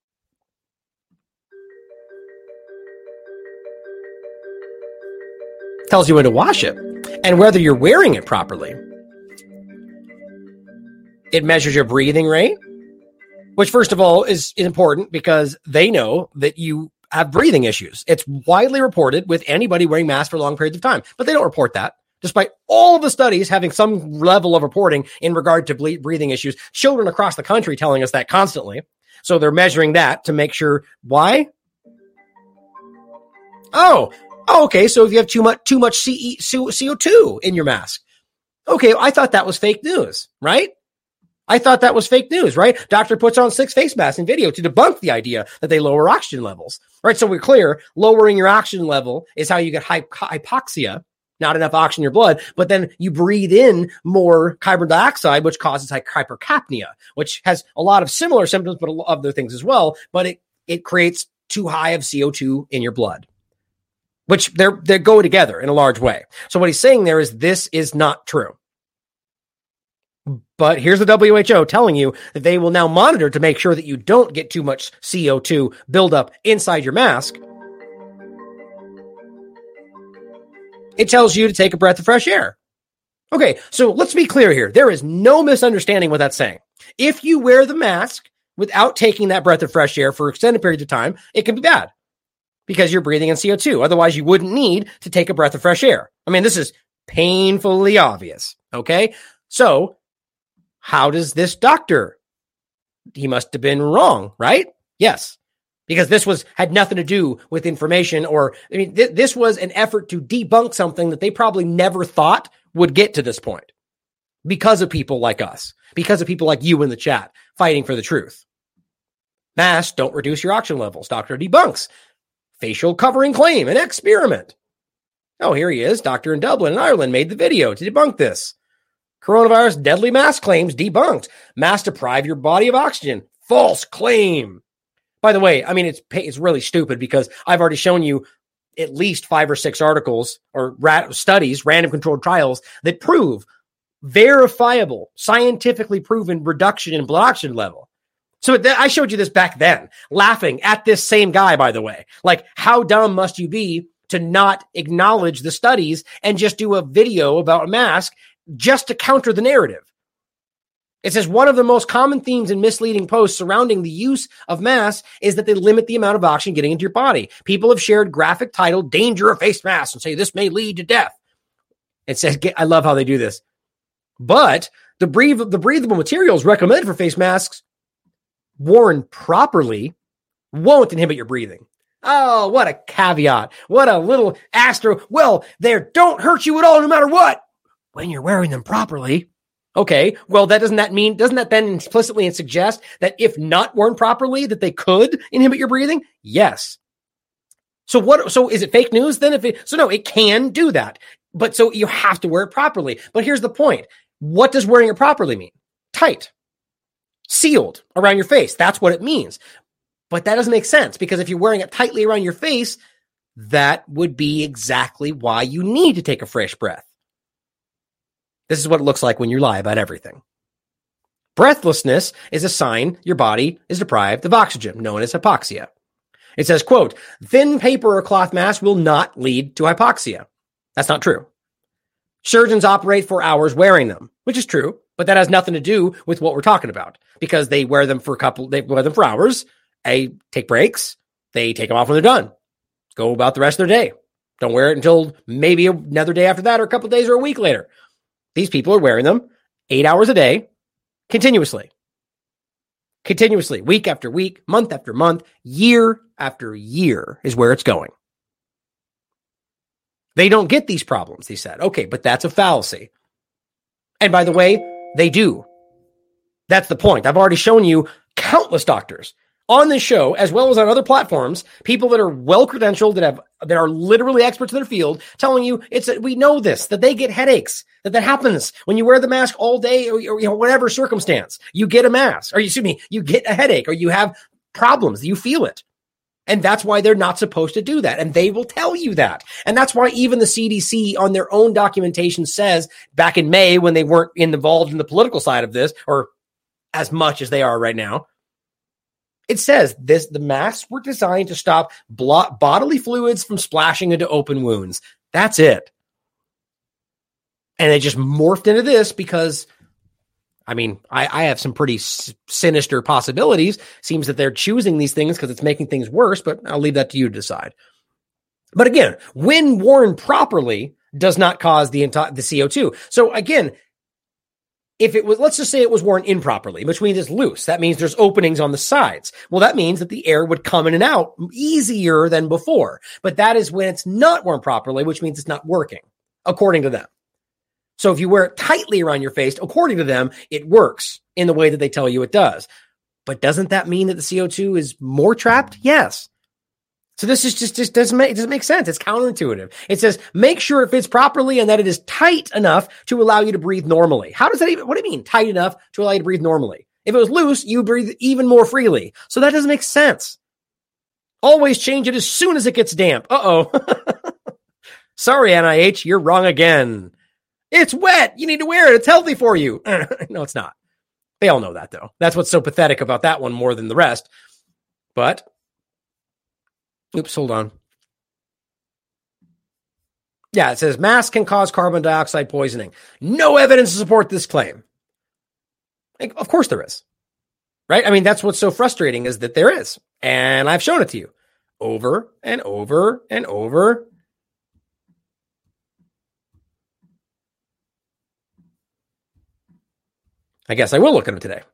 Tells you when to wash it and whether you're wearing it properly. It measures your breathing rate, which first of all is important because they know that you have breathing issues. It's widely reported with anybody wearing masks for long periods of time, but they don't report that. Despite all the studies having some level of reporting in regard to ble- breathing issues, children across the country telling us that constantly. So they're measuring that to make sure. Why? Oh, oh okay. So if you have too much, too much C O two in your mask. Okay. I thought that was fake news, right? I thought that was fake news, right? Doctor puts on six face masks in video to debunk the idea that they lower oxygen levels, right? So we're clear, lowering your oxygen level is how you get hy- hypoxia, not enough oxygen in your blood, but then you breathe in more carbon dioxide, which causes like hypercapnia, which has a lot of similar symptoms, but a lot of other things as well. But it, it creates too high of C O two in your blood, which they're, they go together in a large way. So what he's saying there is this is not true. But here's the W H O telling you that they will now monitor to make sure that you don't get too much C O two buildup inside your mask. It tells you to take a breath of fresh air. Okay, so let's be clear here. There is no misunderstanding what that's saying. If you wear the mask without taking that breath of fresh air for extended periods of time, it can be bad because you're breathing in C O two. Otherwise, you wouldn't need to take a breath of fresh air. I mean, this is painfully obvious, okay? So, how does this doctor? He must have been wrong, right? Yes, because this was had nothing to do with information, or I mean, th- this was an effort to debunk something that they probably never thought would get to this point, because of people like us, because of people like you in the chat fighting for the truth. Masks don't reduce your oxygen levels. Doctor debunks facial covering claim, an experiment. Oh, here he is. Doctor in Dublin in Ireland made the video to debunk this. Coronavirus deadly mask claims debunked. Masks deprive your body of oxygen. False claim. By the way, I mean, it's it's really stupid because I've already shown you at least five or six articles or rat- studies, random controlled trials that prove verifiable, scientifically proven reduction in blood oxygen level. So th- I showed you this back then, laughing at this same guy, by the way. Like, how dumb must you be to not acknowledge the studies and just do a video about a mask just to counter the narrative? It says one of the most common themes in misleading posts surrounding the use of masks is that they limit the amount of oxygen getting into your body. People have shared graphic titled "Danger of Face Masks" and say this may lead to death. It says, I love how they do this. But the, breathe, the breathable materials recommended for face masks, worn properly, won't inhibit your breathing. Oh, what a caveat. What a little astro. Well, they don't hurt you at all no matter what when you're wearing them properly. Okay, well, that doesn't that mean, doesn't that then implicitly suggest that if not worn properly, that they could inhibit your breathing? Yes. So what, so is it fake news then? If it, so no, it can do that. But so you have to wear it properly. But here's the point. What does wearing it properly mean? Tight, sealed around your face. That's what it means. But that doesn't make sense because if you're wearing it tightly around your face, that would be exactly why you need to take a fresh breath. This is what it looks like when you lie about everything. Breathlessness is a sign your body is deprived of oxygen, known as hypoxia. It says, quote, thin paper or cloth mask will not lead to hypoxia. That's not true. Surgeons operate for hours wearing them, which is true, but that has nothing to do with what we're talking about because they wear them for a couple, they wear them for hours. They take breaks. They take them off when they're done. Go about the rest of their day. Don't wear it until maybe another day after that or a couple of days or a week later. These people are wearing them eight hours a day, continuously. Continuously, week after week, month after month, year after year is where it's going. They don't get these problems, he said. Okay, but that's a fallacy. And by the way, they do. That's the point. I've already shown you countless doctors on this show, as well as on other platforms, people that are well-credentialed, that have that are literally experts in their field, telling you it's we know this, that they get headaches, that that happens when you wear the mask all day, or, or you know, whatever circumstance. You get a mask, or you, excuse me, you get a headache, or you have problems, you feel it. And that's why they're not supposed to do that. And they will tell you that. And that's why even the C D C on their own documentation says back in May, when they weren't involved in the political side of this, or as much as they are right now, it says this: the masks were designed to stop blo- bodily fluids from splashing into open wounds. That's it. And they just morphed into this because, I mean, I, I have some pretty s- sinister possibilities. Seems that they're choosing these things because it's making things worse, but I'll leave that to you to decide. But again, when worn properly, does not cause the enti- the C O two. So again, if it was, let's just say it was worn improperly, which means it's loose. That means there's openings on the sides. Well, that means that the air would come in and out easier than before. But that is when it's not worn properly, which means it's not working, according to them. So if you wear it tightly around your face, according to them, it works in the way that they tell you it does. But doesn't that mean that the C O two is more trapped? Yes. So this is just, just doesn't make, it doesn't make sense. It's counterintuitive. It says, make sure it fits properly and that it is tight enough to allow you to breathe normally. How does that even, what do you mean tight enough to allow you to breathe normally? If it was loose, you breathe even more freely. So that doesn't make sense. Always change it as soon as it gets damp. Uh-oh. Sorry, N I H, you're wrong again. It's wet. You need to wear it. It's healthy for you. No, it's not. They all know that, though. That's what's so pathetic about that one more than the rest. But oops, hold on. Yeah, it says masks can cause carbon dioxide poisoning. No evidence to support this claim. Like, of course there is. Right? I mean, that's what's so frustrating is that there is. And I've shown it to you over and over and over. I guess I will look at them today.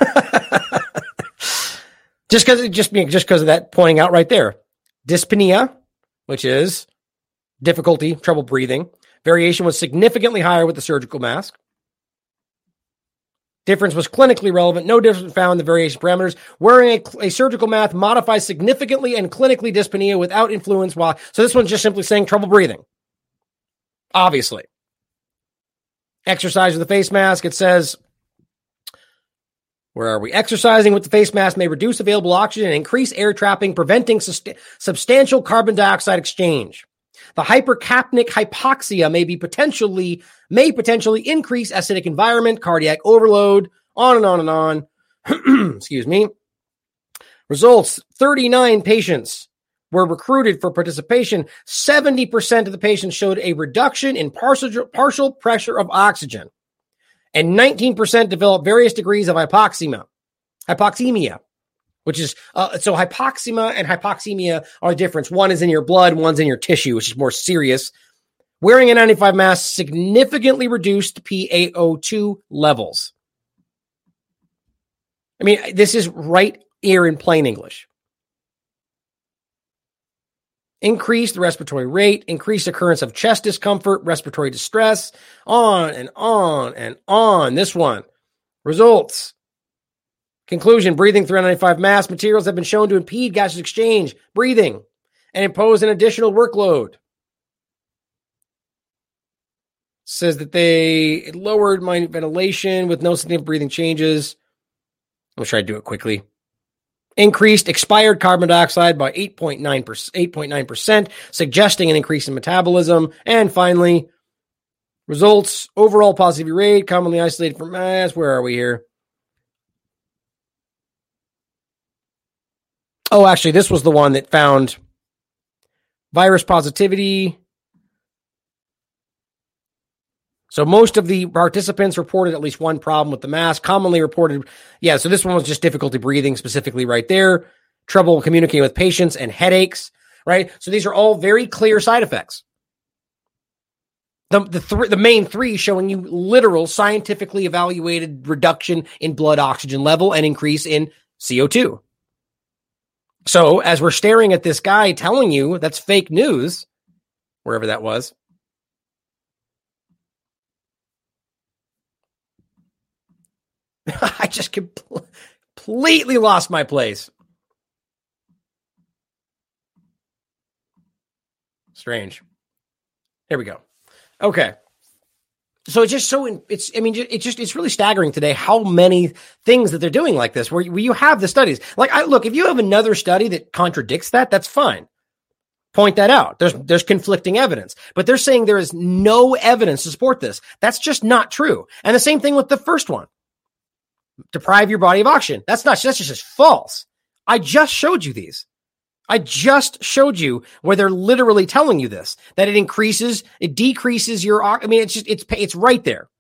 just because just, just because of that pointing out right there. Dyspnea, which is difficulty, trouble breathing. Variation was significantly higher with the surgical mask. Difference was clinically relevant. No difference found in the variation parameters. Wearing a, a surgical mask modifies significantly and clinically dyspnea without influence. While so this one's just simply saying trouble breathing. Obviously. Exercise with the face mask. It says, where are we? Exercising with the face mask may reduce available oxygen and increase air trapping, preventing sust- substantial carbon dioxide exchange. The hypercapnic hypoxia may be potentially may potentially increase acidic environment, cardiac overload, on and on and on. Excuse me. Results: thirty-nine patients were recruited for participation. seventy percent of the patients showed a reduction in partial partial pressure of oxygen. And nineteen percent develop various degrees of hypoxemia, hypoxemia, which is, uh, so hypoxemia and hypoxemia are the difference. One is in your blood, one's in your tissue, which is more serious. Wearing an N ninety-five mask significantly reduced P A O two levels. I mean, this is right here in plain English. Increase the respiratory rate, increase occurrence of chest discomfort, respiratory distress, on and on and on. This one. Results. Conclusion, breathing through N ninety-five mask materials have been shown to impede gaseous exchange, breathing, and impose an additional workload. Says that they lowered my ventilation with no significant breathing changes. I'm going to try to do it quickly. Increased expired carbon dioxide by eight point nine percent, suggesting an increase in metabolism. And finally, results, overall positivity rate, commonly isolated from mass. Where are we here? Oh, actually, this was the one that found virus positivity. So most of the participants reported at least one problem with the mask, commonly reported. Yeah, so this one was just difficulty breathing specifically right there, trouble communicating with patients, and headaches, right? So these are all very clear side effects. The, the, th- the main three showing you literal scientifically evaluated reduction in blood oxygen level and increase in C O two. So as we're staring at this guy telling you that's fake news, wherever that was, I just compl- completely lost my place. Strange. Here we go. Okay. So it's just so, it's, I mean, it's just, it's really staggering today how many things that they're doing like this, where, where you have the studies. Like, I look, if you have another study that contradicts that, that's fine. Point that out. There's, there's conflicting evidence, but they're saying there is no evidence to support this. That's just not true. And the same thing with the first one. Deprive your body of oxygen. That's not, that's just false. I just showed you these. I just showed you where they're literally telling you this, that it increases, it decreases your, I mean, it's just, it's, it's right there.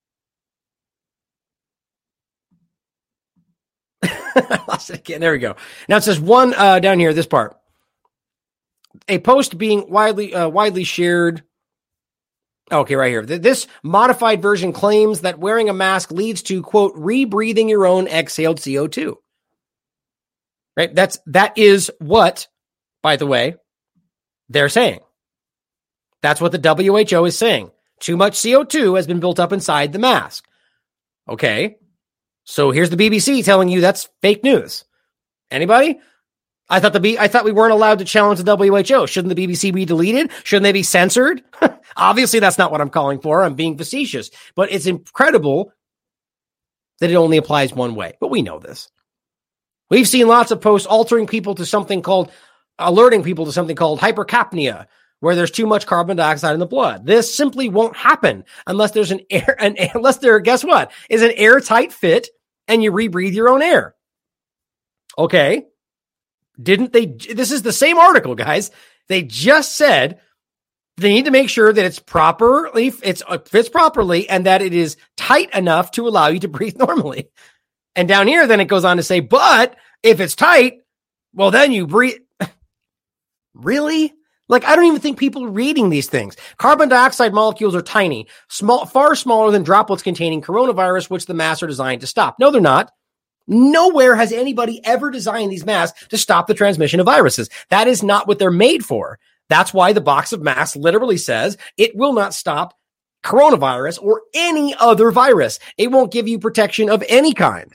I lost it again. There we go. Now it says one, uh, down here, this part, a post being widely, uh, widely shared. Okay, right here. This modified version claims that wearing a mask leads to, quote, rebreathing your own exhaled C O two. Right? That's, that is what, by the way, they're saying. That's what the W H O is saying. Too much C O two has been built up inside the mask. Okay. So here's the B B C telling you that's fake news. Anybody? I thought the B- I thought we weren't allowed to challenge the W H O. Shouldn't the B B C be deleted? Shouldn't they be censored? Obviously, that's not what I'm calling for. I'm being facetious. But it's incredible that it only applies one way. But we know this. We've seen lots of posts altering people to something called, alerting people to something called hypercapnia, where there's too much carbon dioxide in the blood. This simply won't happen unless there's an air, an, unless there, guess what, is an airtight fit and you rebreathe your own air. Okay. Didn't they? This is the same article, guys. They just said they need to make sure that it's properly, it's uh, fits properly, and that it is tight enough to allow you to breathe normally. And down here, then it goes on to say, but if it's tight, well, then you breathe. Really? Like, I don't even think people are reading these things. Carbon dioxide molecules are tiny, small, far smaller than droplets containing coronavirus, which the masks are designed to stop. No, they're not. Nowhere has anybody ever designed these masks to stop the transmission of viruses. That is not what they're made for. That's why the box of masks literally says it will not stop coronavirus or any other virus. It won't give you protection of any kind.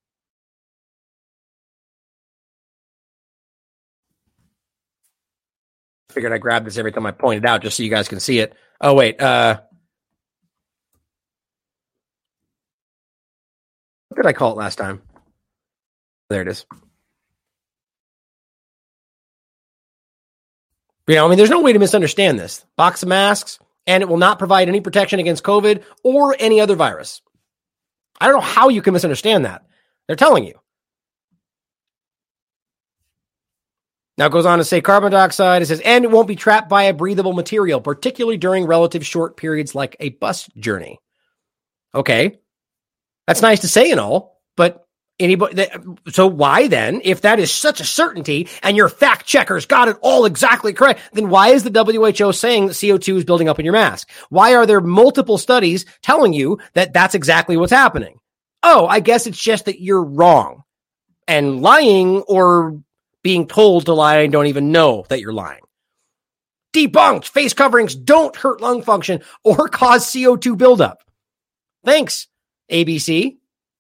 Figured I grabbed this every time I pointed out just so you guys can see it. Oh, wait. Uh, what did I call it last time? There it is. You know, I mean, there's no way to misunderstand this. Box of masks, and it will not provide any protection against COVID or any other virus. I don't know how you can misunderstand that. They're telling you. Now it goes on to say carbon dioxide, it says, and it won't be trapped by a breathable material, particularly during relative short periods like a bus journey. Okay. That's nice to say and all, but anybody, so why then, if that is such a certainty and your fact checkers got it all exactly correct, then why is the W H O saying that C O two is building up in your mask? Why are there multiple studies telling you that that's exactly what's happening? Oh, I guess it's just that you're wrong and lying, or being told to lie and don't even know that you're lying. Debunked. Face coverings don't hurt lung function or cause C O two buildup. Thanks, A B C.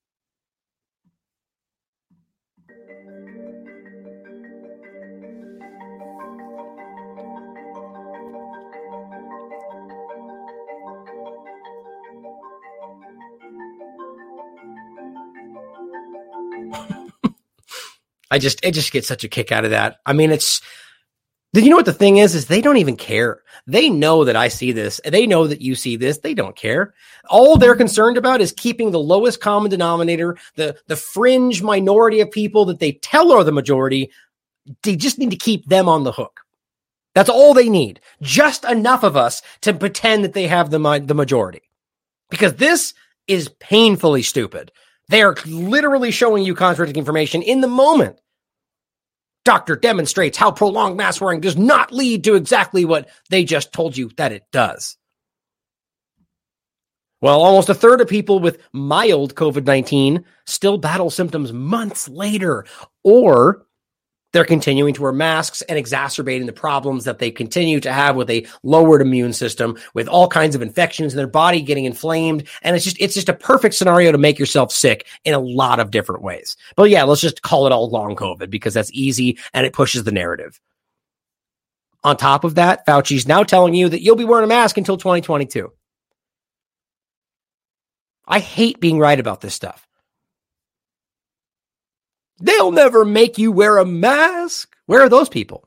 I just, I just get such a kick out of that. I mean, it's, you know what the thing is, is they don't even care. They know that I see this. They know that you see this. They don't care. All they're concerned about is keeping the lowest common denominator, the, the fringe minority of people that they tell are the majority. They just need to keep them on the hook. That's all they need. Just enough of us to pretend that they have the, the majority. Because this is painfully stupid. They are literally showing you contradicting information in the moment. Doctor demonstrates how prolonged mask wearing does not lead to exactly what they just told you that it does. Well, almost a third of people with mild COVID nineteen still battle symptoms months later, or they're continuing to wear masks and exacerbating the problems that they continue to have with a lowered immune system, with all kinds of infections in their body getting inflamed. And it's just, it's just a perfect scenario to make yourself sick in a lot of different ways. But yeah, let's just call it all long COVID because that's easy and it pushes the narrative. On top of that, Fauci's now telling you that you'll be wearing a mask until twenty twenty-two. I hate being right about this stuff. They'll never make you wear a mask. Where are those people?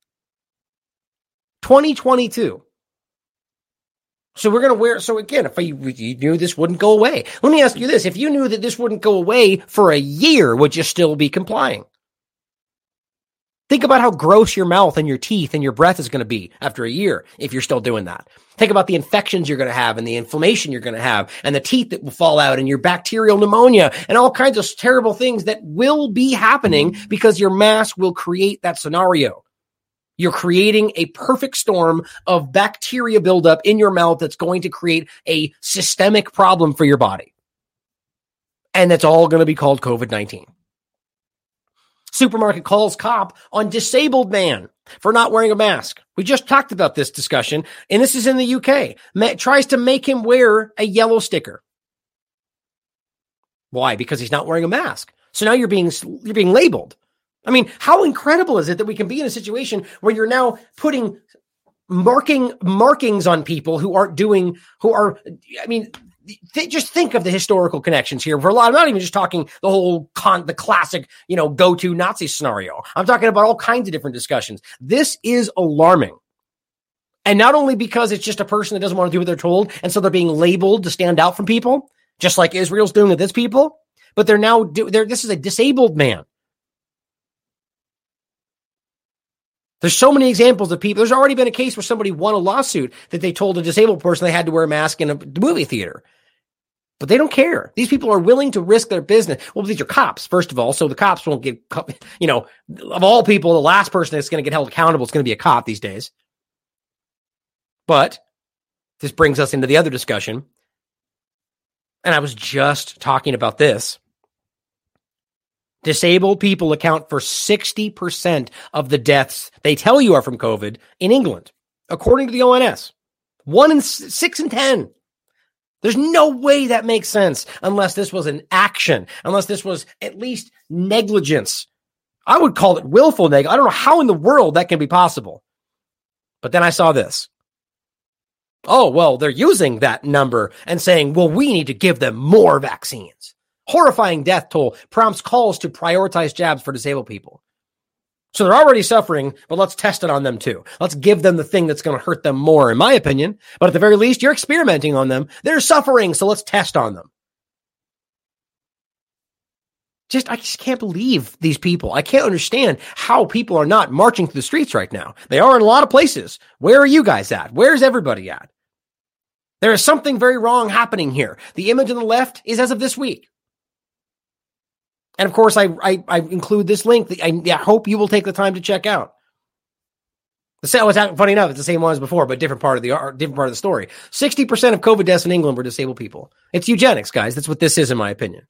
twenty twenty-two. So we're going to wear, so again, if you, you knew this wouldn't go away, let me ask you this. If you knew that this wouldn't go away for a year, would you still be complying? Think about how gross your mouth and your teeth and your breath is going to be after a year if you're still doing that. Think about the infections you're going to have and the inflammation you're going to have and the teeth that will fall out and your bacterial pneumonia and all kinds of terrible things that will be happening because your mask will create that scenario. You're creating a perfect storm of bacteria buildup in your mouth that's going to create a systemic problem for your body. And that's all going to be called COVID nineteen. Supermarket calls cop on disabled man for not wearing a mask. We just talked about this discussion, and this is in the U K. Ma- tries to make him wear a yellow sticker. Why? Because he's not wearing a mask. So now you're being you're being labeled. I mean, how incredible is it that we can be in a situation where you're now putting marking markings on people who aren't doing, who are, I mean, th- just think of the historical connections here. For a lot, I'm not even just talking the whole con, the classic, you know, go-to Nazi scenario. I'm talking about all kinds of different discussions. This is alarming. And not only because it's just a person that doesn't want to do what they're told, and so they're being labeled to stand out from people, just like Israel's doing with its people, but they're now, do, they're, this is a disabled man. There's so many examples of people. There's already been a case where somebody won a lawsuit that they told a disabled person they had to wear a mask in a movie theater. But they don't care. These people are willing to risk their business. Well, these are cops, first of all, so the cops won't get, you know, of all people, the last person that's going to get held accountable is going to be a cop these days. But this brings us into the other discussion. And I was just talking about this. Disabled people account for sixty percent of the deaths they tell you are from COVID in England, according to the O N S. One in six in ten. There's no way that makes sense unless this was an action, unless this was at least negligence. I would call it willful negligence. I don't know how in the world that can be possible. But then I saw this. Oh, well, they're using that number and saying, well, we need to give them more vaccines. Horrifying death toll prompts calls to prioritize jabs for disabled people. So they're already suffering, but let's test it on them too. Let's give them the thing that's going to hurt them more, in my opinion. But at the very least, you're experimenting on them. They're suffering, so let's test on them. Just, I just can't believe these people. I can't understand how people are not marching through the streets right now. They are in a lot of places. Where are you guys at? Where's everybody at? There is something very wrong happening here. The image on the left is as of this week. And of course, I, I, I include this link that I, I hope you will take the time to check out. The sale was funny enough; it's the same one as before, but different part of the different part of the story. Sixty percent of COVID deaths in England were disabled people. It's eugenics, guys. That's what this is, in my opinion.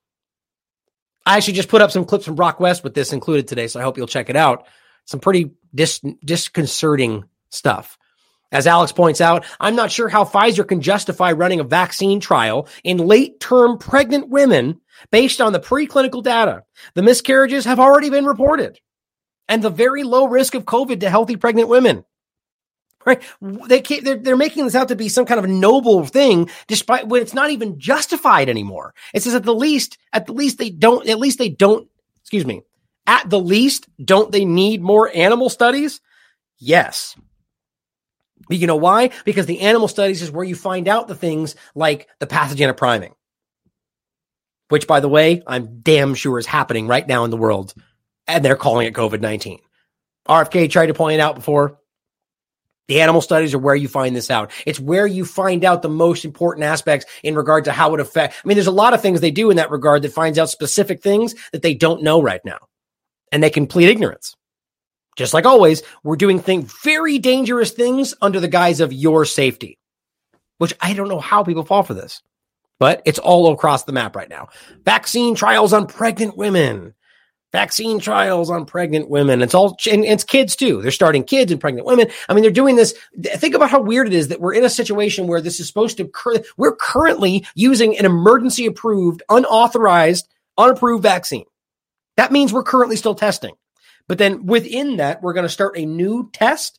I actually just put up some clips from Brock West with this included today, so I hope you'll check it out. Some pretty dis- disconcerting stuff. As Alex points out, I'm not sure how Pfizer can justify running a vaccine trial in late-term pregnant women based on the preclinical data. The miscarriages have already been reported, and the very low risk of COVID to healthy pregnant women. Right? They can't, they're, they're making this out to be some kind of noble thing, despite when it's not even justified anymore. It says at the least, at the least they don't, at least they don't, excuse me, at the least, don't they need more animal studies? Yes. But you know why? Because the animal studies is where you find out the things like the pathogenic priming, which, by the way, I'm damn sure is happening right now in the world, and they're calling it COVID nineteen. R F K tried to point it out before. The animal studies are where you find this out. It's where you find out the most important aspects in regard to how it affects. I mean, there's a lot of things they do in that regard that finds out specific things that they don't know right now, and they can plead ignorance. Just like always, we're doing things, very dangerous things under the guise of your safety, which I don't know how people fall for this, but it's all across the map right now. Vaccine trials on pregnant women. Vaccine trials on pregnant women. It's all, and it's kids too. They're starting kids and pregnant women. I mean, they're doing this. Think about how weird it is that we're in a situation where this is supposed to, we're currently using an emergency approved, unauthorized, unapproved vaccine. That means we're currently still testing. But then within that, we're going to start a new test.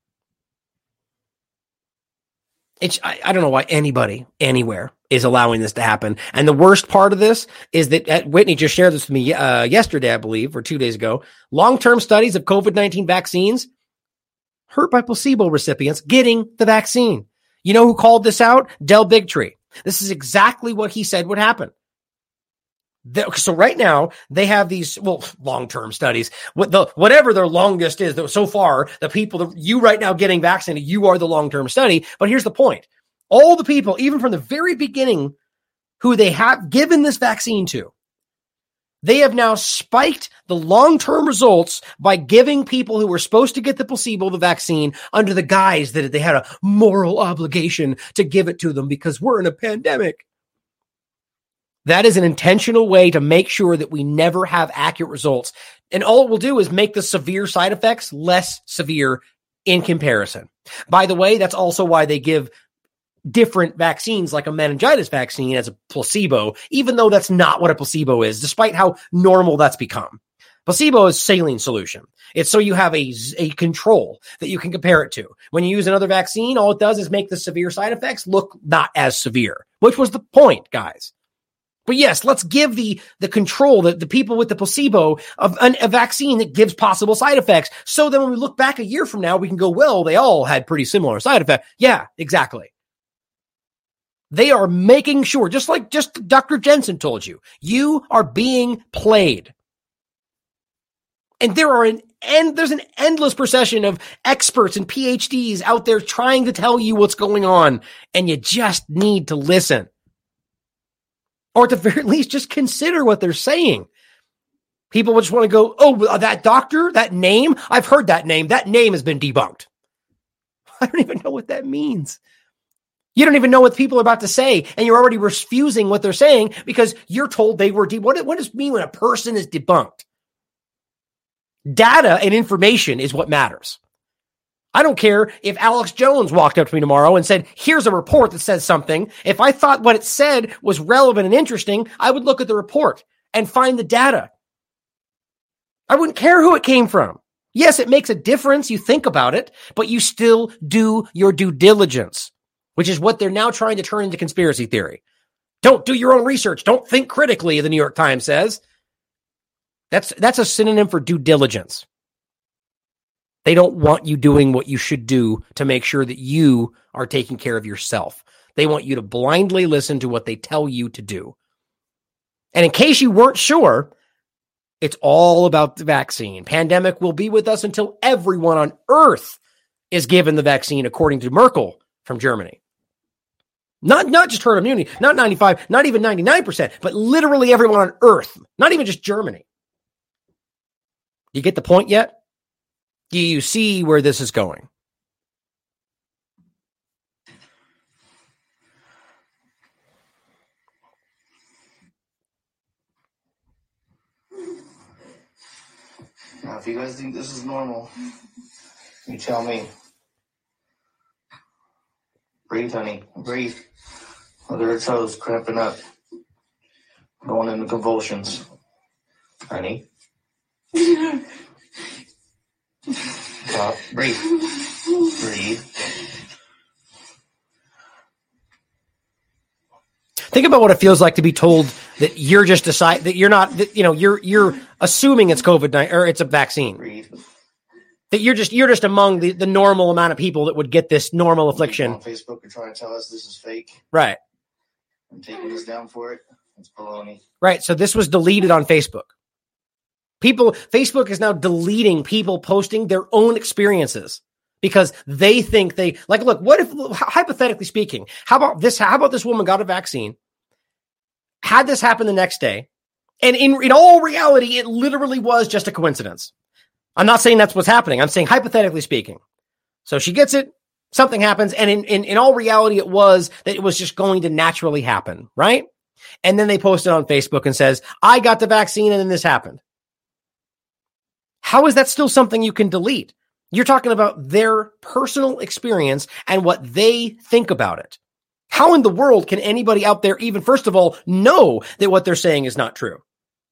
It's, I, I don't know why anybody, anywhere, is allowing this to happen. And the worst part of this is that uh, Whitney just shared this with me uh, yesterday, I believe, or two days ago. Long-term studies of COVID nineteen vaccines hurt by placebo recipients getting the vaccine. You know who called this out? Del Bigtree. This is exactly what he said would happen. The, so right now they have these, well, long-term studies, what the, whatever their longest is. So far, the people that you right now getting vaccinated, you are the long-term study. But here's the point. All the people, even from the very beginning, who they have given this vaccine to, They have now spiked the long-term results by giving people who were supposed to get the placebo the vaccine under the guise that they had a moral obligation to give it to them because we're in a pandemic. That is an intentional way to make sure that we never have accurate results. And all it will do is make the severe side effects less severe in comparison. By the way, that's also why they give different vaccines like a meningitis vaccine as a placebo, even though that's not what a placebo is, despite how normal that's become. Placebo is saline solution. It's so you have a, a control that you can compare it to. When you use another vaccine, all it does is make the severe side effects look not as severe, which was the point, guys. But yes, let's give the, the control, the, the people with the placebo of an, a vaccine that gives possible side effects. So then when we look back a year from now, we can go, well, they all had pretty similar side effects. Yeah, exactly. They are making sure, just like just Doctor Jensen told you, you are being played. And there are an end, there's an endless procession of experts and P H Ds out there trying to tell you what's going on, and you just need to listen. Or at the very least, just consider what they're saying. People just want to go, oh, that doctor, that name, I've heard that name. That name has been debunked. I don't even know what that means. You don't even know what people are about to say, and you're already refusing what they're saying because you're told they were debunked. What, what does it mean when a person is debunked? Data and information is what matters. I don't care if Alex Jones walked up to me tomorrow and said, here's a report that says something. If I thought what it said was relevant and interesting, I would look at the report and find the data. I wouldn't care who it came from. Yes, it makes a difference. You think about it, but you still do your due diligence, which is what they're now trying to turn into conspiracy theory. Don't do your own research. Don't think critically, the New York Times says. That's, that's a synonym for due diligence. They don't want you doing what you should do to make sure that you are taking care of yourself. They want you to blindly listen to what they tell you to do. And in case you weren't sure, it's all about the vaccine. Pandemic will be with us until everyone on earth is given the vaccine, according to Merkel from Germany. Not, not just herd immunity, not ninety-five, not even ninety-nine percent, but literally everyone on earth, not even just Germany. You get the point yet? Do you see where this is going? Now, if you guys think this is normal, you tell me. Breathe, honey. Breathe. Look at her toes cramping up. Going into convulsions. Honey. Stop. Breathe. Breathe. Think about what it feels like to be told that you're just decide that you're not, that, you know, you're you're assuming it's COVID nineteen or it's a vaccine. Breathe. That you're just you're just among the, the normal amount of people that would get this normal affliction. On Facebook, you're trying to tell us this is fake. Right. I'm taking us down for it. It's baloney. Right. So this was deleted on Facebook. People, Facebook is now deleting people posting their own experiences because they think they like, look, what if, hypothetically speaking, how about this? How about this woman got a vaccine, had this happen the next day, and in, in all reality, it literally was just a coincidence. I'm not saying that's what's happening. I'm saying hypothetically speaking. So she gets it, something happens, and in, in, in all reality, it was that it was just going to naturally happen, right? And then they post it on Facebook and says, I got the vaccine and then this happened. How is that still something you can delete? You're talking about their personal experience and what they think about it. How in the world can anybody out there even, first of all, know that what they're saying is not true?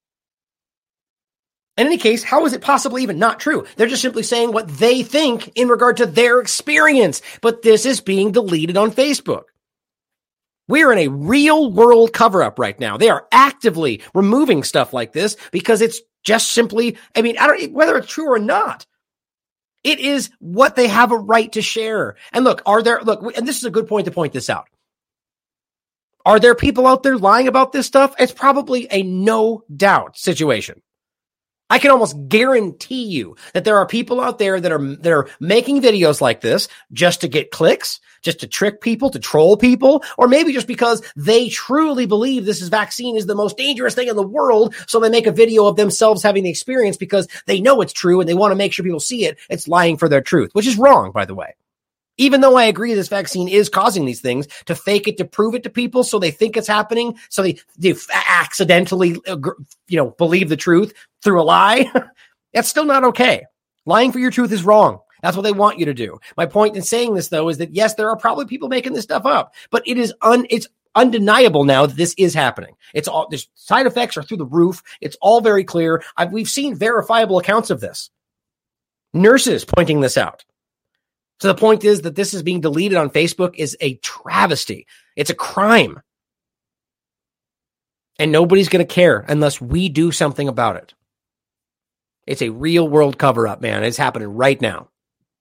In any case, how is it possibly even not true? They're just simply saying what they think in regard to their experience, but this is being deleted on Facebook. We're in a real world cover-up right now. They are actively removing stuff like this because it's just simply, I mean, I don't, whether it's true or not, it is what they have a right to share. And look, are there, look, and this is a good point to point this out. Are there people out there lying about this stuff? It's probably a no doubt situation. I can almost guarantee you that there are people out there that are that are making videos like this just to get clicks, just to trick people, to troll people, or maybe just because they truly believe this is vaccine is the most dangerous thing in the world. So they make a video of themselves having the experience because they know it's true and they want to make sure people see it. It's lying for their truth, which is wrong, by the way. Even though I agree this vaccine is causing these things, to fake it, to prove it to people so they think it's happening, so they, they accidentally, you know, believe the truth through a lie, that's still not okay. Lying for your truth is wrong. That's what they want you to do. My point in saying this, though, is that, yes, there are probably people making this stuff up, but it is un, it's undeniable now that this is happening. It's all, the side effects are through the roof. It's all very clear. I've, we've seen verifiable accounts of this. Nurses pointing this out. So the point is that this is being deleted on Facebook is a travesty. It's a crime. And nobody's going to care unless we do something about it. It's a real world cover-up, man. It's happening right now.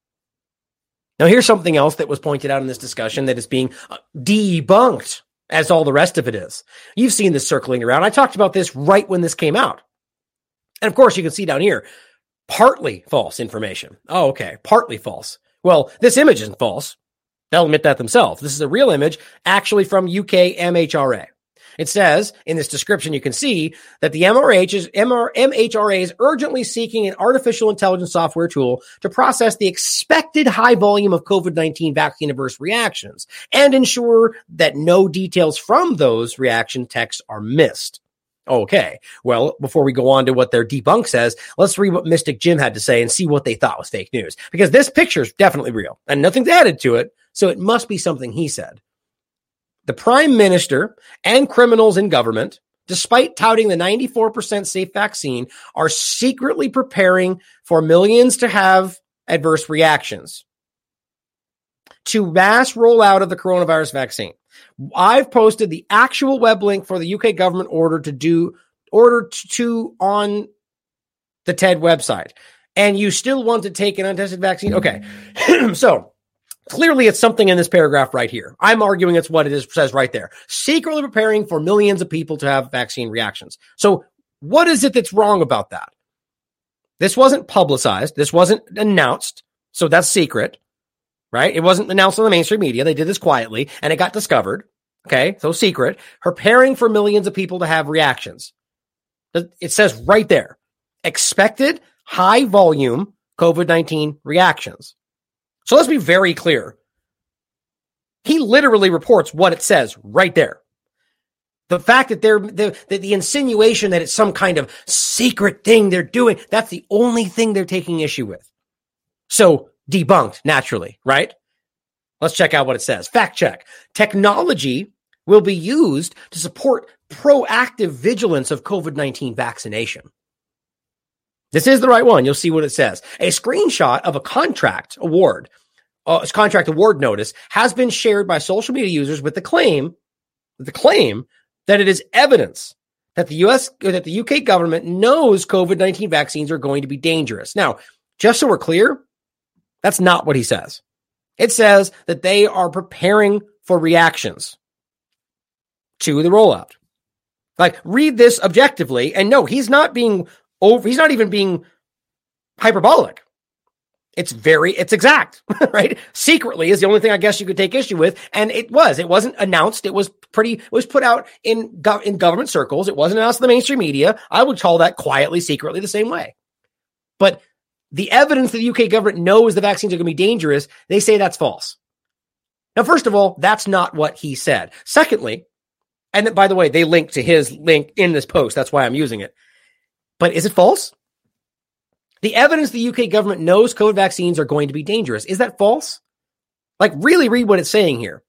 Now, here's something else that was pointed out in this discussion that is being debunked, as all the rest of it is. You've seen this circling around. I talked about this right when this came out. And of course, you can see down here, partly false information. Oh, okay. Partly false. Well, this image isn't false. They'll admit that themselves. This is a real image, actually from U K M H R A. It says, in this description, you can see that the M R H is, M H R A is urgently seeking an artificial intelligence software tool to process the expected high volume of COVID nineteen vaccine adverse reactions and ensure that no details from those reaction texts are missed. Okay, well, before we go on to what their debunk says, let's read what Mystic Jim had to say and see what they thought was fake news. Because this picture is definitely real, and nothing's added to it, so it must be something he said. The Prime Minister and criminals in government, despite touting the ninety-four percent safe vaccine, are secretly preparing for millions to have adverse reactions to mass rollout of the coronavirus vaccine. I've posted the actual web link for the U K government order to do order to on the TED website. And you still want to take an untested vaccine? Okay. So clearly it's something in this paragraph right here. I'm arguing it's what it is, says right there. Secretly preparing for millions of people to have vaccine reactions. So what is it that's wrong about that? This wasn't publicized. This wasn't announced. So that's secret. Right? It wasn't announced on the mainstream media. They did this quietly, and it got discovered. Okay? So secret. Preparing for millions of people to have reactions. It says right there, expected high volume COVID nineteen reactions. So let's be very clear. He literally reports what it says right there. The fact that they're, the, the, the insinuation that it's some kind of secret thing they're doing, that's the only thing they're taking issue with. So, debunked, naturally, right? Let's check out what it says. Fact check. Technology will be used to support proactive vigilance of COVID nineteen vaccination. This is the right one. You'll see what it says. A screenshot of a contract award, uh, contract award notice has been shared by social media users with the claim, the claim that it is evidence that the U S, or that the U K government knows COVID nineteen vaccines are going to be dangerous. Now, just so we're clear, that's not what he says. It says that they are preparing for reactions to the rollout. Like, read this objectively, and no, he's not being over, he's not even being hyperbolic. It's very, it's exact, right? Secretly is the only thing I guess you could take issue with, and it was. It wasn't announced. It was pretty, it was put out in, gov- in government circles. It wasn't announced in the mainstream media. I would call that quietly, secretly the same way. But the evidence that the U K government knows the vaccines are going to be dangerous, they say that's false. Now, first of all, that's not what he said. Secondly, and then, by the way, they link to his link in this post. That's why I'm using it. But is it false? The evidence the U K government knows COVID vaccines are going to be dangerous. Is that false? Like, really read what it's saying here.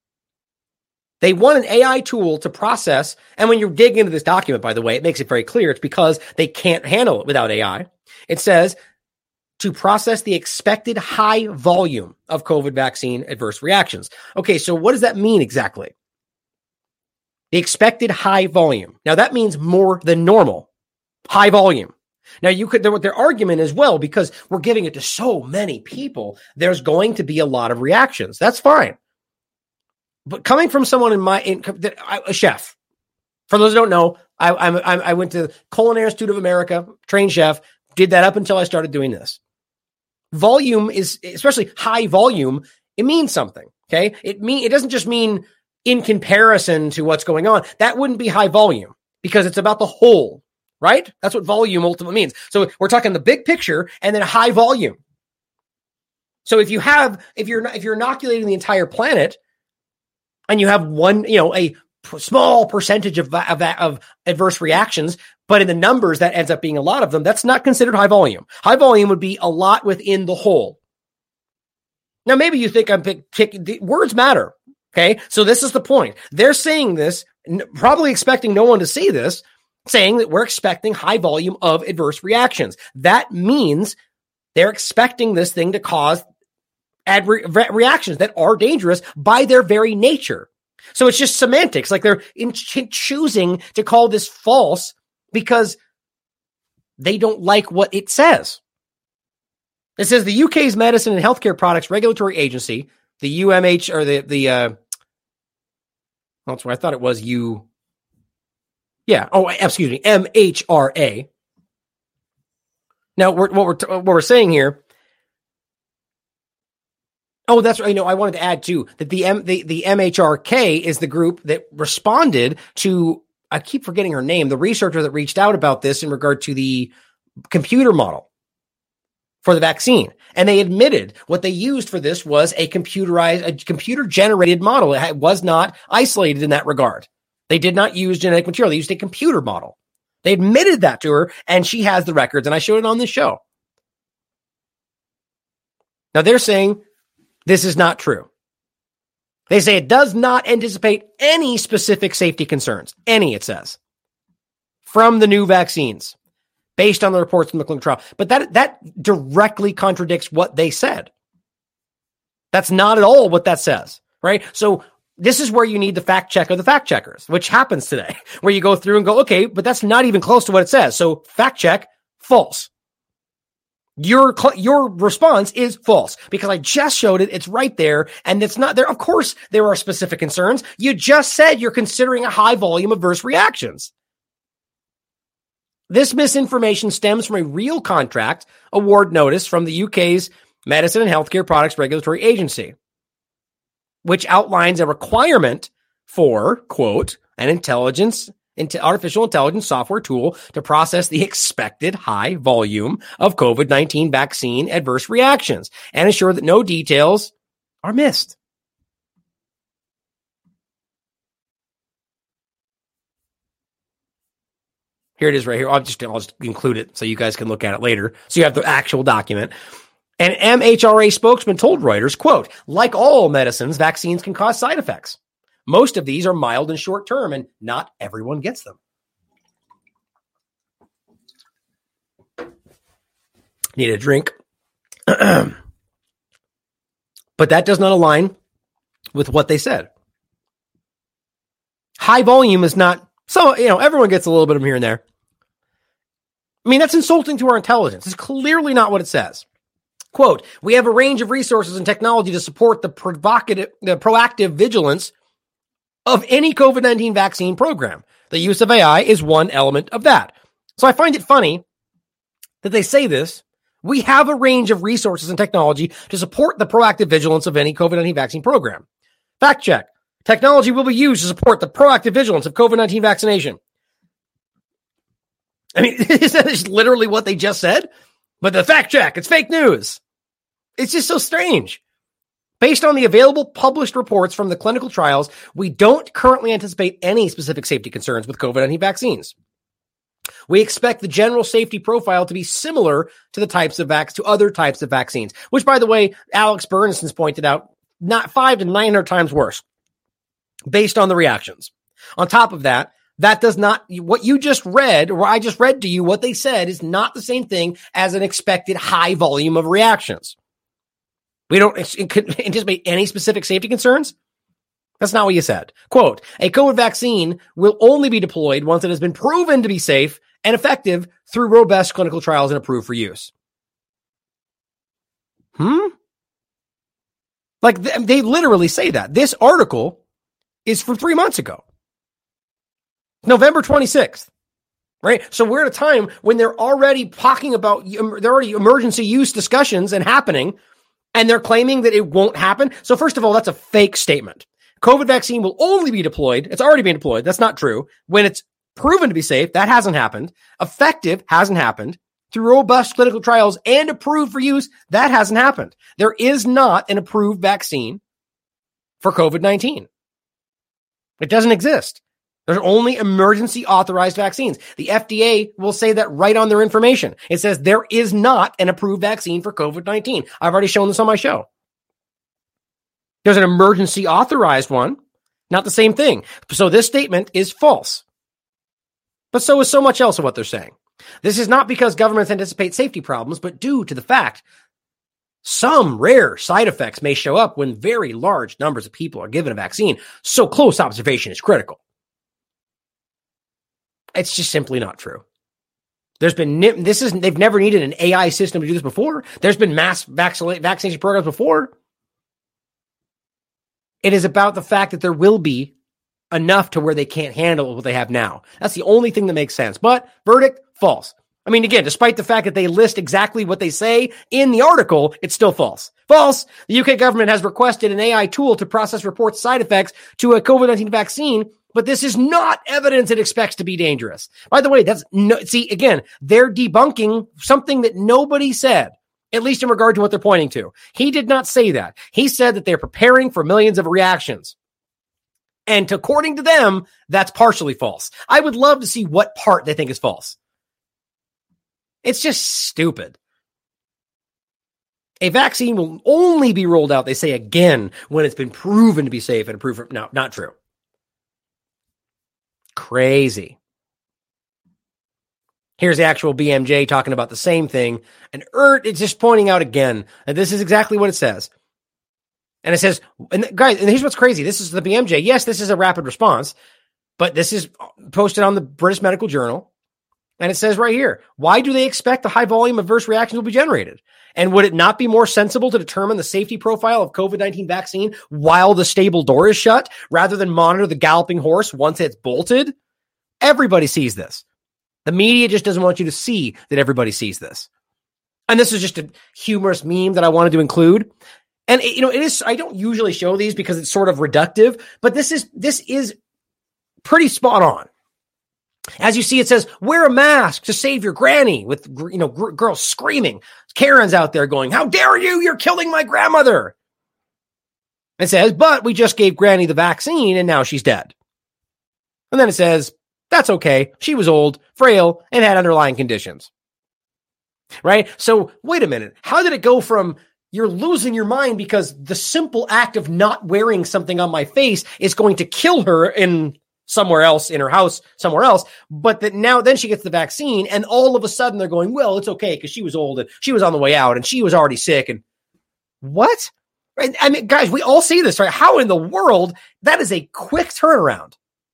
They want an A I tool to process, and when you dig into this document, by the way, it makes it very clear it's because they can't handle it without A I. It says, to process the expected high volume of COVID vaccine adverse reactions. Okay, so what does that mean exactly? The expected high volume. Now, that means more than normal. High volume. Now, you could, their, their argument as well, because we're giving it to so many people, there's going to be a lot of reactions. That's fine. But coming from someone in my, in, a chef, For those who don't know, I, I'm, I'm, I went to Culinary Institute of America, trained chef, did that up until I started doing this. Volume is, especially high volume, it means something. Okay. It mean, it doesn't just mean in comparison to what's going on. That wouldn't be high volume because it's about the whole, right? That's what volume ultimately means. So we're talking the big picture and then high volume. So if you have, if you're, if you're inoculating the entire planet and you have one, you know, a small percentage of, of that, of adverse reactions, but in the numbers that ends up being a lot of them, that's not considered high volume. High volume would be a lot within the whole. Now, maybe you think I'm pick, pick the words matter. Okay. So this is the point. They're saying this, probably expecting no one to see this, saying that we're expecting high volume of adverse reactions. That means they're expecting this thing to cause adverse reactions that are dangerous by their very nature. So it's just semantics. Like they're in ch- choosing to call this false because they don't like what it says. It says the U K's Medicine and Healthcare Products Regulatory Agency, the U M H, or the, the, uh, that's where I thought it was U. Yeah. Oh, excuse me. M H R A. Now, we're, what we're, what we're saying here. Oh, that's right. You know, I wanted to add too that the M, the, the M H R K is the group that responded to, I keep forgetting her name, the researcher that reached out about this in regard to the computer model for the vaccine. And they admitted what they used for this was a computerized, a computer generated model. It was not isolated in that regard. They did not use genetic material. They used a computer model. They admitted that to her, and she has the records, and I showed it on this show. Now they're saying this is not true. They say it does not anticipate any specific safety concerns. Any, it says, from the new vaccines, based on the reports from the clinical trial. But that, that directly contradicts what they said. That's not at all what that says, right? So this is where you need the fact check of the fact checkers, which happens today, where you go through and go, okay, but that's not even close to what it says. So fact check, false. Your, your response is false because I just showed it. It's right there. And it's not there. Of course, there are specific concerns. You just said you're considering a high volume of adverse reactions. This misinformation stems from a real contract award notice from the U K's Medicine and Healthcare Products Regulatory Agency, which outlines a requirement for, quote, an intelligence, artificial intelligence software tool to process the expected high volume of COVID nineteen vaccine adverse reactions and ensure that no details are missed. Here it is right here. I'll just, I'll just include it so you guys can look at it later. So you have the actual document. An M H R A spokesman told Reuters, quote, like all medicines, vaccines can cause side effects. Most of these are mild and short term, and not everyone gets them. Need a drink. But that does not align with what they said. High volume is not, so, you know, everyone gets a little bit of them here and there. I mean, that's insulting to our intelligence. It's clearly not what it says. Quote, we have a range of resources and technology to support the provocative, the proactive vigilance of any COVID nineteen vaccine program. The use of A I is one element of that. So I find it funny that they say this. We have a range of resources and technology to support the proactive vigilance of any COVID nineteen vaccine program. Fact check. Technology will be used to support the proactive vigilance of COVID nineteen vaccination. I mean, is that literally what they just said? But the fact check, it's fake news. It's just so strange. Based on the available published reports from the clinical trials, we don't currently anticipate any specific safety concerns with COVID nineteen vaccines. We expect the general safety profile to be similar to the types of vac- to other types of vaccines, which, by the way, Alex Bernson's pointed out, not five to nine hundred times worse, based on the reactions. On top of that, that does not, what you just read, or I just read to you, what they said is not the same thing as an expected high volume of reactions. We don't anticipate any specific safety concerns. That's not what you said. Quote, a COVID vaccine will only be deployed once it has been proven to be safe and effective through robust clinical trials and approved for use. Hmm? Like, they literally say that. This article is from three months ago. November twenty-sixth. Right? So we're at a time when they're already talking about, they're already emergency use discussions and happening, and they're claiming that it won't happen. So first of all, that's a fake statement. COVID vaccine will only be deployed. It's already being deployed. That's not true. When it's proven to be safe, that hasn't happened. Effective hasn't happened. Through robust clinical trials and approved for use, that hasn't happened. There is not an approved vaccine for COVID nineteen. It doesn't exist. There's only emergency authorized vaccines. The F D A will say that right on their information. It says there is not an approved vaccine for COVID nineteen. I've already shown this on my show. There's an emergency authorized one, not the same thing. So this statement is false. But so is so much else of what they're saying. This is not because governments anticipate safety problems, but due to the fact some rare side effects may show up when very large numbers of people are given a vaccine. So close observation is critical. It's just simply not true. There's been, this is, they've never needed an A I system to do this before. There's been mass vaccine, vaccination programs before. It is about the fact that there will be enough to where they can't handle what they have now. That's the only thing that makes sense. But verdict, false. I mean, again, despite the fact that they list exactly what they say in the article, it's still false. False. The U K government has requested an A I tool to process reports side effects to a COVID nineteen vaccine, but this is not evidence it expects to be dangerous. By the way, that's no, see, again, they're debunking something that nobody said, at least in regard to what they're pointing to. He did not say that. He said that they're preparing for millions of reactions. And according to them, that's partially false. I would love to see what part they think is false. It's just stupid. A vaccine will only be rolled out, they say again, when it's been proven to be safe and approved. No, not true. Crazy. Here's the actual B M J talking about the same thing. And Ert is just pointing out again that this is exactly what it says. And it says, and guys, and here's what's crazy. This is the B M J. Yes, this is a rapid response, but this is posted on the British Medical Journal. And it says right here, why do they expect the high volume of adverse reactions will be generated? And would it not be more sensible to determine the safety profile of COVID nineteen vaccine while the stable door is shut rather than monitor the galloping horse once it's bolted? Everybody sees this. The media just doesn't want you to see that everybody sees this. And this is just a humorous meme that I wanted to include. And, you know, it is, I don't usually show these because it's sort of reductive, but this is, this is pretty spot on. As you see, it says, wear a mask to save your granny with, you know, gr- girls screaming. Karen's out there going, how dare you? You're killing my grandmother. It says, but we just gave granny the vaccine and now she's dead. And then it says, that's okay. She was old, frail, and had underlying conditions. Right? So wait a minute. How did it go from you're losing your mind because the simple act of not wearing something on my face is going to kill her in somewhere else, in her house, somewhere else, but that now then she gets the vaccine and all of a sudden they're going, well, it's okay because she was old and she was on the way out and she was already sick. And what? Right? I mean, guys, we all see this, right? How in the world? That is a quick turnaround.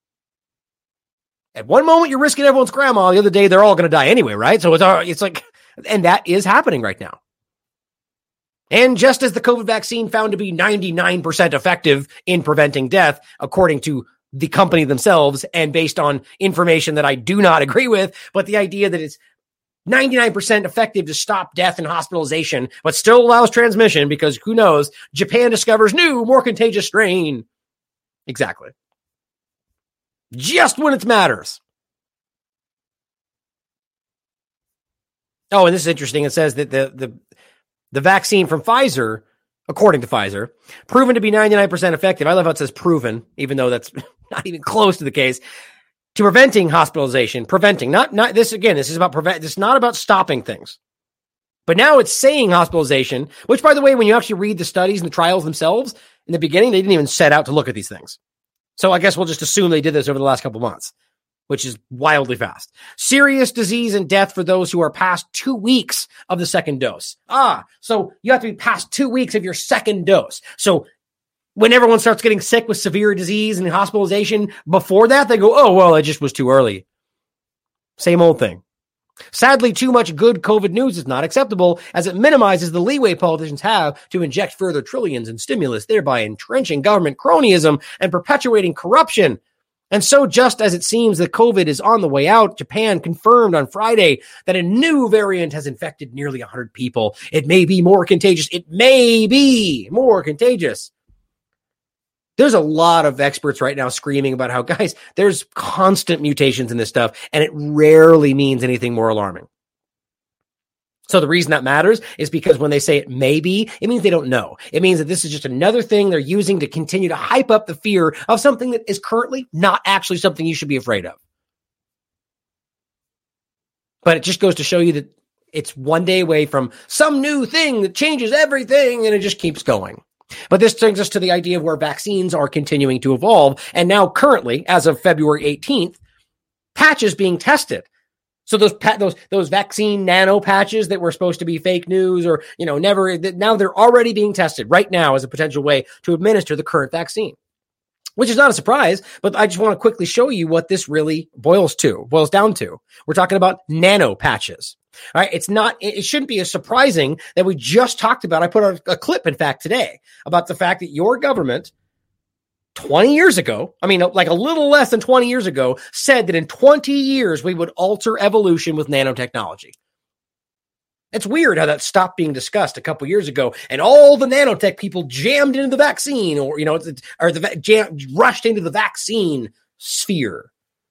At one moment, you're risking everyone's grandma. The other day, they're all going to die anyway, right? So it's, it's like, and that is happening right now. And just as the COVID vaccine found to be ninety-nine percent effective in preventing death, according to the company themselves, and based on information that I do not agree with, but the idea that it's ninety-nine percent effective to stop death and hospitalization, but still allows transmission because who knows, Japan discovers new, more contagious strain. Exactly. Just when it matters. Oh, and this is interesting. It says that the, the, the vaccine from Pfizer, according to Pfizer, proven to be ninety-nine percent effective. I love how it says proven, even though that's not even close to the case, to preventing hospitalization, preventing, not, not this again, this is about prevent, this is not about stopping things. But now it's saying hospitalization, which by the way, when you actually read the studies and the trials themselves, in the beginning, they didn't even set out to look at these things. So I guess we'll just assume they did this over the last couple of months, which is wildly fast. Serious disease and death for those who are past two weeks of the second dose. Ah, so you have to be past two weeks of your second dose. So when everyone starts getting sick with severe disease and hospitalization before that, they go, oh, well, it just was too early. Same old thing. Sadly, too much good COVID news is not acceptable as it minimizes the leeway politicians have to inject further trillions in stimulus, thereby entrenching government cronyism and perpetuating corruption. And so just as it seems that COVID is on the way out, Japan confirmed on Friday that a new variant has infected nearly one hundred people. It may be more contagious. It may be more contagious. There's a lot of experts right now screaming about how, guys, there's constant mutations in this stuff, and it rarely means anything more alarming. So the reason that matters is because when they say it may be, it means they don't know. It means that this is just another thing they're using to continue to hype up the fear of something that is currently not actually something you should be afraid of. But it just goes to show you that it's one day away from some new thing that changes everything, and it just keeps going. But this brings us to the idea of where vaccines are continuing to evolve. And now currently, as of February eighteenth, patches being tested. So those pa- those those vaccine nano patches that were supposed to be fake news or, you know, never, now they're already being tested right now as a potential way to administer the current vaccine, which is not a surprise, but I just want to quickly show you what this really boils to, boils down to. We're talking about nano patches. All right. It's not, it shouldn't be as surprising that we just talked about, I put out a clip, in fact, today about the fact that your government twenty years ago, I mean, like a little less than twenty years ago, said that in twenty years, we would alter evolution with nanotechnology. It's weird how that stopped being discussed a couple years ago, and all the nanotech people jammed into the vaccine, or, you know, or the jam, rushed into the vaccine sphere.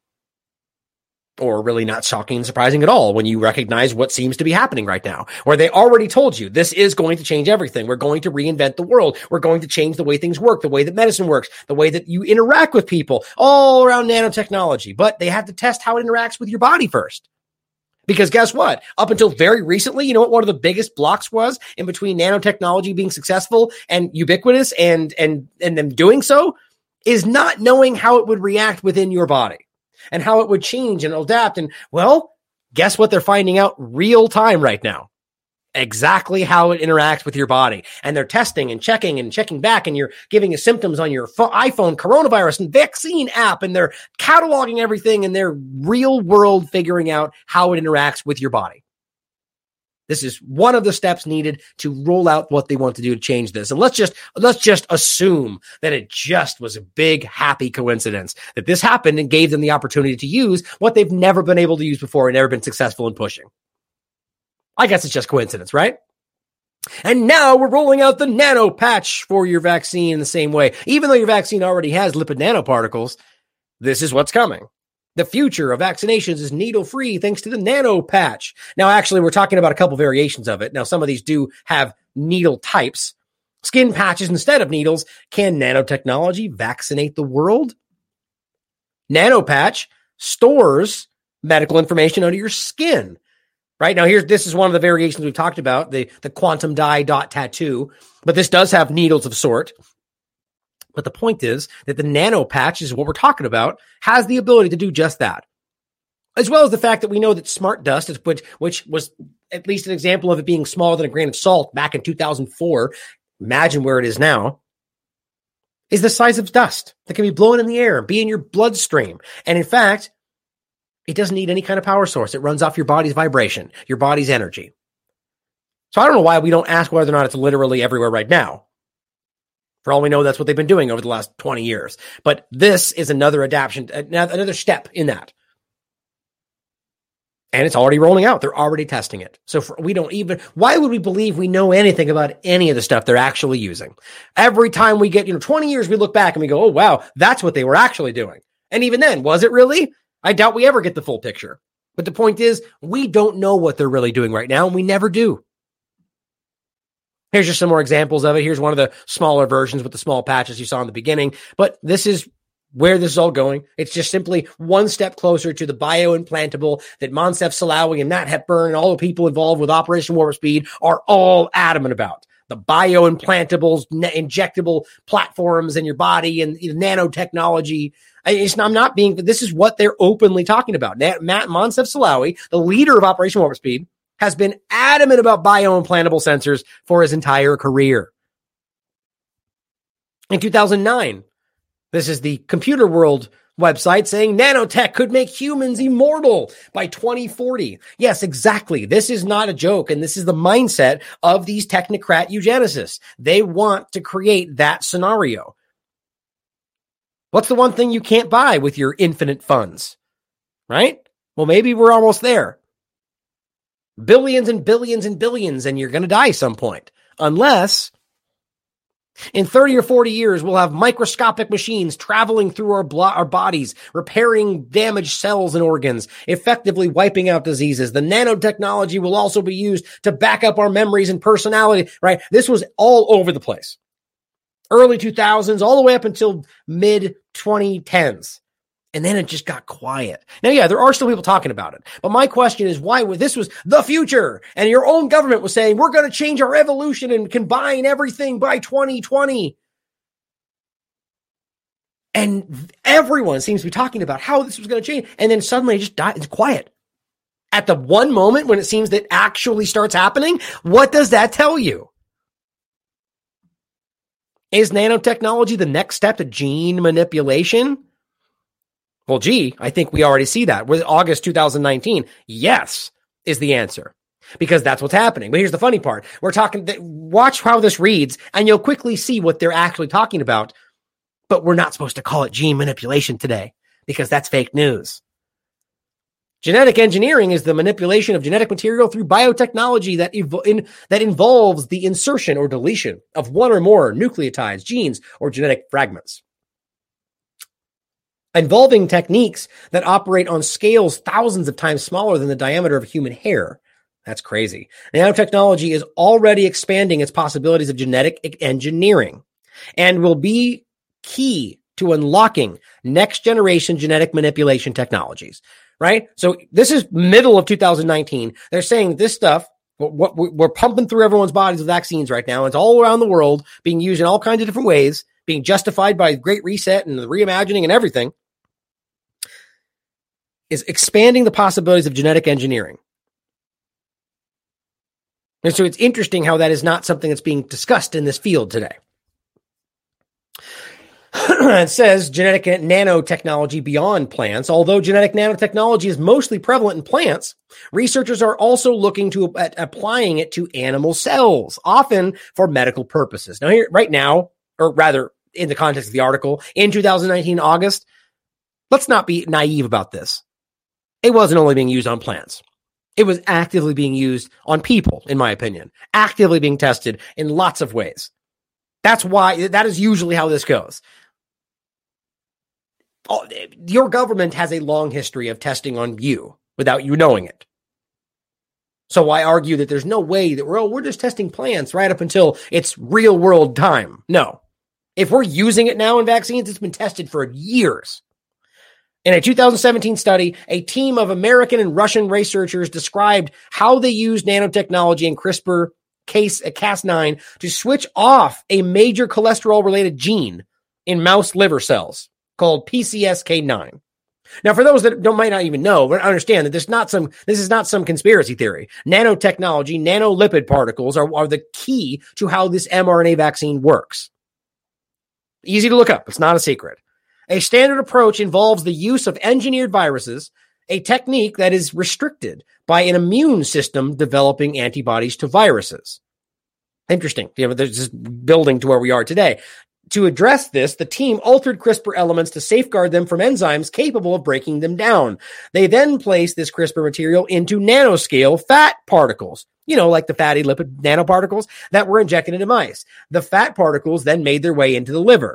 Or really not shocking and surprising at all when you recognize what seems to be happening right now, where they already told you this is going to change everything. We're going to reinvent the world. We're going to change the way things work, the way that medicine works, the way that you interact with people, all around nanotechnology. But they have to test how it interacts with your body first. Because guess what? Up until very recently, you know what one of the biggest blocks was in between nanotechnology being successful and ubiquitous and, and, and them doing so is not knowing how it would react within your body. And how it would change and adapt. And, well, guess what they're finding out real time right now? Exactly how it interacts with your body. And they're testing and checking and checking back, and you're giving you symptoms on your fo- iPhone coronavirus and vaccine app, and they're cataloging everything, and they're real world figuring out how it interacts with your body. This is one of the steps needed to roll out what they want to do to change this. And let's just let's just assume that it just was a big, happy coincidence that this happened and gave them the opportunity to use what they've never been able to use before and never been successful in pushing. I guess it's just coincidence, right? And now we're rolling out the nano patch for your vaccine in the same way. Even though your vaccine already has lipid nanoparticles, this is what's coming. The future of vaccinations is needle-free thanks to the nano patch. Now, actually, we're talking about a couple variations of it. Now, some of these do have needle types. Skin patches instead of needles. Can nanotechnology vaccinate the world? Nano patch stores medical information under your skin. Right now, here's this is one of the variations we've talked about, the, the quantum dye dot tattoo. But this does have needles of sort. But the point is that the nano patch is what we're talking about, has the ability to do just that. As well as the fact that we know that smart dust, which, which was at least an example of it being smaller than a grain of salt back in two thousand four, imagine where it is now, is the size of dust that can be blown in the air and be in your bloodstream. And in fact, it doesn't need any kind of power source. It runs off your body's vibration, your body's energy. So I don't know why we don't ask whether or not it's literally everywhere right now. For all we know, that's what they've been doing over the last twenty years. But this is another adaptation, another step in that. And it's already rolling out. They're already testing it. So for, we don't even, why would we believe we know anything about any of the stuff they're actually using? Every time we get, you know, twenty years, we look back and we go, oh, wow, that's what they were actually doing. And even then, was it really? I doubt we ever get the full picture. But the point is, we don't know what they're really doing right now, and we never do. Here's just some more examples of it. Here's one of the smaller versions with the small patches you saw in the beginning. But this is where this is all going. It's just simply one step closer to the bioimplantable that Moncef Slaoui and Matt Hepburn and all the people involved with Operation Warp Speed are all adamant about. The bioimplantables, injectable platforms in your body and you know, nanotechnology. It's, I'm not being, this is what they're openly talking about. Matt Moncef Slaoui, the leader of Operation Warp Speed, has been adamant about bioimplantable sensors for his entire career. In two thousand nine, this is the Computer World website saying nanotech could make humans immortal by twenty forty. Yes, exactly. This is not a joke, and this is the mindset of these technocrat eugenicists. They want to create that scenario. What's the one thing you can't buy with your infinite funds? Right? Well, maybe we're almost there. Billions and billions and billions, and you're going to die some point. Unless in thirty or forty years, we'll have microscopic machines traveling through our, blo- our bodies, repairing damaged cells and organs, effectively wiping out diseases. The nanotechnology will also be used to back up our memories and personality, right? This was all over the place. Early two thousands, all the way up until mid twenty tens. And then it just got quiet. Now, yeah, there are still people talking about it. But my question is, why would this was the future? And your own government was saying, we're going to change our evolution and combine everything by twenty twenty. And everyone seems to be talking about how this was going to change. And then suddenly it just died. It's quiet. At the one moment when it seems that actually starts happening, what does that tell you? Is nanotechnology the next step to gene manipulation? Well, gee, I think we already see that. With August two thousand nineteen, yes, is the answer. Because that's what's happening. But here's the funny part. We're talking, watch how this reads, and you'll quickly see what they're actually talking about. But we're not supposed to call it gene manipulation today, because that's fake news. Genetic engineering is the manipulation of genetic material through biotechnology that, evo- in, that involves the insertion or deletion of one or more nucleotides, genes, or genetic fragments. Involving techniques that operate on scales thousands of times smaller than the diameter of human hair. That's crazy. Nanotechnology is already expanding its possibilities of genetic engineering and will be key to unlocking next generation genetic manipulation technologies, right? So this is middle of two thousand nineteen. They're saying this stuff, what we're pumping through everyone's bodies with vaccines right now. It's all around the world being used in all kinds of different ways, being justified by Great Reset and the reimagining and everything. Is expanding the possibilities of genetic engineering. And so it's interesting how that is not something that's being discussed in this field today. It says genetic nanotechnology beyond plants. Although genetic nanotechnology is mostly prevalent in plants, researchers are also looking to at applying it to animal cells, often for medical purposes. Now, here, right now, or rather in the context of the article, in two thousand nineteen, August, let's not be naive about this. It wasn't only being used on plants. It was actively being used on people, in my opinion. Actively being tested in lots of ways. That's why, that is usually how this goes. Your government has a long history of testing on you without you knowing it. So I argue that there's no way that we're, oh, we're just testing plants right up until it's real world time. No. If we're using it now in vaccines, it's been tested for years. In a two thousand seventeen study, a team of American and Russian researchers described how they used nanotechnology in CRISPR Cas nine to switch off a major cholesterol-related gene in mouse liver cells called P C S K nine. Now, for those that don't, might not even know, but understand that this, not some, this is not some conspiracy theory. Nanotechnology, nanolipid particles are, are the key to how this mRNA vaccine works. Easy to look up. It's not a secret. A standard approach involves the use of engineered viruses, a technique that is restricted by an immune system developing antibodies to viruses. Interesting. You know, there's just building to where we are today. To address this, the team altered CRISPR elements to safeguard them from enzymes capable of breaking them down. They then placed this CRISPR material into nanoscale fat particles, you know, like the fatty lipid nanoparticles that were injected into mice. The fat particles then made their way into the liver.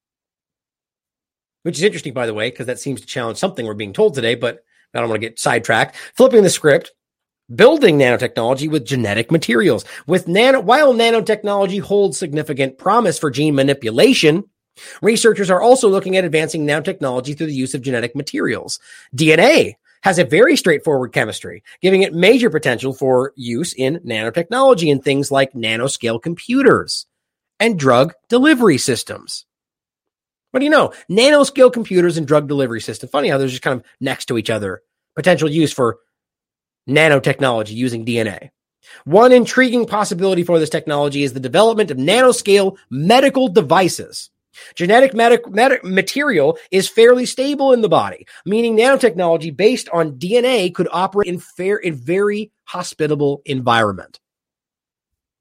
Which is interesting, by the way, because that seems to challenge something we're being told today, but I don't want to get sidetracked. Flipping the script, building nanotechnology with genetic materials. With nano, while nanotechnology holds significant promise for gene manipulation, researchers are also looking at advancing nanotechnology through the use of genetic materials. D N A has a very straightforward chemistry, giving it major potential for use in nanotechnology in things like nanoscale computers and drug delivery systems. What do you know? Nanoscale computers and drug delivery systems. Funny how they're just kind of next to each other. Potential use for nanotechnology using D N A. One intriguing possibility for this technology is the development of nanoscale medical devices. Genetic medic- med- material is fairly stable in the body, meaning nanotechnology based on D N A could operate in fair in very hospitable environment.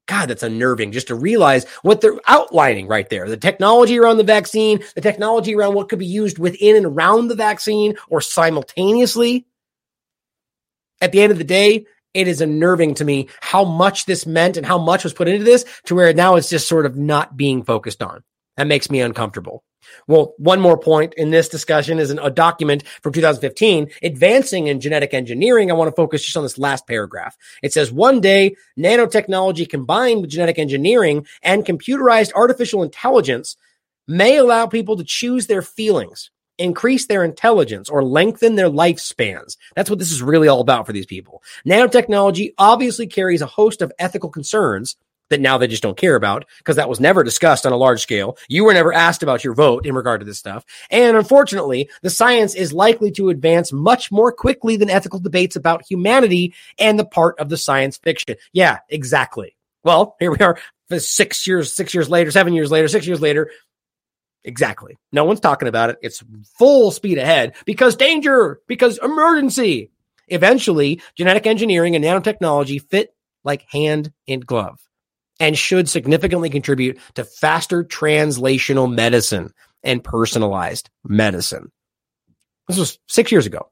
God, that's unnerving just to realize what they're outlining right there. The technology around the vaccine, the technology around what could be used within and around the vaccine or simultaneously. At the end of the day, it is unnerving to me how much this meant and how much was put into this to where now it's just sort of not being focused on. That makes me uncomfortable. Well, one more point in this discussion is an, a document from two thousand fifteen, Advancing in Genetic Engineering. I want to focus just on this last paragraph. It says, one day, nanotechnology combined with genetic engineering and computerized artificial intelligence may allow people to choose their feelings, increase their intelligence, or lengthen their lifespans. That's what this is really all about for these people. Nanotechnology obviously carries a host of ethical concerns that now they just don't care about because that was never discussed on a large scale. You were never asked about your vote in regard to this stuff. And unfortunately, the science is likely to advance much more quickly than ethical debates about humanity and the part of the science fiction. Yeah, exactly. Well, here we are six years, six years later, seven years later, six years later. Exactly. No one's talking about it. It's full speed ahead because danger, because emergency. Eventually, genetic engineering and nanotechnology fit like hand in glove and should significantly contribute to faster translational medicine and personalized medicine. This was six years ago.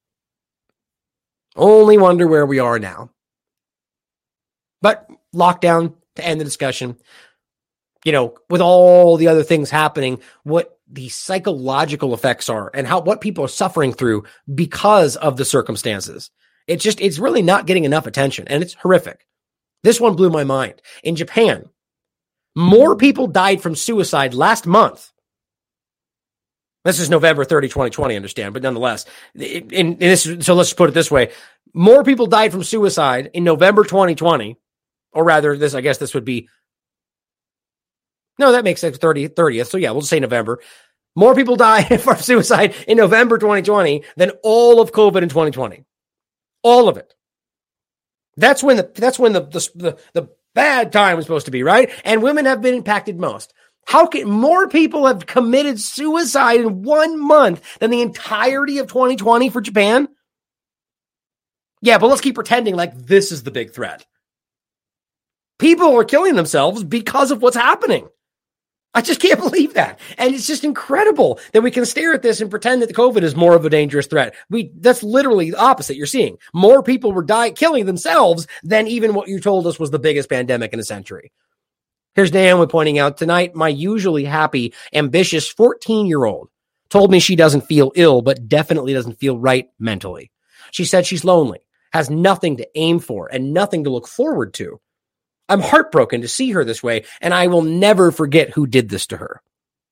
Only wonder where we are now. But lockdown, to end the discussion, you know, with all the other things happening, what the psychological effects are and how what people are suffering through because of the circumstances. It's just, it's really not getting enough attention, and it's horrific. This one blew my mind. In Japan, more people died from suicide last month. This is November thirtieth, twenty twenty, I understand, but nonetheless, in, in this, so let's put it this way. More people died from suicide in November twenty twenty, or rather, this, I guess this would be, no, that makes sense, thirtieth, thirtieth, so yeah, we'll just say November. More people died from suicide in November twenty twenty than all of COVID in twenty twenty. All of it. That's when the that's when the, the the the bad time was supposed to be, right? And women have been impacted most. How can more people have committed suicide in one month than the entirety of twenty twenty for Japan? Yeah, but let's keep pretending like this is the big threat. People are killing themselves because of what's happening. I just can't believe that. And it's just incredible that we can stare at this and pretend that the COVID is more of a dangerous threat. We, that's literally the opposite you're seeing. More people were dying, killing themselves than even what you told us was the biggest pandemic in a century. Here's Naomi pointing out, tonight, my usually happy, ambitious fourteen-year-old told me she doesn't feel ill, but definitely doesn't feel right mentally. She said she's lonely, has nothing to aim for, and nothing to look forward to. I'm heartbroken to see her this way, and I will never forget who did this to her.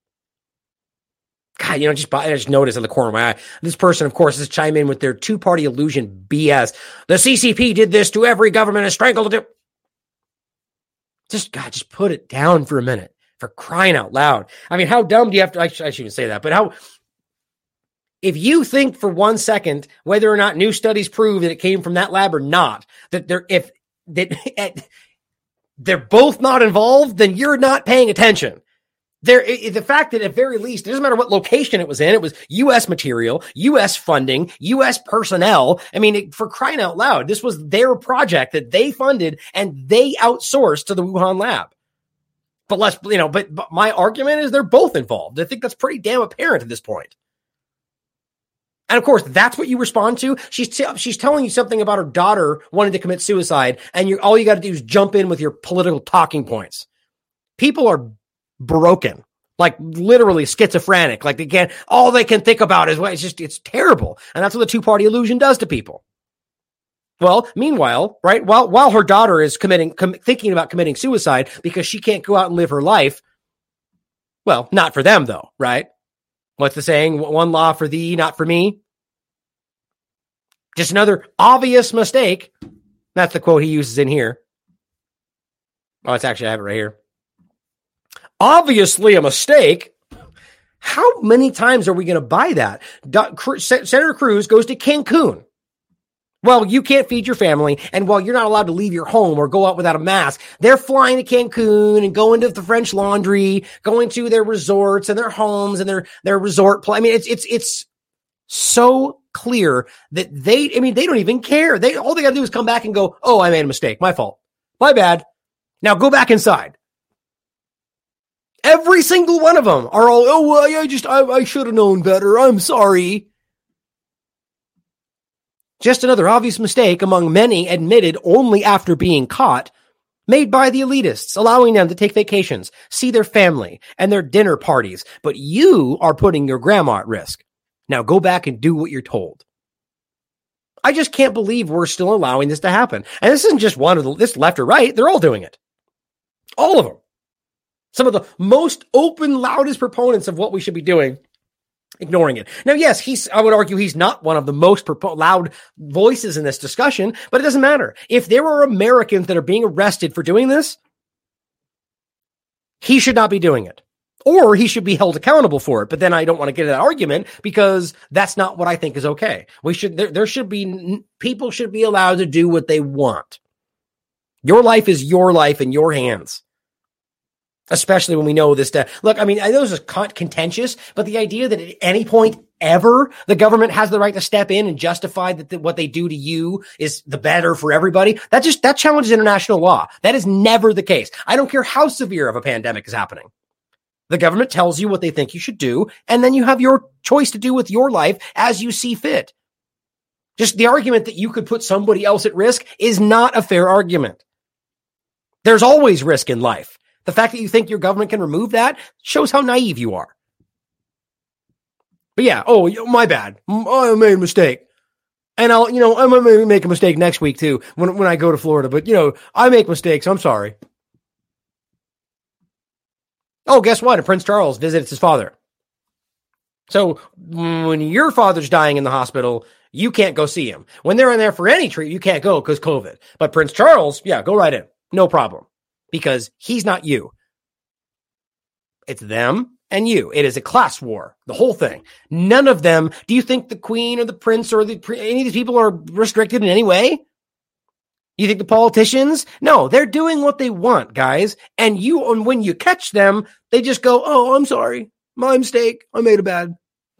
God, you know, just I just noticed in the corner of my eye, this person, of course, is chime in with their two-party illusion B S. The C C P did this to every government and strangled it. Just, God, just put it down for a minute, for crying out loud. I mean, how dumb do you have to, I, sh- I shouldn't say that, but how, if you think for one second, whether or not new studies prove that it came from that lab or not, that there, if, that, they're both not involved, then you're not paying attention. There, the fact that at very least, it doesn't matter what location it was in, it was U S material, U S funding, U S personnel. I mean, it, for crying out loud, this was their project that they funded and they outsourced to the Wuhan lab. But let's, you know, but, but my argument is they're both involved. I think that's pretty damn apparent at this point. And of course, that's what you respond to. She's t- she's telling you something about her daughter wanting to commit suicide, and you all you got to do is jump in with your political talking points. People are broken, like literally schizophrenic. Like they can't. All they can think about is well, it's just it's terrible, and that's what the two-party illusion does to people. Well, meanwhile, right while while her daughter is committing com- thinking about committing suicide because she can't go out and live her life. Well, not for them though, right? What's the saying? One law for thee, not for me. Just another obvious mistake. That's the quote he uses in here. Oh, it's actually, I have it right here. Obviously a mistake. How many times are we going to buy that? Senator Cruz goes to Cancun. Well, you can't feed your family, and while you're not allowed to leave your home or go out without a mask, they're flying to Cancun and going to the French Laundry, going to their resorts and their homes and their, their resort play. I mean, it's, it's, it's so clear that they, I mean, they don't even care. They, all they gotta do is come back and go, oh, I made a mistake. My fault. My bad. Now go back inside. Every single one of them are all, oh, well, I just, I, I should have known better. I'm sorry. Just another obvious mistake among many admitted only after being caught, made by the elitists, allowing them to take vacations, see their family, and their dinner parties. But you are putting your grandma at risk. Now go back and do what you're told. I just can't believe we're still allowing this to happen. And this isn't just one of the, this left or right. They're all doing it. All of them. Some of the most open, loudest proponents of what we should be doing, ignoring it. Now, yes, he's, I would argue he's not one of the most propo- loud voices in this discussion, but it doesn't matter. If there are Americans that are being arrested for doing this, he should not be doing it. Or he should be held accountable for it. But then I don't want to get into that argument because that's not what I think is okay. We should, there, there should be, people should be allowed to do what they want. Your life is your life in your hands. Especially when we know this. To, look, I mean, I know this is contentious, but the idea that at any point ever the government has the right to step in and justify that the, what they do to you is the better for everybody, that just that challenges international law. That is never the case. I don't care how severe of a pandemic is happening. The government tells you what they think you should do, and then you have your choice to do with your life as you see fit. Just the argument that you could put somebody else at risk is not a fair argument. There's always risk in life. The fact that you think your government can remove that shows how naive you are. But yeah, oh, my bad. I made a mistake. And I'll, you know, I'm going to make a mistake next week too when, when I go to Florida. But, you know, I make mistakes. I'm sorry. Oh, guess what? Prince Charles visits his father. So when your father's dying in the hospital, you can't go see him. When they're in there for any treatment, you can't go because COVID. But Prince Charles, yeah, go right in. No problem. Because he's not you. It's them and you. It is a class war, the whole thing. None of them, do you think the queen or the prince or the any of these people are restricted in any way? You think the politicians? No, they're doing what they want, guys. And you, and when you catch them, they just go, oh, I'm sorry. My mistake. I made a bad.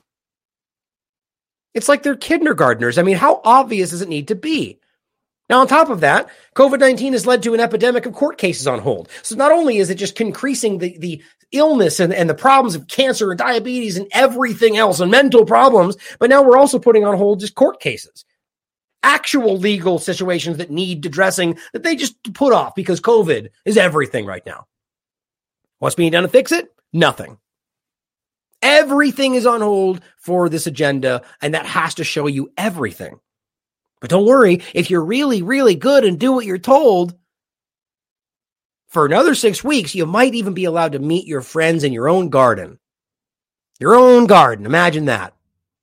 It's like they're kindergartners. I mean, how obvious does it need to be? Now, on top of that, COVID nineteen has led to an epidemic of court cases on hold. So not only is it just increasing the, the illness and, and the problems of cancer and diabetes and everything else and mental problems, but now we're also putting on hold just court cases. Actual legal situations that need addressing that they just put off because COVID is everything right now. What's being done to fix it? Nothing. Everything is on hold for this agenda, and that has to show you everything. But don't worry, if you're really, really good and do what you're told, for another six weeks, you might even be allowed to meet your friends in your own garden. Your own garden. Imagine that.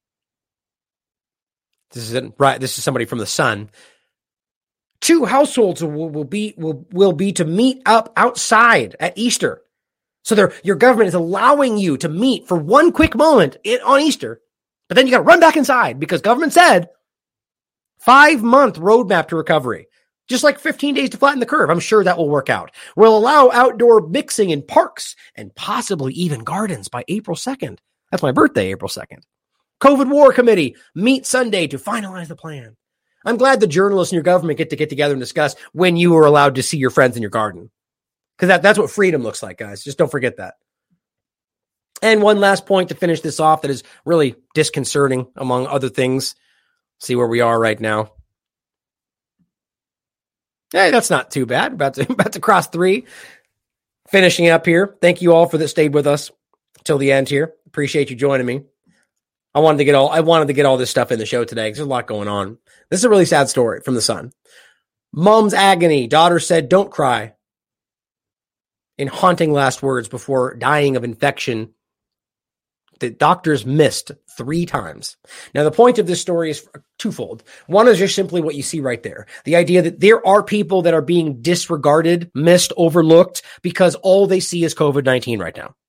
This is right. This is somebody from The Sun. Two households will, will be will, will be to meet up outside at Easter. So they're, your government is allowing you to meet for one quick moment in, on Easter, but then you got to run back inside because government said five-month roadmap to recovery. Just like fifteen days to flatten the curve. I'm sure that will work out. We'll allow outdoor mixing in parks and possibly even gardens by April second. That's my birthday, April second. COVID War Committee meet Sunday to finalize the plan. I'm glad the journalists in your government get to get together and discuss when you are allowed to see your friends in your garden. Because that, that's what freedom looks like, guys. Just don't forget that. And one last point to finish this off that is really disconcerting, among other things. See where we are right now. Hey, that's not too bad. About to, about to cross three. Finishing up here. Thank you all for that stayed with us till the end here. Appreciate you joining me. I wanted to get all I wanted to get all this stuff in the show today because there's a lot going on. This is a really sad story from The Sun. Mom's agony. Daughter said, "Don't cry." In haunting last words before dying of infection that doctors missed three times. Now, the point of this story is twofold. One is just simply what you see right there. The idea that there are people that are being disregarded, missed, overlooked because all they see is COVID nineteen right now.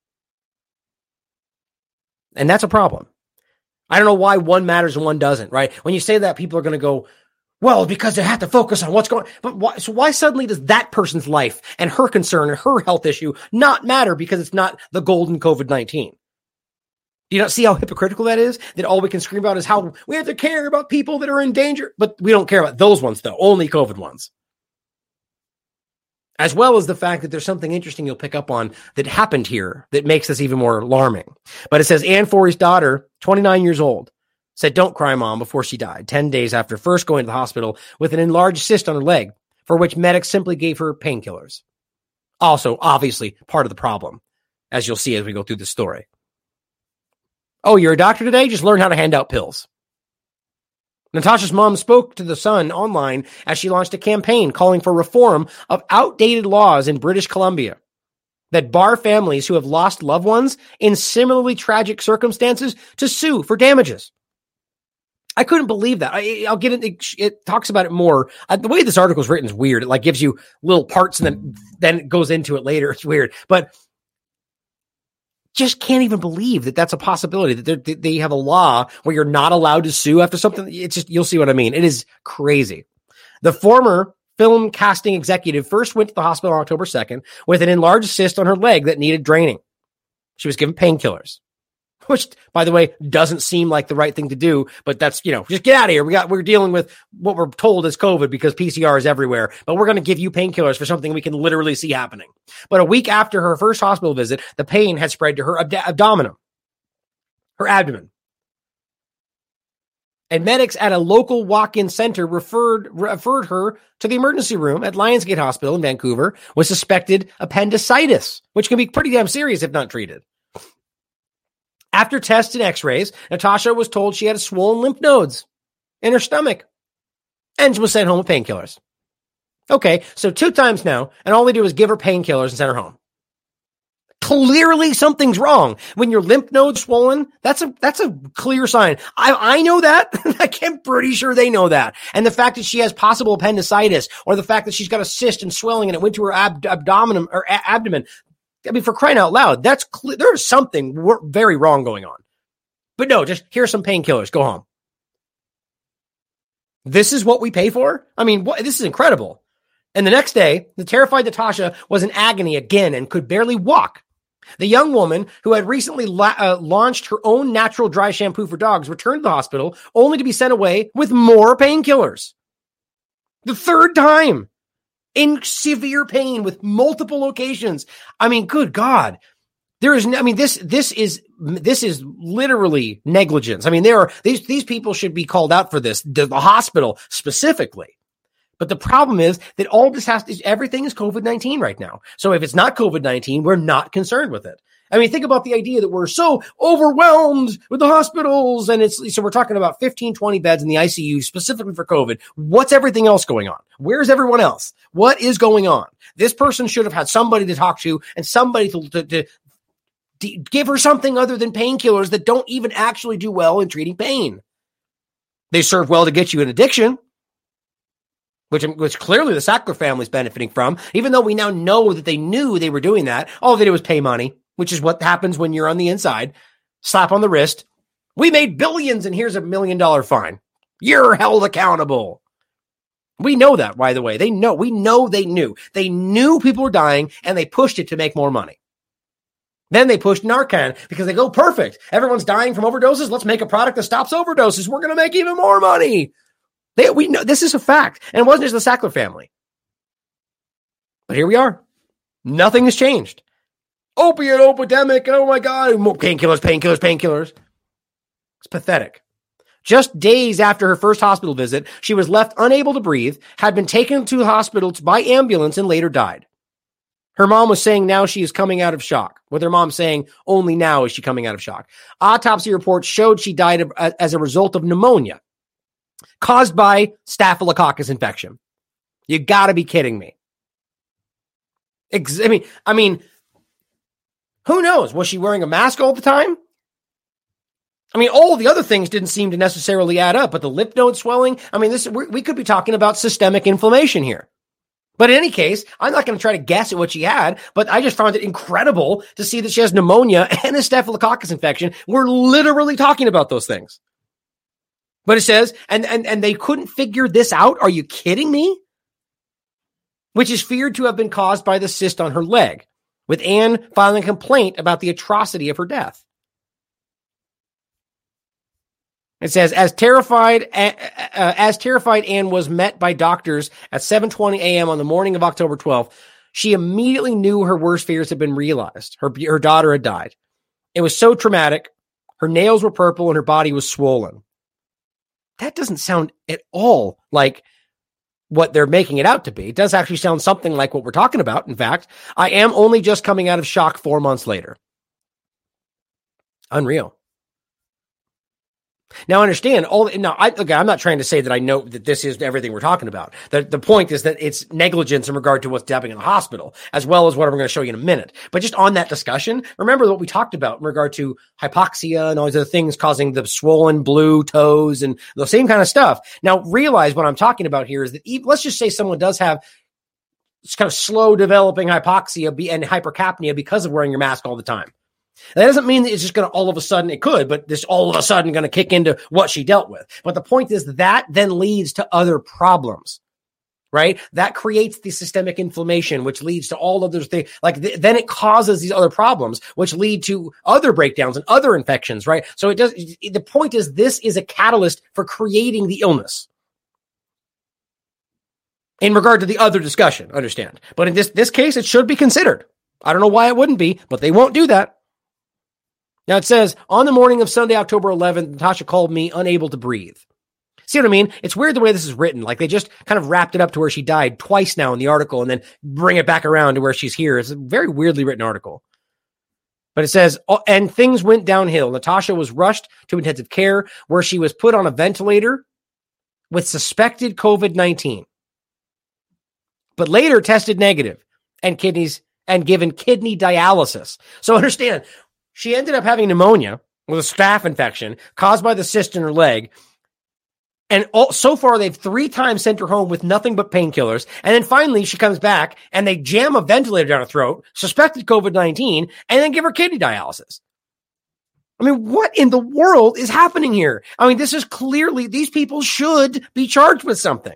And that's a problem. I don't know why one matters and one doesn't, right? When you say that, people are going to go, well, because they have to focus on what's going on. But why, so why suddenly does that person's life and her concern and her health issue not matter because it's not the golden COVID nineteen? Do you not see how hypocritical that is? That all we can scream about is how we have to care about people that are in danger. But we don't care about those ones, though. Only COVID ones. as well as the fact that there's something interesting you'll pick up on that happened here that makes this even more alarming. But it says Ann Forey's daughter, twenty-nine years old, said, "Don't cry, Mom," before she died, ten days after first going to the hospital with an enlarged cyst on her leg, for which medics simply gave her painkillers. Also, obviously, part of the problem, as you'll see as we go through the story. Oh, you're a doctor today? Just learn how to hand out pills. Natasha's mom spoke to The Sun online as she launched a campaign calling for reform of outdated laws in British Columbia that bar families who have lost loved ones in similarly tragic circumstances to sue for damages. I couldn't believe that. I, I'll get it. It, it talks about it more. Uh, the way this article is written is weird. It like gives you little parts and then, then it goes into it later. It's weird, but just can't even believe that that's a possibility, that they have a law where you're not allowed to sue after something. It's just, you'll see what I mean. It is crazy. The former film casting executive first went to the hospital on October second with an enlarged cyst on her leg that needed draining. She was given painkillers, which, by the way, doesn't seem like the right thing to do, but that's, you know, just get out of here. We got, we're dealing with what we're told is COVID because P C R is everywhere, but we're going to give you painkillers for something we can literally see happening. But a week after her first hospital visit, the pain had spread to her abd- abdomen, her abdomen. And medics at a local walk-in center referred, referred her to the emergency room at Lionsgate Hospital in Vancouver with suspected appendicitis, which can be pretty damn serious if not treated. After tests and x-rays, Natasha was told she had swollen lymph nodes in her stomach and was sent home with painkillers. Okay, so two times now, and all they do is give her painkillers and send her home. Clearly something's wrong. When your lymph node's swollen, that's a that's a clear sign. I I know that. I'm pretty sure they know that. And the fact that she has possible appendicitis, or the fact that she's got a cyst and swelling and it went to her ab- abdomen or a- abdomen. I mean, for crying out loud, that's clear. There's something wor- very wrong going on. But no, just here's some painkillers. Go home. This is what we pay for? I mean, what, this is incredible. And the next day, the terrified Natasha was in agony again and could barely walk. The young woman, who had recently la- uh, launched her own natural dry shampoo for dogs, returned to the hospital only to be sent away with more painkillers. The third time. In severe pain with multiple locations. I mean, good God. There is, I mean, this, this is, this is literally negligence. I mean, there are, these, these people should be called out for this, the, the hospital specifically. But the problem is that all this has to, everything is COVID nineteen right now. So if it's not COVID nineteen, we're not concerned with it. I mean, think about the idea that we're so overwhelmed with the hospitals, and it's, so we're talking about fifteen, twenty beds in the I C U specifically for COVID. What's everything else going on? Where's everyone else? What is going on? This person should have had somebody to talk to and somebody to, to, to, to give her something other than painkillers that don't even actually do well in treating pain. They serve well to get you an addiction, which, which clearly the Sackler family is benefiting from, even though we now know that they knew they were doing that. All they did was pay money, which is what happens when you're on the inside. Slap on the wrist. We made billions and here's a million dollar fine. You're held accountable. We know that, by the way. They know. We know they knew. They knew people were dying and they pushed it to make more money. Then they pushed Narcan because they go, perfect. Everyone's dying from overdoses. Let's make a product that stops overdoses. We're going to make even more money. They, we know this is a fact. And it wasn't just the Sackler family. But here we are. Nothing has changed. Opiate epidemic. Oh my God. Painkillers, painkillers, painkillers. It's pathetic. Just days after her first hospital visit, she was left unable to breathe, had been taken to the hospital by ambulance, and later died. Her mom was saying now she is coming out of shock, with her mom saying only now is she coming out of shock. Autopsy reports showed she died of, uh, as a result of pneumonia caused by Staphylococcus infection. You gotta be kidding me. Ex- I mean, I mean, who knows? Was she wearing a mask all the time? I mean, all the other things didn't seem to necessarily add up, but the lymph node swelling, I mean, this we we could be talking about systemic inflammation here. But in any case, I'm not going to try to guess at what she had, but I just found it incredible to see that she has pneumonia and a Staphylococcus infection. We're literally talking about those things. But it says, and, and, and they couldn't figure this out. Are you kidding me? Which is feared to have been caused by the cyst on her leg, with Anne filing a complaint about the atrocity of her death. It says, as terrified uh, as terrified Anne was met by doctors at seven twenty a.m. on the morning of October twelfth, She immediately knew her worst fears had been realized. Her, her daughter had died. It was so traumatic. Her nails were purple and her body was swollen. That doesn't sound at all like what they're making it out to be. It does actually sound something like what we're talking about. In fact, I am only just coming out of shock four months later. Unreal. Now, understand all. Now, I, okay, I'm not trying to say that I know that this is everything we're talking about. The, the point is that it's negligence in regard to what's happening in the hospital, as well as what I'm going to show you in a minute. But just on that discussion, remember what we talked about in regard to hypoxia and all these other things causing the swollen blue toes and the same kind of stuff. Now, realize what I'm talking about here is that even, let's just say someone does have this kind of slow developing hypoxia and hypercapnia because of wearing your mask all the time. That doesn't mean that it's just going to all of a sudden, it could, but this all of a sudden going to kick into what she dealt with. But the point is that then leads to other problems, right? That creates the systemic inflammation, which leads to all other things. Like th- then it causes these other problems, which lead to other breakdowns and other infections, right? So it does. It, the point is this is a catalyst for creating the illness. In regard to the other discussion, understand. But in this, this case, it should be considered. I don't know why it wouldn't be, but they won't do that. Now it says, on the morning of Sunday, October eleventh, Natasha called me unable to breathe. See what I mean? It's weird the way this is written. Like they just kind of wrapped it up to where she died twice now in the article and then bring it back around to where she's here. It's a very weirdly written article. But it says, oh, and things went downhill. Natasha was rushed to intensive care where she was put on a ventilator with suspected COVID nineteen, but later tested negative and kidneys and given kidney dialysis. So understand, she ended up having pneumonia with a staph infection caused by the cyst in her leg. And all, so far, they've three times sent her home with nothing but painkillers. And then finally, she comes back and they jam a ventilator down her throat, suspected COVID nineteen, and then give her kidney dialysis. I mean, what in the world is happening here? I mean, this is clearly, these people should be charged with something.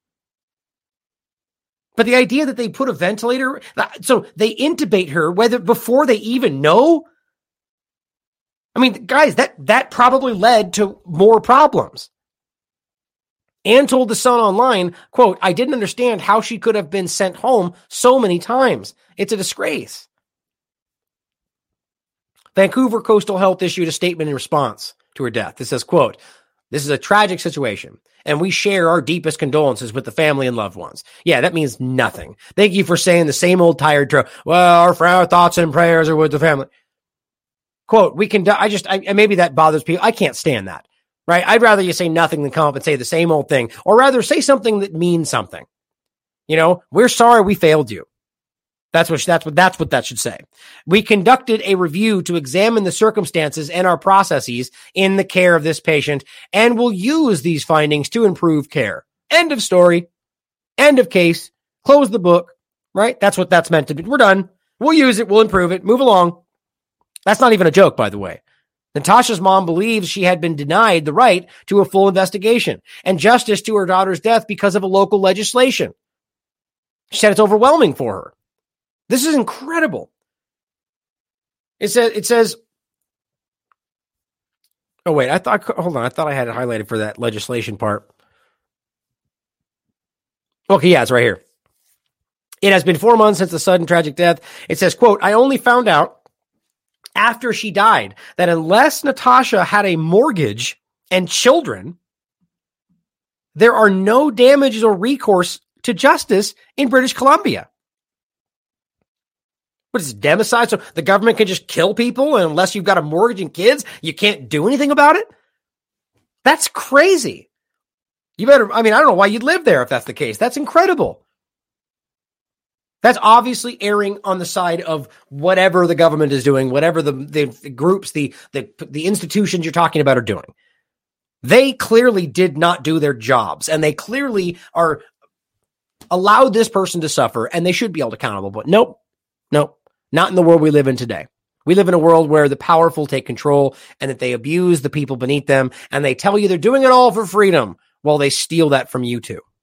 But the idea that they put a ventilator, so they intubate her, whether before they even know. I mean, guys, that, that probably led to more problems. Anne told the Sun Online, quote, I didn't understand how she could have been sent home so many times. It's a disgrace. Vancouver Coastal Health issued a statement in response to her death. It says, quote, this is a tragic situation, and we share our deepest condolences with the family and loved ones. Yeah, that means nothing. Thank you for saying the same old tired trope. Well, our, our thoughts and prayers are with the family. Quote, we can, I just, I, maybe that bothers people. I can't stand that, right? I'd rather you say nothing than come up and say the same old thing, or rather say something that means something. You know, we're sorry we failed you. That's what, that's what, that's what that should say. We conducted a review to examine the circumstances and our processes in the care of this patient, and will use these findings to improve care. End of story. End of case. Close the book, right? That's what that's meant to be. We're done. We'll use it. We'll improve it. Move along. That's not even a joke, by the way. Natasha's mom believes she had been denied the right to a full investigation and justice to her daughter's death because of a local legislation. She said it's overwhelming for her. This is incredible. It says, it says, oh, wait, I thought, hold on. I thought I had it highlighted for that legislation part. Okay, yeah, it's right here. It has been four months since the sudden tragic death. It says, quote, I only found out after she died that unless Natasha had a mortgage and children, there are no damages or recourse to justice in British Columbia. What is it, democide? So the government can just kill people, and unless you've got a mortgage and kids, you can't do anything about it? That's crazy. You better, I mean, I don't know why you'd live there if that's the case. That's incredible. That's obviously erring on the side of whatever the government is doing, whatever the, the, the groups, the, the, the institutions you're talking about are doing. They clearly did not do their jobs, and they clearly are allowed this person to suffer, and they should be held accountable. But nope, nope, not in the world we live in today. We live in a world where the powerful take control and that they abuse the people beneath them, and they tell you they're doing it all for freedom while they steal that from you too.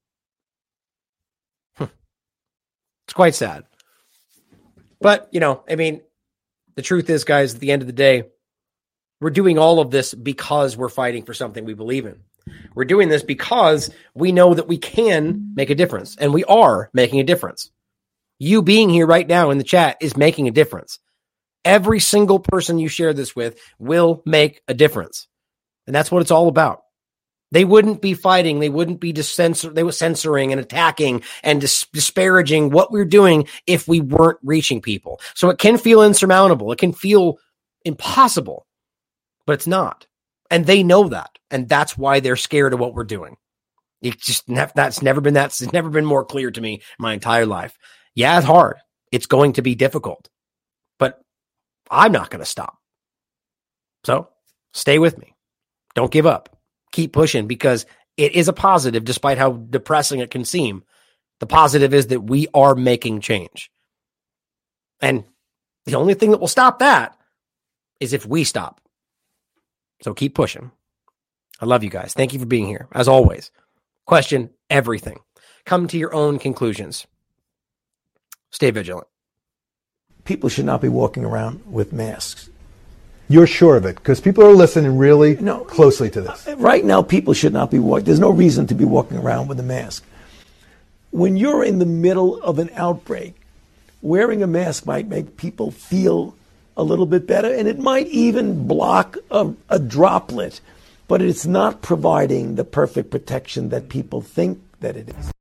It's quite sad. But, you know, I mean, the truth is, guys, at the end of the day, we're doing all of this because we're fighting for something we believe in. We're doing this because we know that we can make a difference, and we are making a difference. You being here right now in the chat is making a difference. Every single person you share this with will make a difference. And that's what it's all about. They wouldn't be fighting. They wouldn't be censor- they were censoring and attacking and dis- disparaging what we're doing if we weren't reaching people. So it can feel insurmountable. It can feel impossible, but it's not. And they know that. And that's why they're scared of what we're doing. It just that's never been that's it's never been more clear to me my entire life. Yeah, it's hard. It's going to be difficult, but I'm not going to stop. So stay with me. Don't give up. Keep pushing, because it is a positive, despite how depressing it can seem. The positive is that we are making change. And the only thing that will stop that is if we stop. So keep pushing. I love you guys. Thank you for being here. As always, question everything. Come to your own conclusions. Stay vigilant. People should not be walking around with masks. You're sure of it? Because people are listening really no, closely to this. Right now, people should not be walking. There's no reason to be walking around with a mask. When you're in the middle of an outbreak, wearing a mask might make people feel a little bit better, and it might even block a, a droplet, but it's not providing the perfect protection that people think that it is.